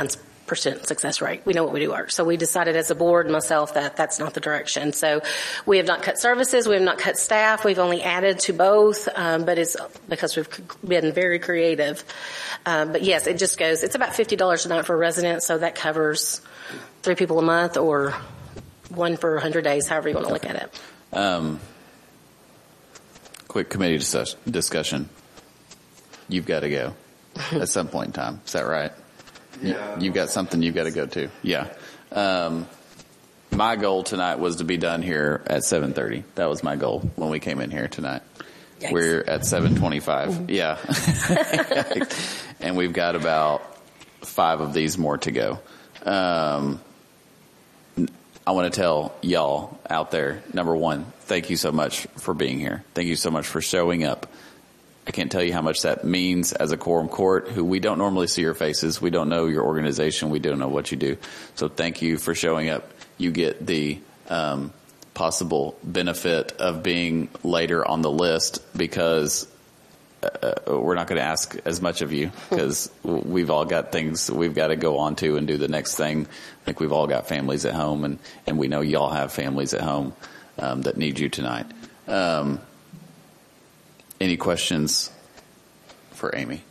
percent success rate. We know what we do work. So we decided as a board, myself, that that's not the direction. So we have not cut services. We have not cut staff. We've only added to both, um, but it's because we've been very creative. Um, but yes, it just goes, it's about fifty dollars a night for a resident. So that covers three people a month or one for one hundred days, however you want to look at it. Um, quick committee discuss- discussion. You've got to go at some point in time. Is that right? Yeah. You've got something you've got to go to. Yeah. Um, my goal tonight was to be done here at seven thirty. That was my goal when we came in here tonight. Yikes. We're at seven twenty-five. Mm-hmm. Yeah. And we've got about five of these more to go. Um, I want to tell y'all out there, number one, thank you so much for being here. Thank you so much for showing up. I can't tell you how much that means as a quorum court, who we don't normally see your faces. We don't know your organization. We don't know what you do. So thank you for showing up. You get the um, possible benefit of being later on the list because uh, we're not going to ask as much of you because we've all got things we've got to go on to and do the next thing. I think we've all got families at home, and, and we know y'all have families at home um, that need you tonight. Um, any questions for Amy?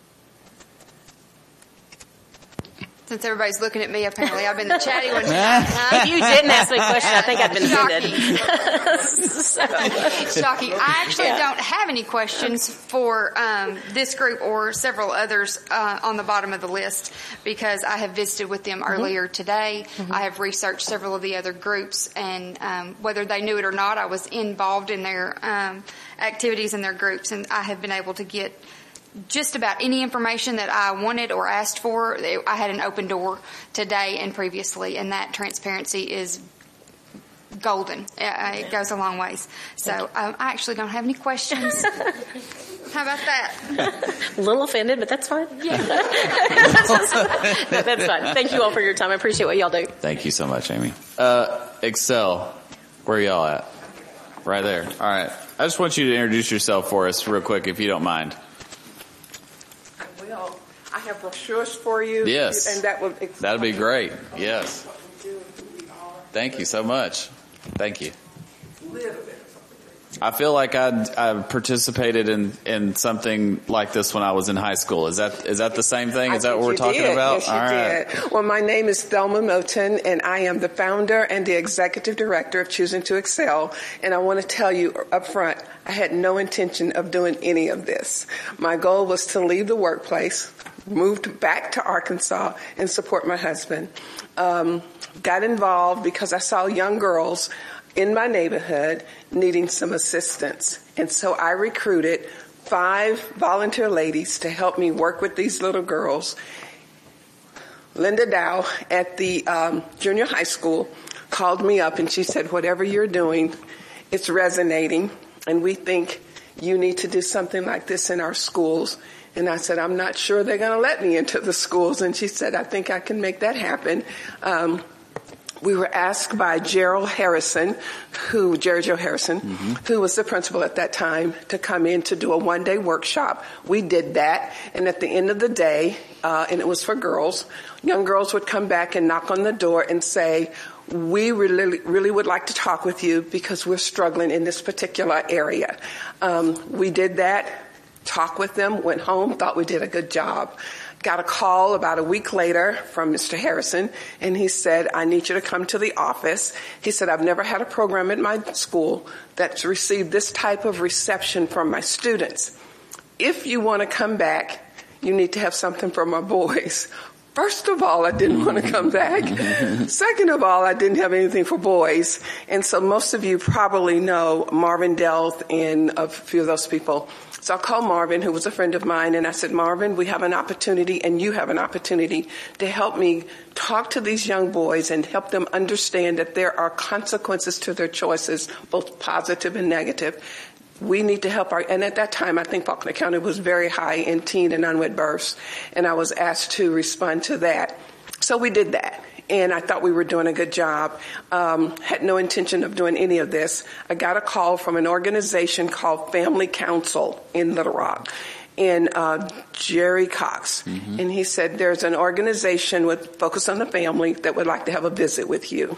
Since everybody's looking at me, apparently I've been the chatty one. If you didn't ask me a question, I think I'd been offended. Shocking. I actually Yeah. don't have any questions for um, this group or several others uh, on the bottom of the list because I have visited with them Mm-hmm. earlier today. Mm-hmm. I have researched several of the other groups, and um, whether they knew it or not, I was involved in their um, activities and their groups, and I have been able to get just about any information that I wanted or asked for. I had an open door today and previously, and that transparency is golden. It goes a long ways. So um, I actually don't have any questions. How about that? A little offended, but that's fine. Yeah. No, that's fine. Thank you all for your time. I appreciate what y'all do. Thank you so much, Amy. Uh, Excel, where are y'all at? Right there. All right. I just want you to introduce yourself for us real quick, if you don't mind. Well, I have brochures for you. Yes. And that would That'd be great. Yes. Thank you so much. Thank you. I feel like I'd, I participated in, in something like this when I was in high school. Is that is that the same thing? Is I that what we're you talking did. about? Yes, you All right. did. Well, my name is Thelma Moten, and I am the founder and the executive director of Choosing to Excel. And I want to tell you up front, I had no intention of doing any of this. My goal was to leave the workplace, moved back to Arkansas, and support my husband. Um, got involved because I saw young girls in my neighborhood needing some assistance. And so I recruited five volunteer ladies to help me work with these little girls. Linda Dow at the um, junior high school called me up and she said, whatever you're doing, it's resonating, and we think you need to do something like this in our schools. And I said, I'm not sure they're going to let me into the schools. And she said, I think I can make that happen. Um, We were asked by Gerald Harrison, who, Jerry Joe Harrison, mm-hmm. who was the principal at that time, to come in to do a one-day workshop. We did that, and at the end of the day, uh, and it was for girls, young girls would come back and knock on the door and say, we really, really would like to talk with you because we're struggling in this particular area. Um, we did that, talked with them, went home, thought we did a good job. Got a call about a week later from Mister Harrison, and he said, I need you to come to the office. He said, I've never had a program at my school that's received this type of reception from my students. If you want to come back, you need to have something for my boys. First of all, I didn't want to come back. Second of all, I didn't have anything for boys. And so most of you probably know Marvin Delth and a few of those people. So I called Marvin, who was a friend of mine, and I said, Marvin, we have an opportunity, and you have an opportunity to help me talk to these young boys and help them understand that there are consequences to their choices, both positive and negative. We need to help our, and at that time, I think Faulkner County was very high in teen and unwed births, and I was asked to respond to that. So we did that. And I thought we were doing a good job. Um, had no intention of doing any of this. I got a call from an organization called Family Council in Little Rock. and uh, Jerry Cox. Mm-hmm. And he said, there's an organization with Focus on the Family that would like to have a visit with you.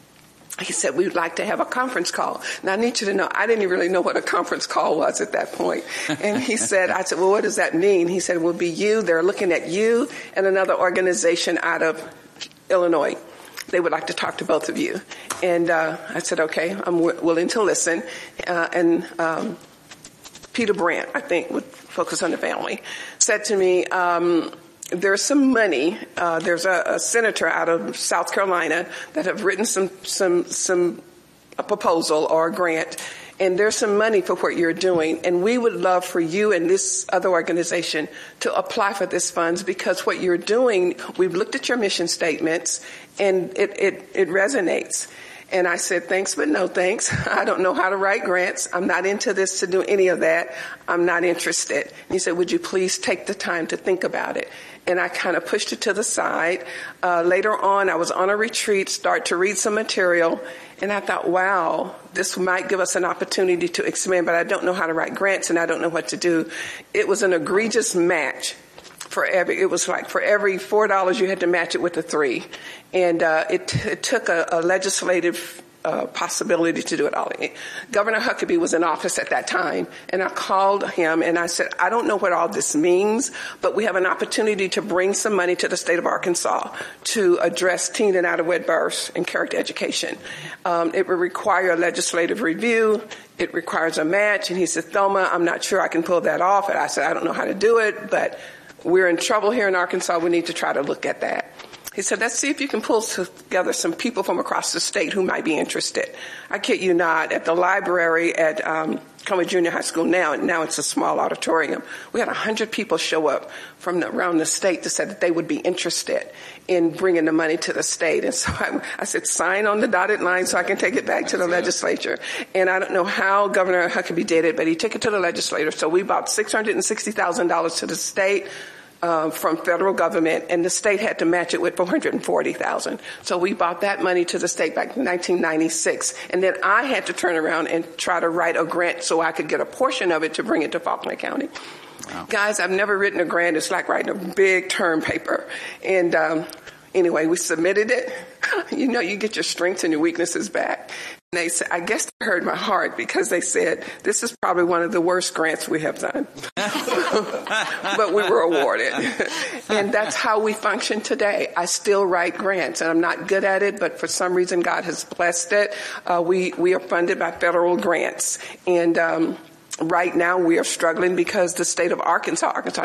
He said, we would like to have a conference call. Now, I need you to know, I didn't really know what a conference call was at that point. And he said, I said, well, what does that mean? He said, it will be you. They're looking at you and another organization out of Illinois. They would like to talk to both of you. And uh, I said, okay, I'm w- willing to listen. Uh, and um, Peter Brandt, I think, would Focus on the Family, said to me, um, there's some money. Uh, there's a, a senator out of South Carolina that have written some some some a proposal or a grant, and there's some money for what you're doing. And we would love for you and this other organization to apply for this funds, because what you're doing, we've looked at your mission statements, and it it, it resonates. And I said, thanks, but no thanks. I don't know how to write grants. I'm not into this to do any of that. I'm not interested. And he said, would you please take the time to think about it? And I kind of pushed it to the side. Uh, later on, I was on a retreat, start to read some material, and I thought, wow, this might give us an opportunity to expand, but I don't know how to write grants, and I don't know what to do. It was an egregious match. For every, it was like for every four dollars you had to match it with a three, and uh, it, it took a, a legislative uh, possibility to do it all. Governor Huckabee was in office at that time, and I called him and I said, I don't know what all this means, but we have an opportunity to bring some money to the state of Arkansas to address teen and out-of-wed births and character education. Um, it would require a legislative review. It requires a match, and he said, Thelma, I'm not sure I can pull that off. And I said, I don't know how to do it, but we're in trouble here in Arkansas. We need to try to look at that. He said, let's see if you can pull together some people from across the state who might be interested. I kid you not, at the library at um, Conway Junior High School now, and now it's a small auditorium, we had one hundred people show up from the, around the state that said that they would be interested in bringing the money to the state. And so I, I said, sign on the dotted line so I can take it back to the legislature. And I don't know how Governor Huckabee did it, but he took it to the legislature. So we bought six hundred sixty thousand dollars to the state. Uh, from federal government, and the state had to match it with four hundred forty thousand dollars. So we bought that money to the state back in nineteen ninety-six, and then I had to turn around and try to write a grant so I could get a portion of it to bring it to Faulkner County. Wow. Guys, I've never written a grant. It's like writing a big term paper. And um, anyway, we submitted it. You know, you get your strengths and your weaknesses back. And they said, I guess they heard my heart, because they said, this is probably one of the worst grants we have done. But we were awarded. And that's how we function today. I still write grants, and I'm not good at it, but for some reason God has blessed it. Uh, we, we are funded by federal grants. And um, right now we are struggling because the state of Arkansas, Arkansas,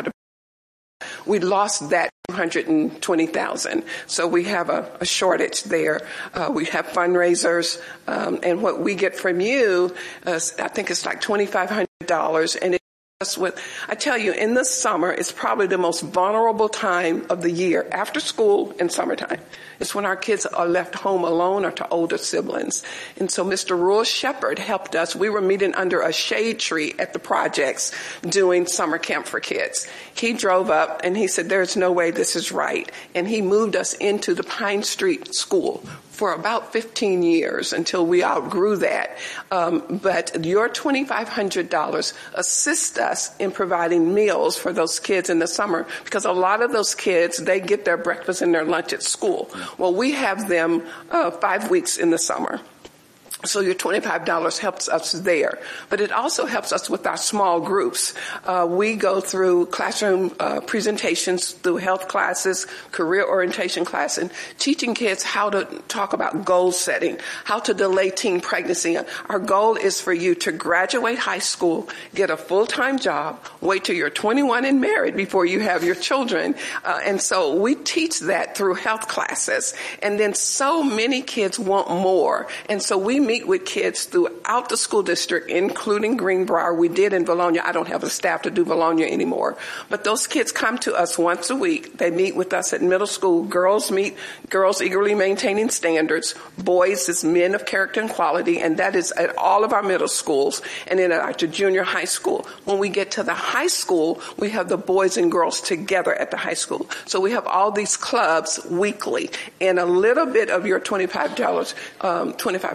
we lost that two hundred twenty thousand dollars. So we have a, a shortage there. Uh, we have fundraisers, um, and what we get from you, uh, I think it's like twenty-five hundred dollars. And it's with, I tell you, in the summer, it's probably the most vulnerable time of the year, after school and summertime. It's when our kids are left home alone or to older siblings. And so Mister Royal Shepherd helped us. We were meeting under a shade tree at the projects doing summer camp for kids. He drove up and he said, there's no way this is right. And he moved us into the Pine Street School for about fifteen years until we outgrew that. Um, but your twenty-five hundred dollars assists us in providing meals for those kids in the summer, because a lot of those kids, they get their breakfast and their lunch at school. Well, we have them uh, five weeks in the summer. So your twenty-five dollars helps us there. But it also helps us with our small groups. Uh, we go through classroom uh, presentations, through health classes, career orientation class, and teaching kids how to talk about goal setting, how to delay teen pregnancy. Our goal is for you to graduate high school, get a full-time job, wait till you're twenty-one and married before you have your children. Uh, and so we teach that through health classes. And then so many kids want more. And so we meet with kids throughout the school district, including Greenbrier. We did in Valonia. I don't have the staff to do Valonia anymore. But those kids come to us once a week. They meet with us at middle school. Girls meet, girls eagerly maintaining standards. Boys is men of character and quality, and that is at all of our middle schools. And then at our junior high school. When we get to the high school, we have the boys and girls together at the high school. So we have all these clubs weekly. And a little bit of your twenty-five dollars, um, twenty-five hundred dollars helps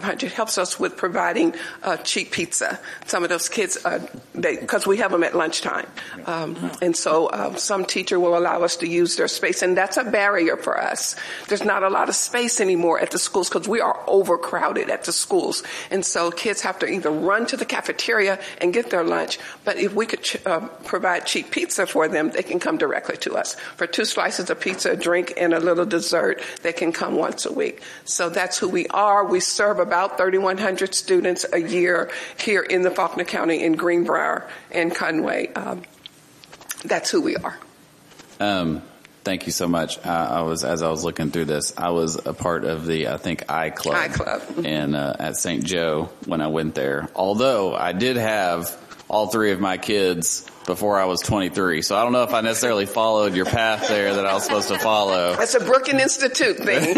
helps us with providing uh, cheap pizza. Some of those kids, uh, they because we have them at lunchtime, um, and so uh, some teacher will allow us to use their space, and that's a barrier for us. There's not a lot of space anymore at the schools because we are overcrowded at the schools, and so kids have to either run to the cafeteria and get their lunch. But if we could ch- uh, provide cheap pizza for them, they can come directly to us for two slices of pizza, a drink, and a little dessert. They can come once a week. So that's who we are. We serve about thirty-one hundred students a year here in the Faulkner County, in Greenbrier and Conway. Um, that's who we are. Um, thank you so much. I, I was, as I was looking through this, I was a part of the, I think, I Club. I Club. And, uh, at Saint Joe when I went there. Although I did have all three of my kids before I was twenty-three. So I don't know if I necessarily followed your path there that I was supposed to follow. That's a Brookings Institute thing.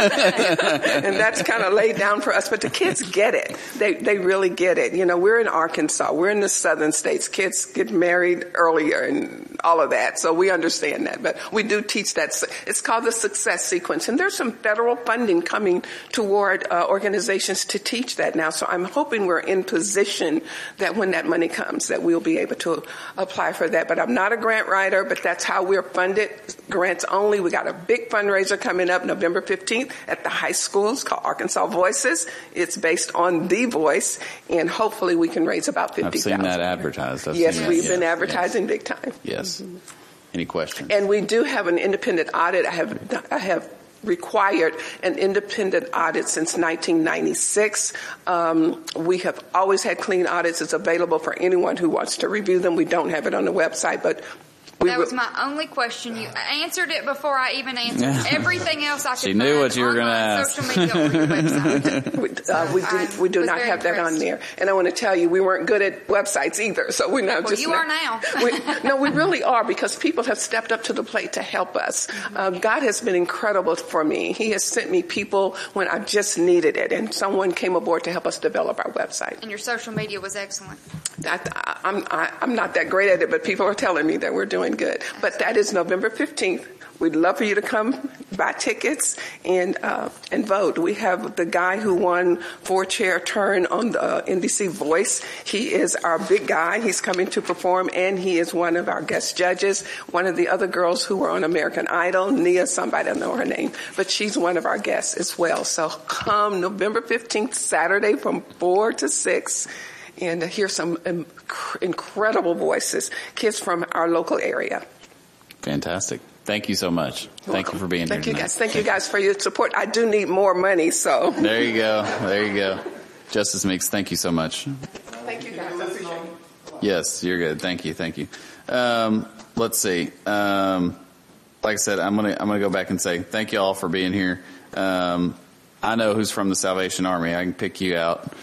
And that's kind of laid down for us. But the kids get it. They they really get it. You know, we're in Arkansas. We're in the southern states. Kids get married earlier and all of that. So we understand that. But we do teach that. It's called the Success Sequence. And there's some federal funding coming toward uh, organizations to teach that now. So I'm hoping we're in position that when that money comes, that we'll be able to apply for that. But I'm not a grant writer, but that's how we're funded. Grants only. We got a big fundraiser coming up November fifteenth at the high schools called Arkansas Voices. It's based on The Voice, and hopefully we can raise about fifty thousand. I've seen that advertised. I've yes, seen we've that. been yes. advertising yes. big time. Yes. Mm-hmm. Any questions? And we do have an independent audit. I have I have required an independent audit since nineteen ninety-six. Um, we have always had clean audits. It's available for anyone who wants to review them. We don't have it on the website, but we that was my only question. You answered it before I even answered everything else I could She knew what you were going to ask. Social media or your website. we, uh, we do, we do not have that on there. And I want to tell you, we weren't good at websites either. So we're not well, just. you are now. we, no, we really are, because people have stepped up to the plate to help us. Uh, God has been incredible for me. He has sent me people when I just needed it, and someone came aboard to help us develop our website. And your social media was excellent. I, I, I'm I, I'm not that great at it, but people are telling me that we're doing good. But that is November fifteenth. We'd love for you to come buy tickets and uh, and vote. We have the guy who won four-chair turn on the uh, N B C Voice. He is our big guy. He's coming to perform, and he is one of our guest judges. One of the other girls who were on American Idol, Nia, somebody, I don't know her name, but she's one of our guests as well. So come November fifteenth, Saturday from four to six. And hear some inc- incredible voices, kids from our local area. Fantastic. Thank you so much. You're Thank welcome. you for being Thank here you tonight. guys. Thank you guys for your support. I do need more money, so. There you go. There you go. Justice Meeks, thank you so much. Thank you guys. I appreciate it. Yes, you're good. Thank you. Thank you. Um, let's see. Um, like I said, I'm gonna I'm gonna go back and say thank you all for being here. Um, I know who's from the Salvation Army. I can pick you out.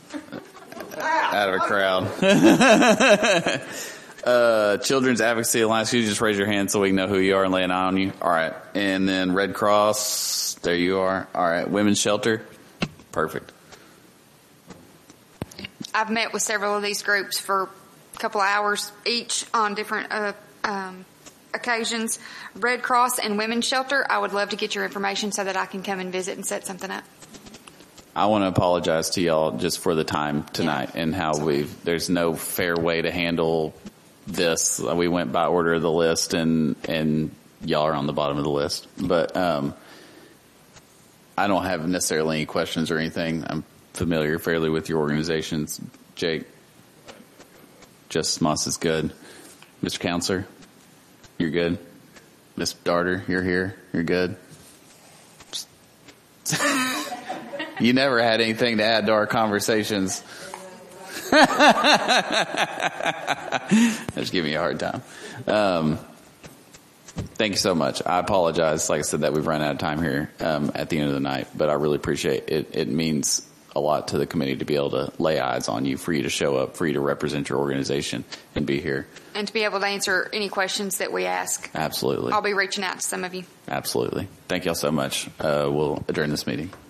Out of a crowd. uh, Children's Advocacy Alliance, you just raise your hand so we can know who you are and lay an eye on you. All right. And then Red Cross, there you are. All right. Women's Shelter, perfect. I've met with several of these groups for a couple of hours each on different uh, um, occasions. Red Cross and Women's Shelter, I would love to get your information so that I can come and visit and set something up. I want to apologize to y'all just for the time tonight yeah. and how we've, there's no fair way to handle this. We went by order of the list and, and y'all are on the bottom of the list. But, um, I don't have necessarily any questions or anything. I'm familiar fairly with your organizations. Jake, Justice Moss is good. Mister Counselor, you're good. Miss Darter, you're here. You're good. You never had anything to add to our conversations. Just give me a hard time. Um, thank you so much. I apologize, like I said, that we've run out of time here um, at the end of the night, but I really appreciate it. It means a lot to the committee to be able to lay eyes on you, for you to show up, for you to represent your organization and be here. And to be able to answer any questions that we ask. Absolutely. I'll be reaching out to some of you. Absolutely. Thank y'all so much. Uh, we'll adjourn this meeting.